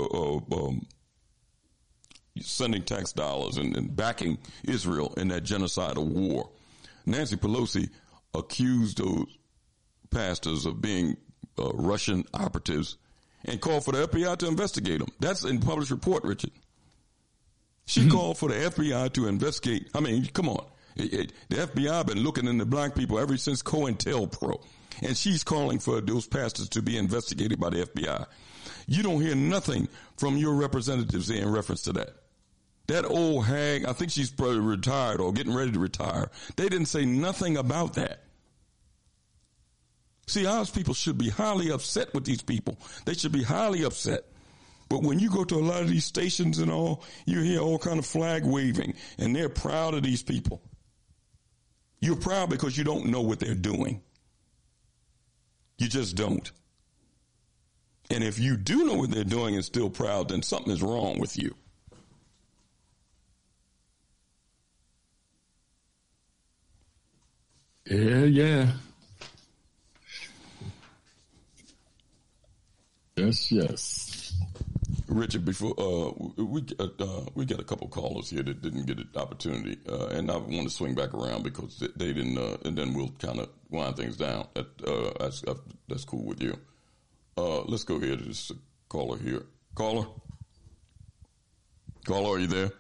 sending tax dollars and backing Israel in that genocidal war, Nancy Pelosi accused those pastors of being Russian operatives and called for the FBI to investigate them. That's in the published report, Richard. She called for the FBI to investigate. I mean, come on. The FBI been looking into black people ever since COINTELPRO. And she's calling for those pastors to be investigated by the FBI. You don't hear nothing from your representatives in reference to that. That old hag, I think she's probably retired or getting ready to retire. They didn't say nothing about that. See, our people should be highly upset with these people. They should be highly upset. But when you go to a lot of these stations and all, you hear all kind of flag waving, and they're proud of these people. You're proud because you don't know what they're doing. You just don't. And if you do know what they're doing and still proud, then something is wrong with you. Yeah. Yes. Richard, before we got a couple callers here that didn't get an opportunity, and I want to swing back around because they didn't, and then we'll kind of wind things down. That's cool with you. Let's go ahead to this caller here. Caller, are you there?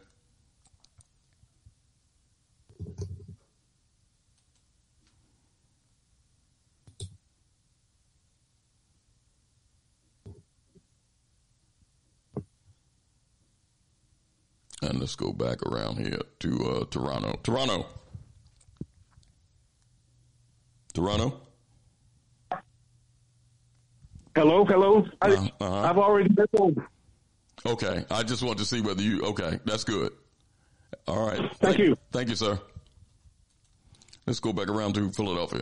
And let's go back around here to Toronto. Toronto. Hello. I've already been over. Okay. I just want to see whether you. Okay, that's good. All right. Thank you. Thank you, sir. Let's go back around to Philadelphia.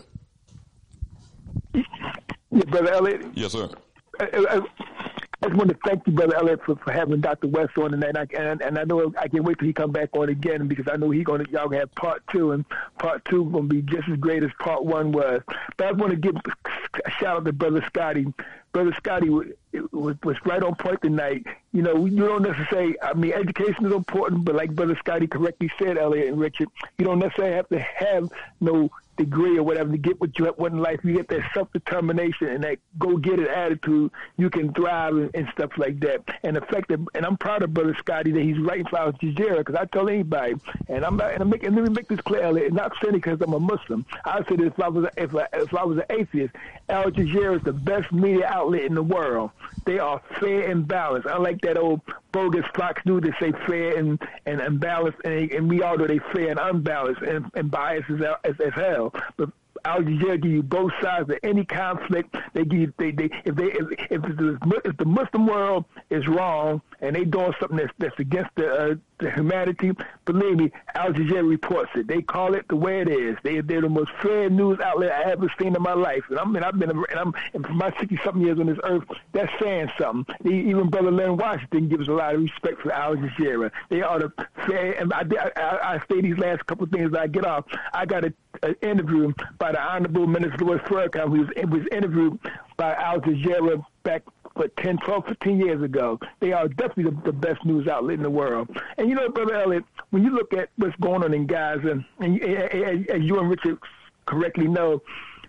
Yeah, Brother Elliott. Yes, sir. I just want to thank you, Brother Elliott, for having Dr. West on tonight. And I know I can't wait till he come back on again because I know y'all gonna have part two, and part two gonna be just as great as part one was. But I want to give a shout out to Brother Scotty. Brother Scotty, was right on point tonight. You know, you don't necessarily, I mean, education is important, but like Brother Scotty correctly said, Elliot and Richard, you don't necessarily have to have no degree or whatever to get what you want in life. You get that self-determination and that go-get-it attitude, you can thrive and stuff like that. And the fact that, and I'm proud of Brother Scotty that he's writing for Al Jazeera, because I tell anybody, and let me make this clear, Elliot, not saying it because I'm a Muslim. I said if I was an atheist, Al Jazeera is the best media outlet in the world. They are fair and balanced. Unlike that old bogus Fox News that say fair and balanced, and we all know they fair and unbalanced and biased as hell. But Al Jazeera give you both sides of any conflict. They give if the Muslim world is wrong and they doing something that's against the humanity, believe me, Al Jazeera reports it. They call it the way it is. They're the most fair news outlet I ever seen in my life. And for my 60-something years on this earth, that's saying something. Even Brother Len Washington gives a lot of respect for Al Jazeera. They are the fair. And I say these last couple of things as I get off. I got an interview by the Honorable Minister Louis Farrakhan, who was interviewed by Al Jazeera back 10, 12, 15 years ago. They are definitely the best news outlet in the world. And you know, Brother Elliot, when you look at what's going on in Gaza, and as you and Richard correctly know,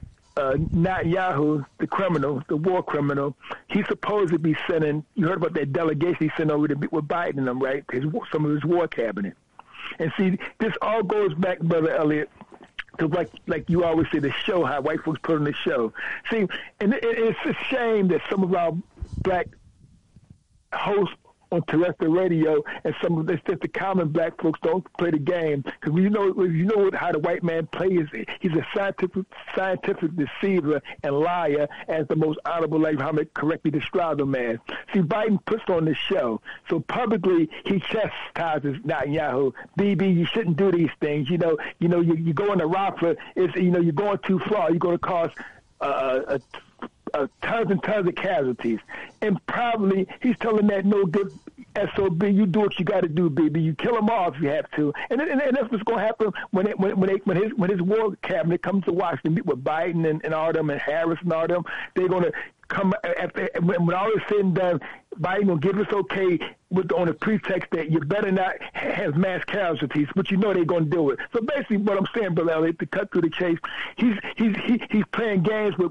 Netanyahu, the criminal, the war criminal, he's supposed to be sending, you heard about that delegation he sent over to meet with Biden and them, right? Some of his war cabinet. And see, this all goes back, Brother Elliot, to like you always say, the show, how white folks put on the show. See, and it's a shame that some of our black hosts on terrestrial radio and some of the common black folks don't play the game, because you know how the white man plays. He's a scientific deceiver and liar, as the most honorable, like Muhammad correctly described him as. See, Biden puts on this show, so publicly he chastises Netanyahu. BB, you shouldn't do these things. You go into Rafah, you're going too far. You're going to cause tons and tons of casualties. And probably he's telling that no good SOB, you do what you got to do, baby. You kill them all if you have to. And that's what's going to happen when his war cabinet comes to Washington, meet with Biden and all them and Harris and all them. They're going to come after, when all is said and done, Biden will give us okay on the pretext that you better not have mass casualties, but you know they're going to do it. So basically, what I'm saying, Brother Elliot, to cut through the chase, he's playing games with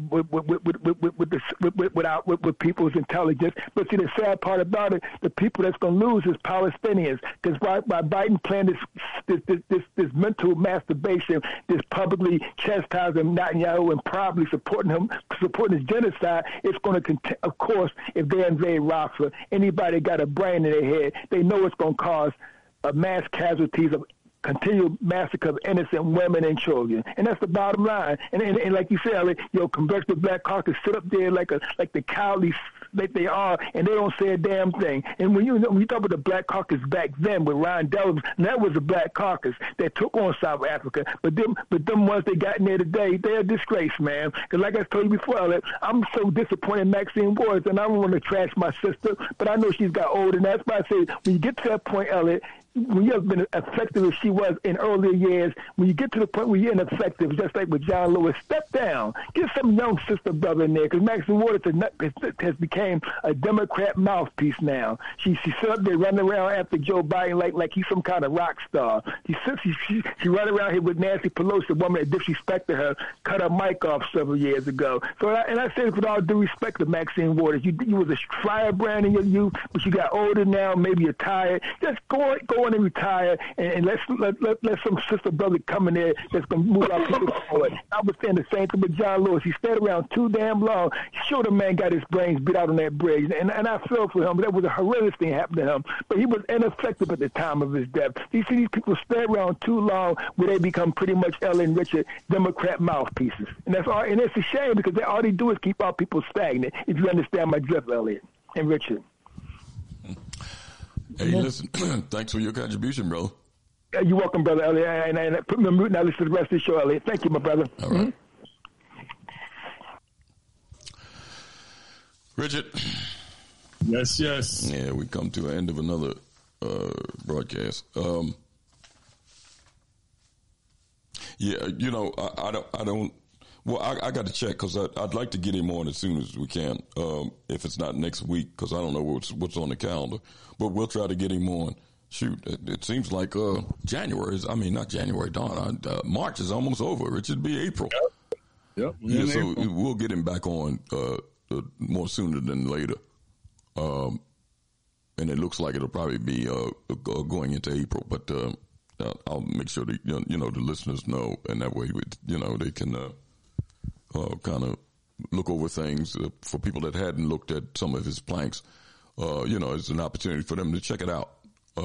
people's intelligence. But see, the sad part about it, the people that's going to lose is Palestinians, because by Biden playing this mental masturbation, this publicly chastising Netanyahu and probably supporting his genocide, it's going to of course, if they invade Rafah, anybody got a brain in their head, they know it's going to cause mass casualties of continual massacre of innocent women and children, and that's the bottom line. And like you said, your Congressional Black Caucus sit up there like the cowardly that they are, and they don't say a damn thing. And when you talk about the Black Caucus back then with Ron Dellums, that was the Black Caucus that took on South Africa. But them ones they got in there today, they're a disgrace, man. Because like I told you before, Elliot, I'm so disappointed in Maxine Waters, and I don't want to trash my sister, but I know she's got older, and that's why I say when you get to that point, Elliot, when you have been effective as she was in earlier years, when you get to the point where you're ineffective, just like with John Lewis, step down. Get some young sister brother in there, because Maxine Waters has become a Democrat mouthpiece now. She sit up there running around after Joe Biden like he's some kind of rock star. She run around here with Nancy Pelosi, a woman that disrespected her, cut her mic off several years ago. So I say with all due respect to Maxine Waters, you was a firebrand in your youth, but you got older now, maybe you're tired. Just go and retire, and let some sister brother come in there that's going to move our people forward. I was saying the same thing with John Lewis. He stayed around too damn long. Sure, the man got his brains beat out on that bridge, and I feel for him. That was a horrendous thing happened to him, but he was ineffective at the time of his death. You see, these people stay around too long where they become pretty much Ellen Richard Democrat mouthpieces, and that's all. And it's a shame, because all they do is keep our people stagnant. If you understand my drift, Elliot and Richard. Hey, listen, thanks for your contribution, bro. You're welcome, brother Elliot. And put me on mute now. Listen to the rest of the show, Elliot. Thank you, my brother. All right. Richard. Yes. Yeah, we come to the end of another broadcast. Yeah, I don't. Well, I got to check because I'd like to get him on as soon as we can. If it's not next week, because I don't know what's on the calendar, but we'll try to get him on. Shoot, it seems like January. Not January, Don. March is almost over. It should be April. Yep. Yeah, so we'll get him back on more sooner than later. And it looks like it'll probably be going into April, but I'll make sure that the listeners know, and that way they can kind of look over things for people that hadn't looked at some of his planks. It's an opportunity for them to check it out.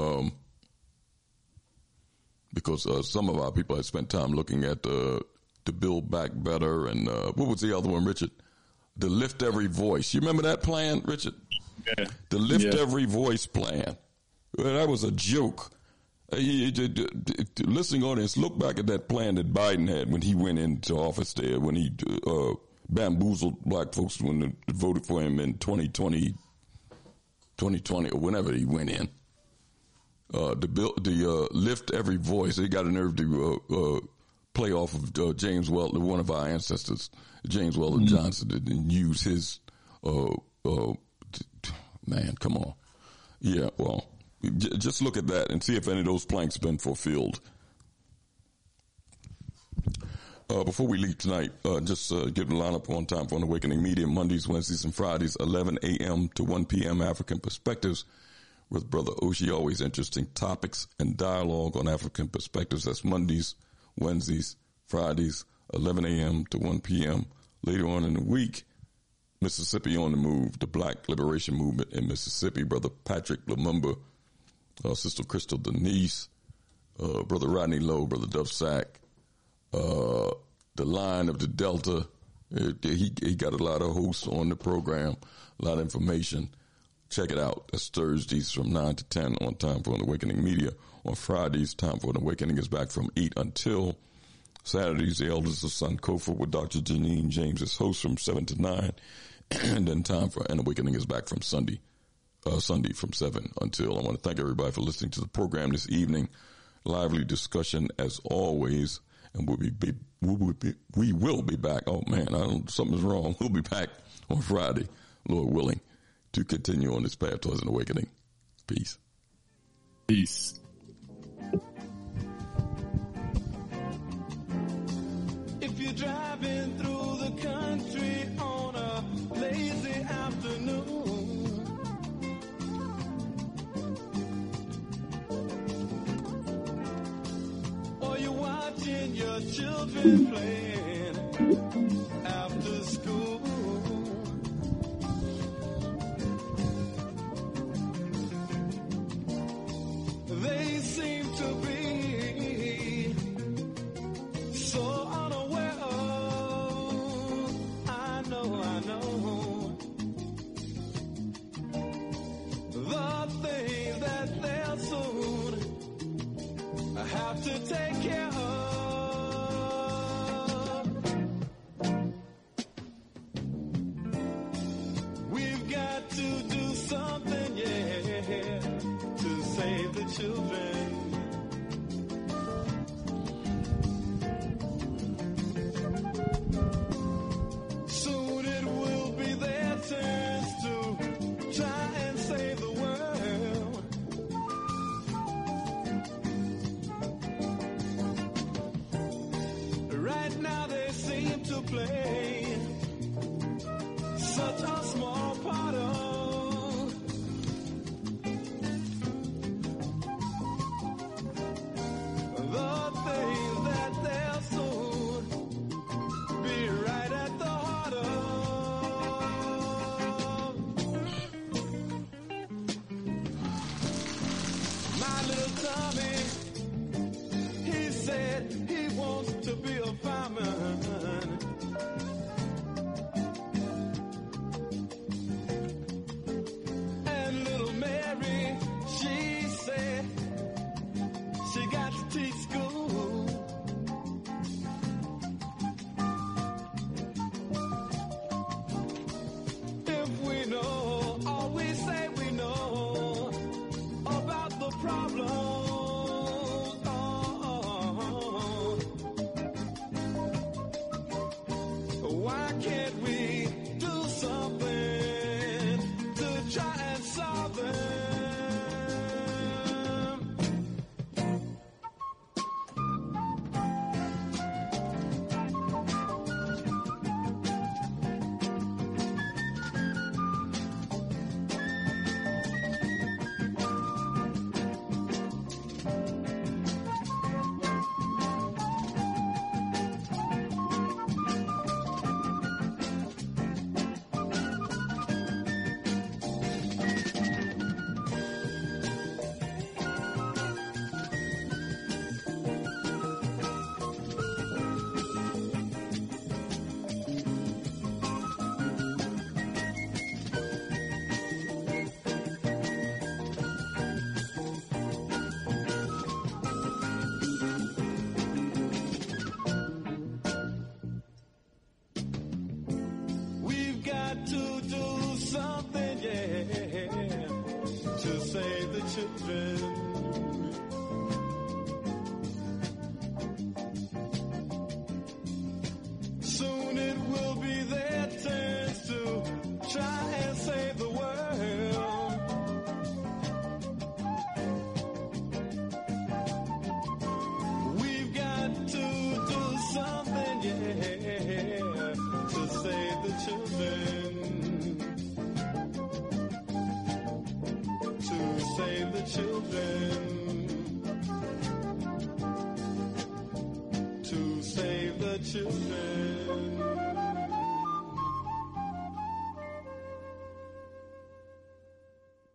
Because some of our people had spent time looking at the Build Back Better and what was the other one, Richard? The Lift Every Voice. You remember that plan, Richard? Yeah. The Lift Every Voice plan. That was a joke. Listening audience, look back at that plan that Biden had when he went into office there, when he bamboozled black folks when they voted for him in 2020 or whenever he went in. The Lift Every Voice, they got a nerve to play off of James Weldon, one of our ancestors, James Weldon Johnson, and use his, man, come on. Yeah, well, just look at that and see if any of those planks have been fulfilled. Before we leave tonight, just give the lineup one time for an Awakening Media, Mondays, Wednesdays, and Fridays, 11 a.m. to 1 p.m. African Perspectives with Brother Oshi. Always interesting topics and dialogue on African perspectives. That's Mondays, Wednesdays, Fridays, 11 a.m. to 1 p.m. Later on in the week, Mississippi on the Move, the Black Liberation Movement in Mississippi. Brother Patrick Lumumba, Sister Crystal Denise, Brother Rodney Lowe, Brother Dove Sack, the Line of the Delta. He got a lot of hosts on the program, a lot of information. Check it out. That's Thursdays from 9 to 10 on Time for an Awakening Media. On Fridays, Time for an Awakening is back from 8 until Saturdays. The Elders of Sankofa with Dr. Janine James as host from 7 to 9. And then Time for an Awakening is back from Sunday from 7 until. I want to thank everybody for listening to the program this evening. Lively discussion as always. And we will be back. Oh man, something's wrong. We'll be back on Friday, Lord willing, to continue on this path towards an awakening. Peace. Peace. If you're driving through the country on a lazy afternoon, or you're watching your children playing after school, they seem to be so unaware of, I know, the things that they'll soon have to take care of. We've got to do something, to save the children. Soon it will be their turns to try and save the world. Right now they seem to play such a small part of the things that they'll soon be right at the heart of. My little Tommy, he said he wants to be a fireman. And little Mary, she said she got to teach school. If we know, all we say we know about the problems, to save the children. Soon it will be their turns to try and save the world. We've got to do something, yeah, to save the children. To save the children. To save the children.